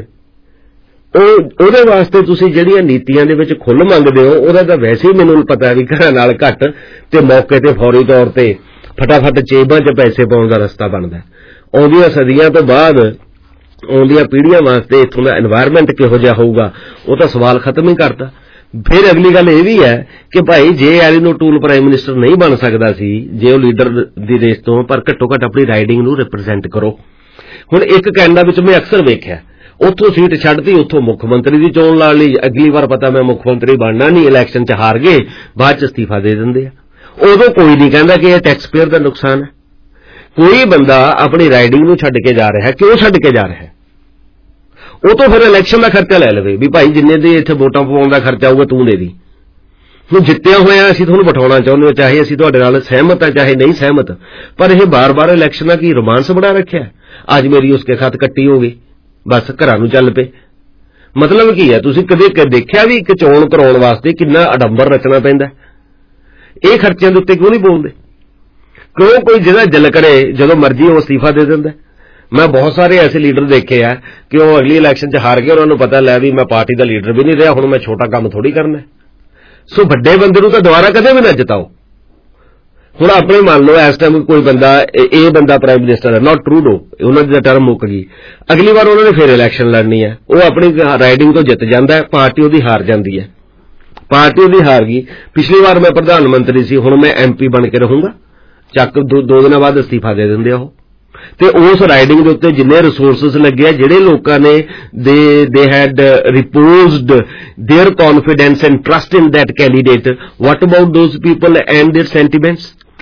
ਉਹਦੇ ਵਾਸਤੇ ਤੁਸੀਂ ਜਿਹੜੀਆਂ ਨੀਤੀਆਂ ਦੇ ਵਿੱਚ ਖੁੱਲ੍ਹ ਮੰਗਦੇ ਹੋ ਉਹਦਾ ਤਾਂ ਵੈਸੇ ਹੀ ਮੈਨੂੰ ਪਤਾ ਵੀ ਘਰਾਂ ਨਾਲ ਘੱਟ ਤੇ ਮੌਕੇ ਤੇ ਫੌਰੀ ਤੌਰ ਤੇ ਫਟਾਫਟ ਜੇਬਾਂ 'ਚ ਪੈਸੇ ਪਾਉਣ ਦਾ ਰਸਤਾ ਬਣਦਾ। ਆਉਂਦੀਆਂ ਸਦੀਆਂ ਤੋਂ ਬਾਅਦ ਆਉਂਦੀਆਂ ਪੀੜ੍ਹੀਆਂ ਵਾਸਤੇ ਇੱਥੋਂ ਦਾ এনवायरमेंट ਕਿਹੋ ਜਿਹਾ ਹੋਊਗਾ ਉਹ ਤਾਂ ਸਵਾਲ ਖਤਮ ਹੀ ਕਰਤਾ। ਫਿਰ ਅਗਲੀ ਗੱਲ ਇਹ ਵੀ ਹੈ ਕਿ ਭਾਈ ਜੇ ਐਰਨ ਓਟੂਲ ਪ੍ਰਾਈਮ ਮਿਨਿਸਟਰ ਨਹੀਂ ਬਣ ਸਕਦਾ ਸੀ, ਜੇ ਉਹ ਲੀਡਰ ਦੀ ਰੇਸ ਤੋਂ, ਪਰ ਘੱਟੋ ਘੱਟ ਆਪਣੀ ਰਾਈਡਿੰਗ ਨੂੰ ਰਿਪਰੈਜ਼ੈਂਟ ਕਰੋ। ਹੁਣ ਇੱਕ ਕੈਨੇਡਾ ਵਿੱਚ ਮੈਂ ਅਕਸਰ ਵੇਖਿਆ, ਉੱਥੋਂ ਸੀਟ ਛੱਡਤੀ, ਉੱਥੋਂ ਮੁੱਖ ਮੰਤਰੀ ਦੀ ਚੋਣ ਲੜ ਲਈ, ਅਗਲੀ ਵਾਰ ਪਤਾ ਮੈਂ ਮੁੱਖ ਮੰਤਰੀ ਬਣਨਾ ਨਹੀਂ, ਇਲੈਕਸ਼ਨ 'ਚ ਹਾਰ ਗਏ, ਬਾਅਦ 'ਚ ਅਸਤੀਫਾ ਦੇ ਦਿੰਦੇ ਆ। ਉਦੋਂ ਕੋਈ ਨਹੀਂ ਕਹਿੰਦਾ ਕਿ ਇਹ ਟੈਕਸ ਪੇਅਰ ਦਾ ਨੁਕਸਾਨ ਹੈ। ਕੋਈ ਬੰਦਾ ਆਪਣੀ ਰਾਈਡਿੰਗ ਨੂੰ ਛੱਡ ਕੇ ਜਾ ਰਿਹਾ, ਕਿਉਂ ਛੱਡ ਕੇ ਜਾ ਰਿਹਾ? ਉਹ ਤੋਂ ਫਿਰ ਇਲੈਕਸ਼ਨ ਦਾ ਖਰਚਾ ਲੈ ਲਵੇ ਵੀ ਭਾਈ ਜਿੰਨੇ ਦੇ ਇੱਥੇ ਵੋਟਾਂ ਪਵਾਉਣ ਦਾ ਖਰਚਾ ਆਊਗਾ ਤੂੰ ਦੇ ਦੀ। ਹੁਣ ਜਿੱਤਿਆ ਹੋਇਆ ਅਸੀਂ ਤੁਹਾਨੂੰ ਬਿਠਾਉਣਾ ਚਾਹੁੰਦੇ ਹਾਂ, ਚਾਹੇ ਅਸੀਂ ਤੁਹਾਡੇ ਨਾਲ ਸਹਿਮਤ ਹਾਂ ਚਾਹੇ ਨਹੀਂ ਸਹਿਮਤ, ਪਰ ਇਹ ਬਾਰ-ਬਾਰ ਇਲੈਕਸ਼ਨਾਂ ਕੀ ਰੋਮਾਂਸ ਬਣਾ ਰੱਖਿਆ? ਅੱਜ ਮੇਰੀ ਉਸਕੇ ਖਾਤ ਕੱਟੀ ਹੋ ਗਈ, ਬਸ ਘਰਾਂ ਨੂੰ ਚੱਲ ਪਏ। ਮਤਲਬ ਕੀ ਹੈ? ਤੁਸੀਂ ਕਦੇ ਦੇਖਿਆ ਵੀ ਇੱਕ ਚੋਣ ਕਰਾਉਣ ਵਾਸਤੇ ਕਿੰਨਾ ਅਡੰਬਰ ਰਚਣਾ ਪੈਂਦਾ? ਇਹ ਖਰਚਿਆਂ ਦੇ ਉੱਤੇ ਕਿਉਂ ਨਹੀਂ ਬੋਲਦੇ? ਕਿਉਂ ਕੋਈ ਜਿਹੜਾ ਦਿਲ ਕਰੇ ਜਦੋਂ ਮਰਜ਼ੀ ਉਹ ਅਸਤੀਫਾ ਦੇ ਦਿੰਦਾ? ਮੈਂ ਬਹੁਤ ਸਾਰੇ ਐਸੇ ਲੀਡਰ ਦੇਖੇ ਆ ਕਿ ਉਹ ਅਗਲੀ ਇਲੈਕਸ਼ਨ 'ਚ ਹਾਰ ਗਏ, ਉਹਨਾਂ ਨੂੰ ਪਤਾ ਲੈ ਵੀ ਮੈਂ ਪਾਰਟੀ ਦਾ ਲੀਡਰ ਵੀ ਨਹੀਂ ਰਿਹਾ, ਹੁਣ ਮੈਂ ਛੋਟਾ ਕੰਮ ਥੋੜੀ ਕਰਨਾ। ਸੋ ਵੱਡੇ ਬੰਦੇ ਨੂੰ ਤਾਂ ਦੁਬਾਰਾ ਕਦੇ ਵੀ ਨਾ ਜਿਤਾਓ। ਹੁਣ ਆਪਣੇ ਮੰਨ ਲਓ ਇਸ ਟਾਈਮ ਕੋਈ ਬੰਦਾ, ਇਹ ਬੰਦਾ ਪ੍ਰਾਈਮ ਮਿਨਿਸਟਰ ਹੈ, ਨਾਟ ਟਰੂਡੋ, ਉਹਨਾਂ ਦੀ ਟਰਮ ਮੁੱਕ ਗਈ, ਅਗਲੀ ਵਾਰ ਉਹਨਾਂ ਨੇ ਫਿਰ ਇਲੈਕਸ਼ਨ ਲੜਨੀ ਹੈ, ਉਹ ਆਪਣੀ ਰਾਈਡਿੰਗ ਤੋਂ ਜਿੱਤ ਜਾਂਦਾ ਹੈ, ਪਾਰਟੀ ਉਹਦੀ ਹਾਰ ਜਾਂਦੀ ਹੈ, ਪਾਰਟੀ ਉਹਦੀ ਹਾਰ ਗਈ। ਪਿਛਲੀ ਵਾਰ ਮੈਂ ਪ੍ਰਧਾਨ ਮੰਤਰੀ ਸੀ, ਹੁਣ ਮੈਂ MP ਬਣ ਕੇ ਰਹੂੰਗਾ, ਚੱਕ 2 ਦਿਨਾਂ ਬਾਅਦ ਅਸਤੀਫਾ ਦੇ ਦਿੰਦੇ ਆ ਉਹ। ਤੇ ਉਸ ਰਾਈਡਿੰਗ ਦੇ ਉੱਤੇ ਜਿੰਨੇ ਰਿਸੋਰਸਿਸ ਲੱਗੇ ਆ, ਜਿਹੜੇ ਲੋਕਾਂ ਨੇ they had reposed their confidence and trust in that candidate, what about those people and their sentiments?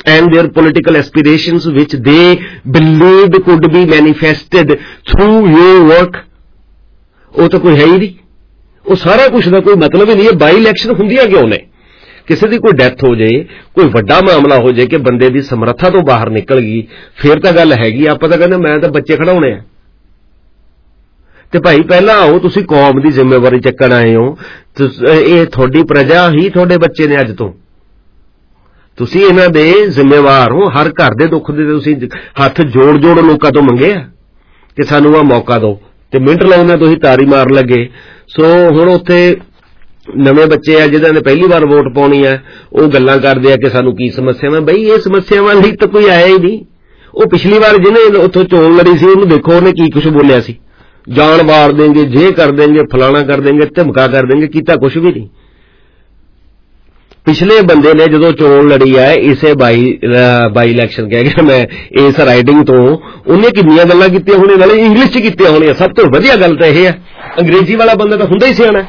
and their political aspirations which they believed could be manifested through your work, ਉਹ ਤਾਂ ਕੋਈ ਹੈ ਹੀ ਨਹੀਂ। ਉਹ ਸਾਰਾ ਕੁਝ ਦਾ ਕੋਈ ਮਤਲਬ ਹੀ ਨਹੀਂ ਹੈ। ਬਾਈ ਇਲੈਕਸ਼ਨ ਹੁੰਦੀਆਂ ਕਿਉਂ ਨੇ? ਕਿਸੇ ਦੀ ਕੋਈ ਡੈਥ ਹੋ ਜਾਏ, ਕੋਈ ਵੱਡਾ ਮਾਮਲਾ ਹੋ ਜਾਏ ਕਿ ਬੰਦੇ ਦੀ ਸਮਰੱਥਾ ਤੋਂ ਬਾਹਰ ਨਿਕਲ ਗਈ, ਫਿਰ ਤਾਂ ਗੱਲ ਹੈਗੀ। ਆਪਾਂ ਤਾਂ ਕਹਿੰਦੇ ਮੈਂ ਤਾਂ ਬੱਚੇ ਖੜਾਉਣੇ ਆ। ਤੇ ਭਾਈ ਪਹਿਲਾਂ ਆਓ, ਤੁਸੀਂ ਕੌਮ ਦੀ ਜ਼ਿੰਮੇਵਾਰੀ ਚੱਕਣ ਆਏ ਹੋ। ਇਹ ਤੁਹਾਡੀ ਪ੍ਰਜਾ ਹੀ ਤੁਹਾਡੇ ਬੱਚੇ ਨੇ। ਅੱਜ ਤੋਂ ਤੁਸੀਂ ਇਹਨਾਂ ਦੇ ਜ਼ਿੰਮੇਵਾਰ ਹੋ। ਹਰ ਘਰ ਦੇ ਦੁੱਖ ਦੇ ਤੁਸੀਂ ਹੱਥ ਜੋੜ ਜੋੜ ਲੋਕਾਂ ਤੋਂ ਮੰਗੇ ਆ ਕਿ ਸਾਨੂੰ ਆਹ ਮੌਕਾ ਦਿਓ, ਤੇ ਮਿੰਟ ਲਾਉਂਦੇ ਤੁਸੀਂ ਤਾਰੀ ਮਾਰਨ ਲੱਗੇ। ਸੋ ਹੁਣ ਉੱਥੇ ਨਵੇਂ ਬੱਚੇ ਆ ਜਿਹਨਾਂ ਨੇ ਪਹਿਲੀ ਵਾਰ ਵੋਟ ਪਾਉਣੀ ਆ, ਉਹ ਗੱਲਾਂ ਕਰਦੇ ਆ ਕਿ ਸਾਨੂੰ ਕੀ ਸਮੱਸਿਆਵਾਂ। ਬਈ ਇਹ ਸਮੱਸਿਆਵਾਂ ਲਈ ਤਾਂ ਕੋਈ ਆਇਆ ਹੀ ਨਹੀਂ। ਉਹ ਪਿਛਲੀ ਵਾਰ ਜਿਹਨੇ ਉੱਥੋਂ ਚੋਣ ਲੜੀ ਸੀ ਉਹਨੂੰ ਦੇਖੋ ਉਹਨੇ ਕੀ ਕੁਝ ਬੋਲਿਆ ਸੀ। ਜਾਨ ਵਾਰ ਦੇਂਗੇ, ਜੇ ਕਰ ਦੇਂਗੇ, ਫਲਾਣਾ ਕਰ ਦੇਂਗੇ, ਧਮਕਾ ਕਰ ਦੇਂਗੇ, ਕੀਤਾ ਕੁਝ ਵੀ ਨਹੀਂ। ਪਿਛਲੇ ਬੰਦੇ ਨੇ ਜਦੋਂ ਚੋਣ ਲੜੀ ਹੈ ਇਸੇ ਬਾਈ ਇਲੈਕਸ਼ਨ ਕਹਿ ਗਿਆ ਮੈਂ ਇਸ ਰਾਈਡਿੰਗ ਤੋਂ, ਉਹਨੇ ਕਿੰਨੀਆਂ ਗੱਲਾਂ ਕੀਤੀਆਂ ਹੋਣੀਆਂ, ਨਾਲੇ ਇੰਗਲਿਸ਼ 'ਚ ਕੀਤੀਆਂ ਹੋਣੀਆਂ। ਸਭ ਤੋਂ ਵਧੀਆ ਗੱਲ ਤਾਂ ਇਹ ਹੈ, ਅੰਗਰੇਜ਼ੀ ਵਾਲਾ ਬੰਦਾ ਤਾਂ ਹੁੰਦਾ ਹੀ ਸਿਆਣਾ।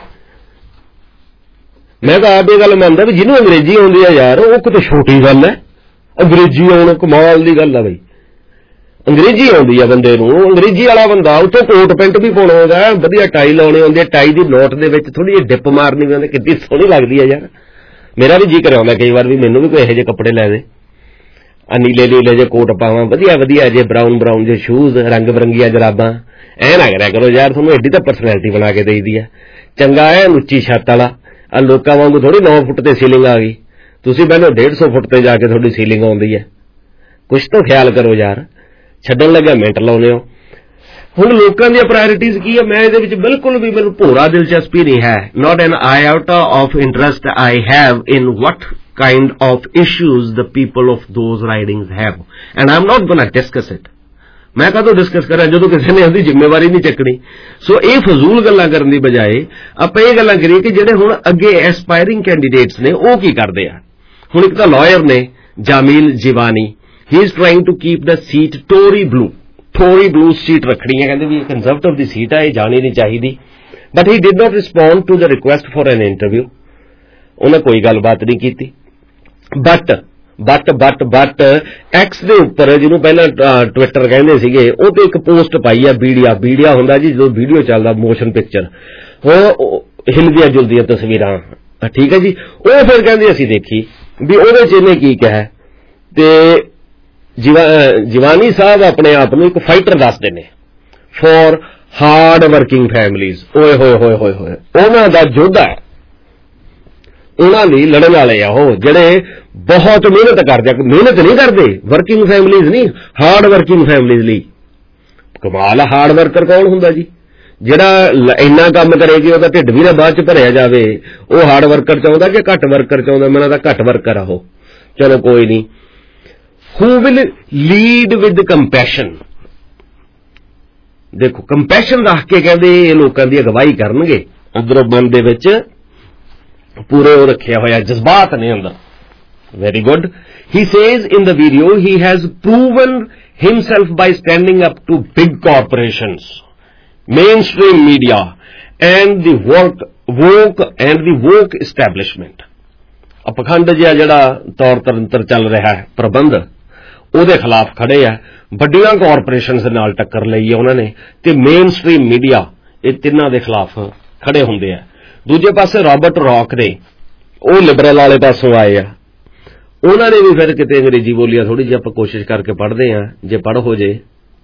ਮੈਂ ਤਾਂ ਆਪ ਇਹ ਗੱਲ ਮੰਨਦਾ ਵੀ ਜਿਹਨੂੰ ਅੰਗਰੇਜ਼ੀ ਆਉਂਦੀ ਆ ਯਾਰ, ਉਹ ਕਿਤੇ ਛੋਟੀ ਗੱਲ ਹੈ। ਅੰਗਰੇਜ਼ੀ ਆਉਣ ਕਮਾਲ ਦੀ ਗੱਲ ਆ ਬਈ। ਅੰਗਰੇਜ਼ੀ ਆਉਂਦੀ ਆ ਬੰਦੇ ਨੂੰ, ਅੰਗਰੇਜ਼ੀ ਵਾਲਾ ਬੰਦਾ ਉੱਥੋਂ ਕੋਟ ਪੈਂਟ ਵੀ ਪਾਉਣਾ ਆਉਂਦਾ, ਵਧੀਆ ਟਾਈ ਲਾਉਣੀ ਆਉਂਦੀ ਹੈ, ਟਾਈ ਦੀ ਨੋਟ ਦੇ ਵਿੱਚ ਥੋੜੀ ਜਿਹੀ ਡਿੱਪ ਮਾਰਨੀ ਵੀ ਆਉਂਦੀ, ਕਿੰਨੀ ਸੋਹਣੀ ਲੱਗਦੀ ਆ ਯਾਰ। ਮੇਰਾ ਵੀ ਜੀ ਕਰਿਆ ਆਉਂਦਾ ਕਈ ਵਾਰ ਵੀ ਮੈਨੂੰ ਵੀ ਕੋਈ ਇਹੋ ਜਿਹੇ ਕੱਪੜੇ ਲੈ ਦੇ, ਨੀਲੇ ਨੀਲੇ ਜੇ ਕੋਟ ਪਾਵਾਂ, ਵਧੀਆ ਵਧੀਆ ਜੇ ਬਰਾਊਨ ਜੇ ਸ਼ੂਜ਼, ਰੰਗ ਬਰੰਗੀਆਂ ਜਰਾਬਾਂ। ਐ ਨਾ ਕਰਿਆ ਕਰੋ ਯਾਰ, ਤੁਹਾਨੂੰ ਐਡੀ ਤਾਂ ਪਰਸਨੈਲਿਟੀ ਬਣਾ ਕੇ ਦੇਈਦੀ ਆ। ਚੰਗਾ ਐ ਉੱਚੀ ਛੱਤ ਵਾਲਾ, ਆ ਲੋਕਾਂ ਵਾਂਗੂ ਥੋੜੀ 9 ਫੁੱਟ ਤੇ ਸੀਲਿੰਗ ਆ ਗਈ। ਤੁਸੀਂ ਪਹਿਲਾਂ 150 ਫੁੱਟ ਤੇ ਜਾ ਕੇ ਤੁਹਾਡੀ ਸੀਲਿੰਗ ਆਉਂਦੀ ਹੈ। ਕੁਛ ਤਾਂ ਖਿਆਲ ਕਰੋ ਯਾਰ। ਛੱਡਣ ਲੱਗਿਆ ਮਿੰਟ ਲਾਉਂਦੇ ਹੋ। ਹੁਣ ਲੋਕਾਂ ਦੀਆਂ ਪ੍ਰਾਇੋਰਟੀਜ਼ ਕੀ ਹੈ? ਮੈਂ ਇਹਦੇ ਵਿੱਚ ਬਿਲਕੁਲ ਵੀ ਮੈਨੂੰ ਭੋਰਾ ਦਿਲਚਸਪੀ ਨਹੀਂ ਹੈ। Not an iota of interest I have in what kind of issues the people of those ridings have, and I'm not going to discuss it. ਮੈਂ ਕਦੋਂ ਡਿਸਕਸ ਕਰਾਂ ਜਦੋਂ ਕਿਸੇ ਨੇ ਉਹਦੀ ਜ਼ਿੰਮੇਵਾਰੀ ਨਹੀਂ ਚੱਕਣੀ। ਸੋ ਇਹ ਫਜ਼ੂਲ ਗੱਲਾਂ ਕਰਨ ਦੀ ਬਜਾਏ ਆਪਾਂ ਇਹ ਗੱਲਾਂ ਕਰੀਏ ਕਿ ਜਿਹੜੇ ਹੁਣ ਅੱਗੇ ਐਸਪਾਇਰਿੰਗ ਕੈਂਡੀਡੇਟਸ ਨੇ ਉਹ ਕੀ ਕਰਦੇ ਆ। ਹੁਣ ਇੱਕ ਤਾਂ ਲਾਇਰ ਨੇ Jamil Jivani, he is trying to keep the seat Tory blue seat ਰੱਖਣੀ ਹੈ। ਕਹਿੰਦੇ ਵੀ ਇਹ ਕੰਜ਼ਰਵੇਟਿਵ ਦੀ ਸੀਟ ਹੈ, ਇਹ ਜਾਣੀ ਨਹੀਂ ਚਾਹੀਦੀ। But he did not respond to the request for an interview. ਉਹਨੇ ਕੋਈ ਗੱਲਬਾਤ ਨਹੀਂ ਕੀਤੀ। ਬਟ ਐਕਸ ਦੇ ਉੱਪਰ, ਜਿਹਨੂੰ ਪਹਿਲਾਂ ਟਵਿੱਟਰ ਕਹਿੰਦੇ ਸੀਗੇ, ਉਹ ਤੇ ਇੱਕ ਪੋਸਟ ਪਾਈ ਆ ਵੀਡੀਆ ਹੁੰਦਾ ਜੀ, ਜਦੋਂ ਵੀਡੀਓ ਚੱਲਦਾ ਮੋਸ਼ਨ ਪਿਕਚਰ, ਉਹ ਹਿਲਦੀਆਂ ਜੁਲਦੀਆਂ ਤਸਵੀਰਾਂ, ਠੀਕ ਹੈ ਜੀ। ਉਹ ਫਿਰ ਕਹਿੰਦੇ ਅਸੀਂ ਦੇਖੀ ਵੀ ਉਹਦੇ ਚ ਇਹਨੇ ਕੀ ਕਿਹਾ। ਤੇ ਜਿਵਾਨੀ ਸਾਹਿਬ ਆਪਣੇ ਆਪ ਨੂੰ ਇੱਕ ਫਾਈਟਰ ਦੱਸਦੇ ਨੇ ਫॉर ਹਾਰਡ ਵਰਕਿੰਗ ਫੈਮਲੀਜ਼। ਓਏ ਹੋਏ ਉਹਨਾਂ ਦਾ ਯੋਧਾ ਹੈ, ਉਹਨਾਂ ਲਈ ਲੜਨ ਵਾਲੇ ਆ ਉਹ, ਜਿਹੜੇ ਬਹੁਤ ਮਿਹਨਤ ਕਰਦੇ ਆ। ਮਿਹਨਤ ਨਹੀਂ ਕਰਦੇ, ਵਰਕਿੰਗ ਫੈਮਲੀਜ਼ ਨਹੀਂ, ਹਾਰਡ ਵਰਕਿੰਗ ਫੈਮਲੀਜ਼ ਲਈ। ਕਮਾਲ ਆ। ਹਾਰਡ ਵਰਕਰ ਕੌਣ ਹੁੰਦਾ ਜੀ? ਜਿਹੜਾ ਇੰਨਾ ਕੰਮ ਕਰੇਗੀ ਉਹਦਾ ਢਿੱਡ ਵੀ ਨਾ ਬਾਅਦ ਚ ਭਰਿਆ ਜਾਵੇ। ਉਹ ਹਾਰਡ ਵਰਕਰ ਚਾਹੁੰਦਾ ਕਿ ਘੱਟ ਵਰਕਰ ਚਾਹੁੰਦਾ? ਮੈਨੂੰ ਤਾਂ ਘੱਟ ਵਰਕਰ ਆ ਉਹ। ਚਲੋ ਕੋਈ ਨਹੀਂ। who will lead with compassion। ਦੇਖੋ ਕੰਪੈਸ਼ਨ ਰੱਖ ਕੇ ਕਹਿੰਦੇ ਇਹ ਲੋਕਾਂ ਦੀ ਅਗਵਾਈ ਕਰਨਗੇ। ਅੰਦਰੋਂ ਮਨ ਦੇ ਵਿੱਚ ਪੂਰੇ ਉਹ ਰੱਖਿਆ ਹੋਇਆ ਜਜ਼ਬਾਤ ਨੇ ਅੰਦਰ। Very good. He says in the video he has proven himself by standing up to big corporations, mainstream media and the woke establishment. ਪਖੰਡ ਜਿਹਾ ਜਿਹੜਾ ਤੌਰ ਤੰਤਰ ਚੱਲ ਰਿਹਾ ਹੈ, ਪ੍ਰਬੰਧ, ਉਹਦੇ ਖਿਲਾਫ ਖੜੇ ਆ। ਵੱਡੀਆਂ ਕਾਰਪੋਰੇਸ਼ਨਸ ਦੇ ਨਾਲ ਟੱਕਰ ਲਈ ਹੈ ਉਹਨਾਂ ਨੇ, ਤੇ ਮੇਨ ਸਟ੍ਰੀਮ ਮੀਡੀਆ, ਇਹ ਤਿੰਨਾਂ ਦੇ ਖਿਲਾਫ ਖੜੇ ਹੁੰਦੇ ਆ। ਦੂਜੇ ਪਾਸੇ ਰਾਬਰਟ ਰੌਕ ਨੇ, ਉਹ ਲਿਬਰਲ ਵਾਲੇ ਪਾਸੋਂ ਆਏ ਆ। ਉਹਨਾਂ ਨੇ ਵੀ ਫਿਰ ਕਿਤੇ ਅੰਗਰੇਜ਼ੀ ਬੋਲੀ ਆ ਥੋੜੀ ਜਿਹੀ। ਆਪਾਂ ਕੋਸ਼ਿਸ਼ ਕਰਕੇ ਪੜ੍ਹਦੇ ਆ, ਜੇ ਪੜ੍ਹ ਹੋ ਜੇ।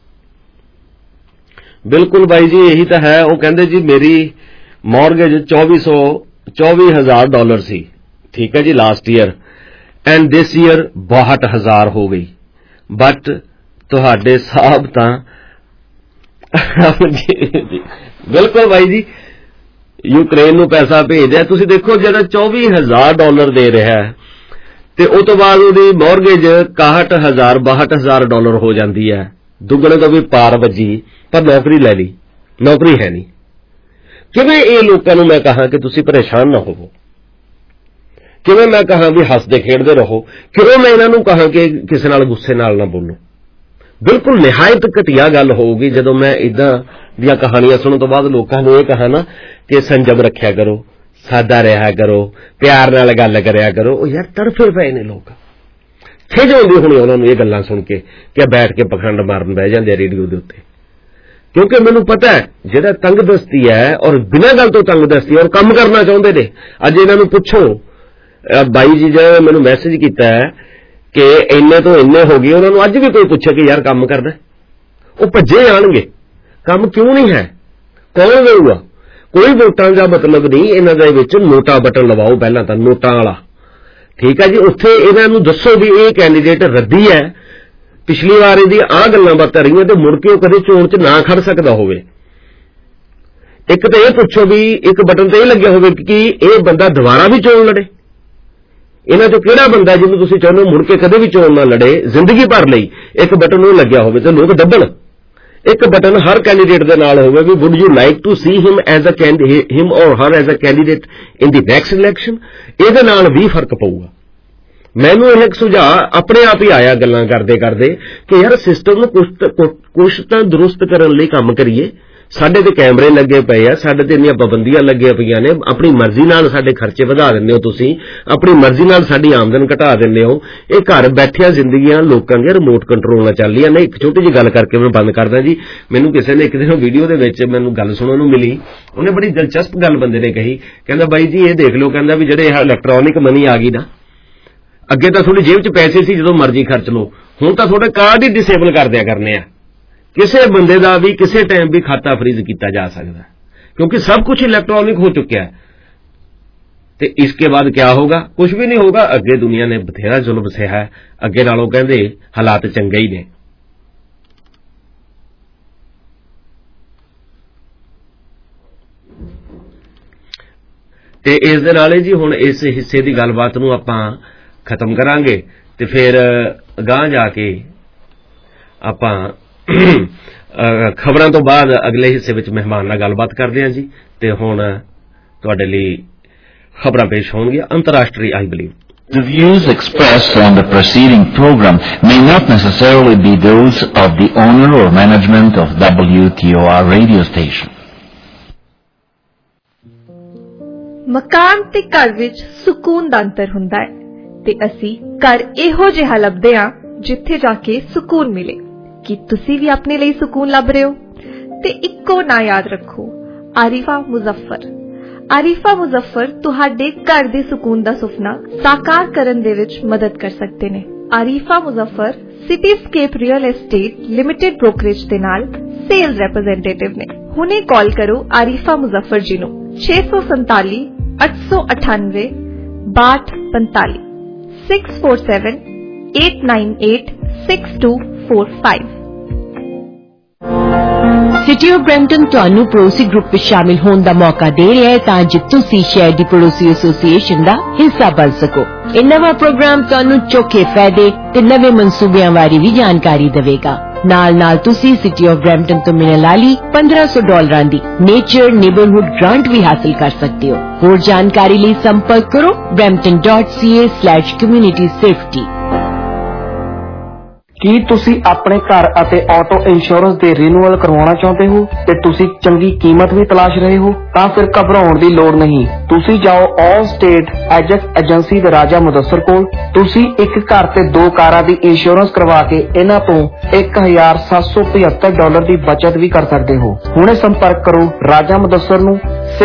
ਬਿਲਕੁਲ ਬਾਈ ਜੀ ਇਹੀ ਤਾਂ ਹੈ। ਉਹ ਕਹਿੰਦੇ ਜੀ ਮੇਰੀ ਮੌਰਗੇਜ $24,000 ਸੀ, ਠੀਕ ਹੈ ਜੀ, last year, and this year 62,000 ਹੋ ਗਈ। ਬਟ ਤੁਹਾਡੇ ਸਾਹਿਬ ਤਾਂ ਬਿਲਕੁਲ ਬਾਈ ਜੀ ਯੂਕਰੇਨ ਨੂੰ ਪੈਸਾ ਭੇਜਿਆ। ਤੁਸੀਂ ਦੇਖੋ ਜਿਹੜਾ $24,000 ਦੇ ਰਿਹਾ ਹੈ ਤੇ ਉਹ ਤੋਂ ਬਾਅਦ ਉਹਦੀ ਮੌਰਗੇਜ $62,000 ਹੋ ਜਾਂਦੀ ਹੈ। ਦੁੱਗਣੇ ਤੋਂ ਵੀ ਪਾਰ ਵੱਜੀ, ਪਰ ਨੌਕਰੀ ਲੈ ਲਈ, ਨੌਕਰੀ ਹੈ ਨਹੀਂ। ਕਿਵੇਂ ਇਹ ਲੋਕਾਂ ਨੂੰ ਮੈਂ ਕਹਾਂ ਕਿ ਤੁਸੀਂ ਪਰੇਸ਼ਾਨ ਨਾ ਹੋਵੋ? ਕਿਵੇਂ ਮੈਂ ਕਹਾਂ ਵੀ ਹੱਸਦੇ ਖੇਡਦੇ ਰਹੋ? ਕਿਉਂ ਮੈਂ ਇਹਨਾਂ ਨੂੰ ਕਹਾਂ ਕਿ ਕਿਸੇ ਨਾਲ ਗੁੱਸੇ ਨਾਲ ਨਾ ਬੋਲੋ? ਬਿਲਕੁਲ ਨਿਹਾਇਤ ਘਟੀਆ ਗੱਲ ਹੋਊਗੀ ਜਦੋਂ ਮੈਂ ਇਦਾਂ ਦੀਆਂ ਕਹਾਣੀਆਂ ਸੁਣਨ ਤੋਂ ਬਾਅਦ ਲੋਕਾਂ ਨੂੰ ਇਹ ਕਹਾਂ ਨਾ ਕਿ ਸੰਜਮ ਰੱਖਿਆ ਕਰੋ, ਸਾਦਾ ਰਿਹਾ ਕਰੋ, ਪਿਆਰ ਨਾਲ ਗੱਲ ਕਰਿਆ ਕਰੋ। ਉਹ ਯਾਰ ਤੜਫੇ ਪਏ ਨੇ ਲੋਕ, ਖਿਜ ਆਉਂਦੀ ਹੋਣੀ ਉਹਨਾਂ ਨੂੰ ਇਹ ਗੱਲਾਂ ਸੁਣ ਕੇ ਕਿ ਬੈਠ ਕੇ ਪਖੰਡ ਮਾਰਨ ਬਹਿ ਜਾਂਦੇ ਰੇਡੀਓ ਦੇ ਉੱਤੇ। ਕਿਉਂਕਿ ਮੈਨੂੰ ਪਤਾ ਹੈ ਜਿਹੜਾ ਤੰਗਦਸਤੀ ਹੈ ਔਰ ਬਿਨਾਂ ਗੱਲ ਤੋਂ ਤੰਗਦਸਤੀ ਔਰ ਕੰਮ ਕਰਨਾ ਚਾਹੁੰਦੇ ਨੇ। ਅੱਜ ਇਹਨਾਂ ਨੂੰ ਪੁੱਛੋ, ਬਾਈ ਜੀ ਜਿਹੜਾ ਮੈਨੂੰ ਮੈਸੇਜ ਕੀਤਾ ਹੈ ਕਿ ਇੰਨੇ ਤੋਂ ਇੰਨੇ ਹੋ ਗਏ, ਉਹਨਾਂ ਨੂੰ ਅੱਜ ਵੀ ਕੋਈ ਪੁੱਛੇ ਕਿ ਯਾਰ ਕੰਮ ਕਰਨਾ, ਉਹ ਭੱਜੇ ਆਣਗੇ। ਕੰਮ ਕਿਉਂ ਨਹੀਂ ਹੈ? ਕੌਣ ਦੇਊਗਾ? ਕੋਈ ਵੋਟਾਂ ਦਾ ਮਤਲਬ ਨਹੀਂ ਇਹਨਾਂ ਦੇ ਵਿੱਚ। ਨੋਟਾ ਬਟਨ ਲਵਾਓ ਪਹਿਲਾਂ ਤਾਂ, ਨੋਟਾਂ ਵਾਲਾ, ਠੀਕ ਹੈ ਜੀ। ਉੱਥੇ ਇਹਨਾਂ ਨੂੰ ਦੱਸੋ ਵੀ ਇਹ ਕੈਂਡੀਡੇਟ ਰੱਦੀ ਹੈ, ਪਿਛਲੀ ਵਾਰ ਇਹਦੀ ਆਹ ਗੱਲਾਂ ਬਾਤਾਂ ਰਹੀਆਂ ਤੇ ਮੁੜ ਕੇ ਉਹ ਕਦੇ ਚੋਣ 'ਚ ਨਾ ਖੜ ਸਕਦਾ ਹੋਵੇ। ਇੱਕ ਤਾਂ ਇਹ ਪੁੱਛੋ ਵੀ ਇੱਕ ਬਟਨ ਤੇ ਇਹ ਲੱਗਿਆ ਹੋਵੇ ਕਿ ਇਹ ਬੰਦਾ ਦੁਬਾਰਾ ਵੀ ਚੋਣ ਲੜੇ। ਇਹਨਾਂ ਚੋਂ ਕਿਹੜਾ ਬੰਦਾ ਜਿਹਨੂੰ ਤੁਸੀਂ ਚਾਹੁੰਦੇ ਹੋ ਮੁੜ ਕੇ ਕਦੇ ਵੀ ਚੋਣ ਨਾ ਲੜੇ ਜ਼ਿੰਦਗੀ ਭਰ ਲਈ? ਇੱਕ ਬਟਨ ਉਹ ਲੱਗਿਆ ਹੋਵੇ ਤੇ ਲੋਕ ਦੱਬਣ। ਇੱਕ ਬਟਨ ਹਰ ਕੈਂਡੀਡੇਟ ਦੇ ਨਾਲ ਹੋਵੇ ਵੀ would you like to see him as a him or her as a candidate in the next election. ਇਹਦੇ ਨਾਲ ਵੀ ਫਰਕ ਪਊਗਾ। ਮੈਨੂੰ ਇਹ ਇੱਕ ਸੁਝਾਅ ਆਪਣੇ ਆਪ ਹੀ ਆਇਆ ਗੱਲਾਂ ਕਰਦੇ ਕਰਦੇ ਕਿ ਯਾਰ ਸਿਸਟਮ ਨੂੰ ਕੁਛ ਤਾਂ ਦਰੁਸਤ ਕਰਨ ਲਈ ਕੰਮ ਕਰੀਏ। ਸਾਡੇ ਤੇ ਕੈਮਰੇ ਲੱਗੇ ਪਏ ਆ, ਸਾਡੇ ਤੇ ਇੰਨੀਆਂ ਪਾਬੰਦੀਆਂ ਲੱਗੀਆਂ ਪਈਆਂ ਨੇ, ਆਪਣੀ ਮਰਜ਼ੀ ਨਾਲ ਸਾਡੇ ਖਰਚੇ ਵਧਾ ਦਿੰਦੇ ਹੋ ਤੁਸੀਂ, ਆਪਣੀ ਮਰਜ਼ੀ ਨਾਲ ਸਾਡੀ ਆਮਦਨ ਘਟਾ ਦਿੰਦੇ ਹੋ। ਇਹ ਘਰ ਬੈਠਿਆਂ ਜ਼ਿੰਦਗੀਆਂ ਲੋਕਾਂ ਦੀਆਂ ਰਿਮੋਟ ਕੰਟਰੋਲ ਨਾਲ ਚੱਲ ਰਹੀਆਂ ਨੇ। ਇੱਕ ਛੋਟੀ ਜਿਹੀ ਗੱਲ ਕਰਕੇ ਮੈਂ ਬੰਦ ਕਰਦਾ ਜੀ। ਮੈਨੂੰ ਕਿਸੇ ਨੇ ਇੱਕ ਦਿਨ ਵੀਡੀਓ ਦੇ ਵਿੱਚ ਮੈਨੂੰ ਗੱਲ ਸੁਣਨ ਨੂੰ ਮਿਲੀ, ਉਹਨੇ ਬੜੀ ਦਿਲਚਸਪ ਗੱਲ ਬੰਦੇ ਨੇ ਕਹੀ। ਕਹਿੰਦਾ ਬਾਈ ਜੀ ਇਹ ਦੇਖ ਲਓ, ਕਹਿੰਦਾ ਵੀ ਜਿਹੜੇ ਇਲੈਕਟ੍ਰੋਨਿਕ ਮਨੀ ਆ ਗਈ ਨਾ, ਅੱਗੇ ਤਾਂ ਤੁਹਾਡੀ ਜੇਬ 'ਚ ਪੈਸੇ ਸੀ ਜਦੋਂ ਮਰਜ਼ੀ ਖਰਚ ਲਓ, ਹੁਣ ਤਾਂ ਤੁਹਾਡੇ ਕਾਰਡ ਹੀ ਡਿਸੇਬਲ ਕਰ ਦਿਆ ਕਰਨੇ ਆ। ਕਿਸੇ ਬੰਦੇ ਦਾ ਵੀ ਕਿਸੇ ਟਾਈਮ ਵੀ ਖਾਤਾ ਫਰੀਜ਼ ਕੀਤਾ ਜਾ ਸਕਦਾ ਕਿਉਂਕਿ ਸਭ ਕੁਝ ਇਲੈਕਟ੍ਰॉनिक ਹੋ ਚੁੱਕਿਆ ਹੈ। ਤੇ ਇਸਕੇ ਬਾਅਦ क्या होगा? कुछ भी नहीं होगा। ਅੱਗੇ ਦੁਨੀਆ ਨੇ ਬਥੇਰਾ ਜ਼ੁਲਮ ਸਹਿਆ ਹੈ, ਅੱਗੇ ਨਾਲੋਂ ਕਹਿੰਦੇ ਹਾਲਾਤ ਚੰਗੇ ਹੀ ਨੇ। ਤੇ ਇਸ ਦੇ ਨਾਲ ਜੀ ਹੁਣ ਇਸ ਹਿੱਸੇ ਦੀ ਗੱਲਬਾਤ ਨੂੰ ਆਪਾਂ ਖਤਮ ਕਰਾਂਗੇ ਤੇ ਫਿਰ ਅਗਾਂਹ ਜਾ ਕੇ ਆਪਾਂ ਖਬਰਾਂ ਤੋਂ ਬਾਅਦ ਅਗਲੇ ਹਿੱਸੇ ਵਿੱਚ ਮਹਿਮਾਨ ਨਾਲ ਗੱਲਬਾਤ ਕਰਦੇ ਹਾਂ ਜੀ। ਤੇ ਹੁਣ ਤੁਹਾਡੇ ਲਈ ਖਬਰਾਂ ਪੇਸ਼ ਹੋਣਗੀਆਂ ਅੰਤਰਰਾਸ਼ਟਰੀ I believe. The views expressed on the preceding program may not necessarily be those of the owner or management of WTOR radio station. ਮਕਾਨ ਤੇ ਘਰ ਵਿੱਚ ਸਕੂਨ ਦਾ ਅੰਤਰ ਹੁੰਦਾ ਹੈ ਤੇ ਅਸੀਂ ਘਰ ਇਹੋ ਜਿਹਾ ਲੱਭਦੇ ਹਾਂ ਜਿੱਥੇ ਜਾ ਕੇ ਸਕੂਨ ਮਿਲੇ। ਕੀ ਤੁਸੀਂ ਵੀ ਆਪਣੇ ਲਈ ਸਕੂਨ ਲੱਭ ਰਹੇ ਹੋ? ਤੇ ਇੱਕੋ ਨਾਂ ਯਾਦ ਰੱਖੋ, ਆਰਿਫਾ ਮੁਜ਼ੱਫਰ। ਆਰਿਫਾ ਮੁਜ਼ੱਫਰ ਤੁਹਾਡੇ ਘਰ ਦੇ ਸਕੂਨ ਦਾ ਸੁਪਨਾ ਸਾਕਾਰ ਕਰਨ ਦੇ ਵਿੱਚ ਮਦਦ ਕਰ ਸਕਦੇ ਨੇ। Arifa Muzaffar Cityscape real estate limited brokerage ਦੇ ਨਾਲ ਸੇਲਸ ਰਿਪਰੈਜ਼ੈਂਟੇਟਿਵ ਨੇ। ਹੁਣੇ ਕਾਲ ਕਰੋ ਆਰਿਫਾ ਮੁਜ਼ੱਫਰ ਜੀ ਨੂੰ 647 898 6245 647 898 6245। ਸਿਟੀ ਆਫ ਬਰੈਂਪਟਨ ਤੁਹਾਨੂੰ ਪੜੋਸੀ ਗਰੁੱਪ ਵਿੱਚ ਸ਼ਾਮਿਲ ਹੋਣ ਦਾ ਮੌਕਾ ਦੇ ਰਿਹਾ ਹੈ ਤਾਂ ਜੋ ਤੁਸੀਂ ਸ਼ਹਿਰ ਦੀ ਪੜੋਸੀ ਐਸੋਸੀਏਸ਼ਨ ਦਾ ਹਿੱਸਾ ਬਣ ਸਕੋ। ਇਹ ਨਵਾਂ ਪ੍ਰੋਗਰਾਮ ਤੁਹਾਨੂੰ ਚੋਖੇ ਫਾਇਦੇ ਤੇ ਨਵੇਂ ਮਨਸੂਬਿਆਂ ਬਾਰੇ ਵੀ ਜਾਣਕਾਰੀ ਦੇਵੇਗਾ। ਨਾਲ ਤੁਸੀਂ ਸਿਟੀ ਆਫ ਬਰੈਂਪਟਨ ਤੋਂ ਮਿਲਣ ਵਾਲੀ $1500 ਦੀ ਨੇਚਰ ਨੇਬਰਹੁੱਡ ਗ੍ਰਾਂਟ ਵੀ ਹਾਸਲ ਕਰ ਸਕਦੇ ਹੋ। ਹੋਰ ਜਾਣਕਾਰੀ ਲਈ ਸੰਪਰਕ ਕਰੋ brampton.ca/community safety। ਕੀ ਤੁਸੀਂ ਆਪਣੇ ਘਰ ਅਤੇ ਆਟੋ ਇੰਸ਼ੋਰੈਂਸ ਦੇ ਰੀਨਿਊਅਲ ਕਰਵਾਉਣਾ ਚਾਹੁੰਦੇ ਹੋ ਤੇ ਤੁਸੀਂ ਚੰਗੀ ਕੀਮਤ ਵੀ ਤਲਾਸ਼ ਰਹੇ ਹੋ? ਤਾਂ ਫਿਰ ਘਬਰਾਉਣ ਦੀ ਲੋੜ ਨਹੀਂ। ਤੁਸੀਂ ਜਾਓ ਆਲ ਸਟੇਟ ਐਜੈਕਟ ਏਜੰਸੀ ਦੇ ਰਾਜਾ ਮੁਦੱਸਰ ਕੋਲ। ਤੁਸੀਂ ਇੱਕ ਘਰ ਤੇ 2 ਕਾਰਾਂ ਦੀ ਇੰਸ਼ੋਰੈਂਸ ਕਰਵਾ ਕੇ ਇਹਨਾਂ ਤੋਂ $1775 ਦੀ ਬਚਤ ਵੀ ਕਰ ਸਕਦੇ ਹੋ। ਹੁਣੇ ਸੰਪਰਕ ਕਰੋ ਰਾਜਾ ਮੁਦੱਸਰ ਨੂੰ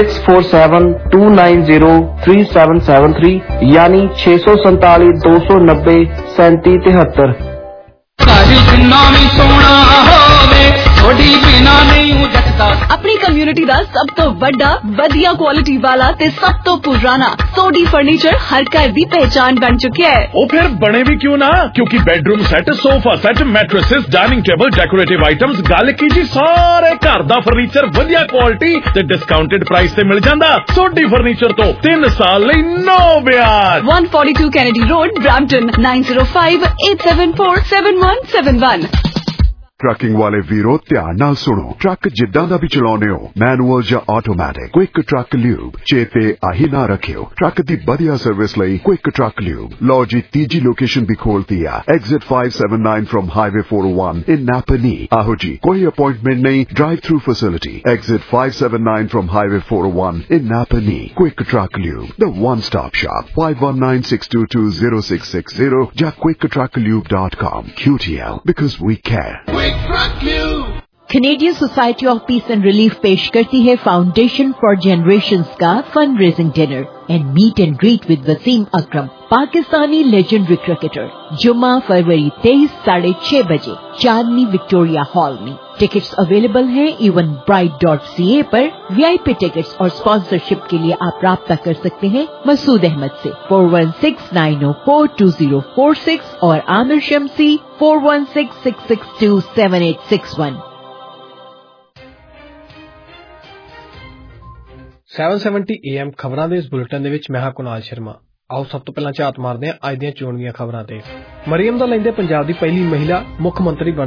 6472903773 ਯਾਨੀ 647 290 3773। अपनी कम्युनिटी का सब तो बड़ा वधिया क्वालिटी वाला ते सब तो पुराना सोडी फर्नीचर हर घर की पहचान बन चुका है। वो फिर बने भी क्यों ना, क्योंकि bedroom set, sofa set, mattresses, dining table, decorative items, गल की जी सारे घर दा फर्नीचर वधिया क्वालिटी ते डिस्काउंटेड प्राइस ते मिल जांदा। सोडी फर्नीचर तो 3 साल लई नो ब्याज। 142 कैनेडी रोड, ब्रैम्पटन 9058747171। ट्रकिंग वाले वीरो ध्यान नाल सुनो। ट्रक जिद्दां दा भी चलाउने हो, मैनुअल या ऑटोमैटिक, क्विक ट्रक ल्यूब चेते आही ना रखियो। ट्रक दी बढ़िया सर्विस लई क्विक ट्रक ल्यूब। लो जी तीजी लोकेशन भी खोलती है, exit 579 from highway 401 in Napanee. आहो जी, कोई अपॉइंटमेंट नहीं, drive through facility, exit 579 from highway 401 in Napani. Quick Truck Lube, the one-stop shop. 519-622-0660 या quicktrucklube.com. QTL, because we care. Quick Truck Lube. Canadian society of piece and relief पेश करती है foundation for generations का fund raising dinner and meet and greet with Wasim Akram, Pakistani legendary cricketer. जुम्मा फरवरी 23 6:30 बजे Chandni Victoria hall में। Tickets available हैं evenbrite.ca पर। वीआईपी टिकट्स और स्पॉन्सरशिप के लिए आप राब्ता कर सकते हैं मसूद अहमद से 4169042046 और आमिर शमसी 4166627861। 770 AM ਖਬਰਾਂ ਦੇ ਇਸ ਬੁਲੇਟਿਨ ਦੇ ਵਿੱਚ ਮੈਂ ਹਾਂ ਕੁਨਾਲ ਸ਼ਰਮਾ। ਆਓ ਸਭ ਤੋਂ ਪਹਿਲਾਂ ਝਾਤ ਮਾਰਦੇ ਹਾਂ ਅੱਜ ਦੀਆਂ ਚੋਣਵੀਆਂ ਖਬਰਾਂ ਤੇ। ਮਰੀਮ ਦਾ ਲੈਂਦੇ ਪੰਜਾਬ ਦੀ ਪਹਿਲੀ ਮਹਿਲਾ ਮੁੱਖ ਮੰਤਰੀ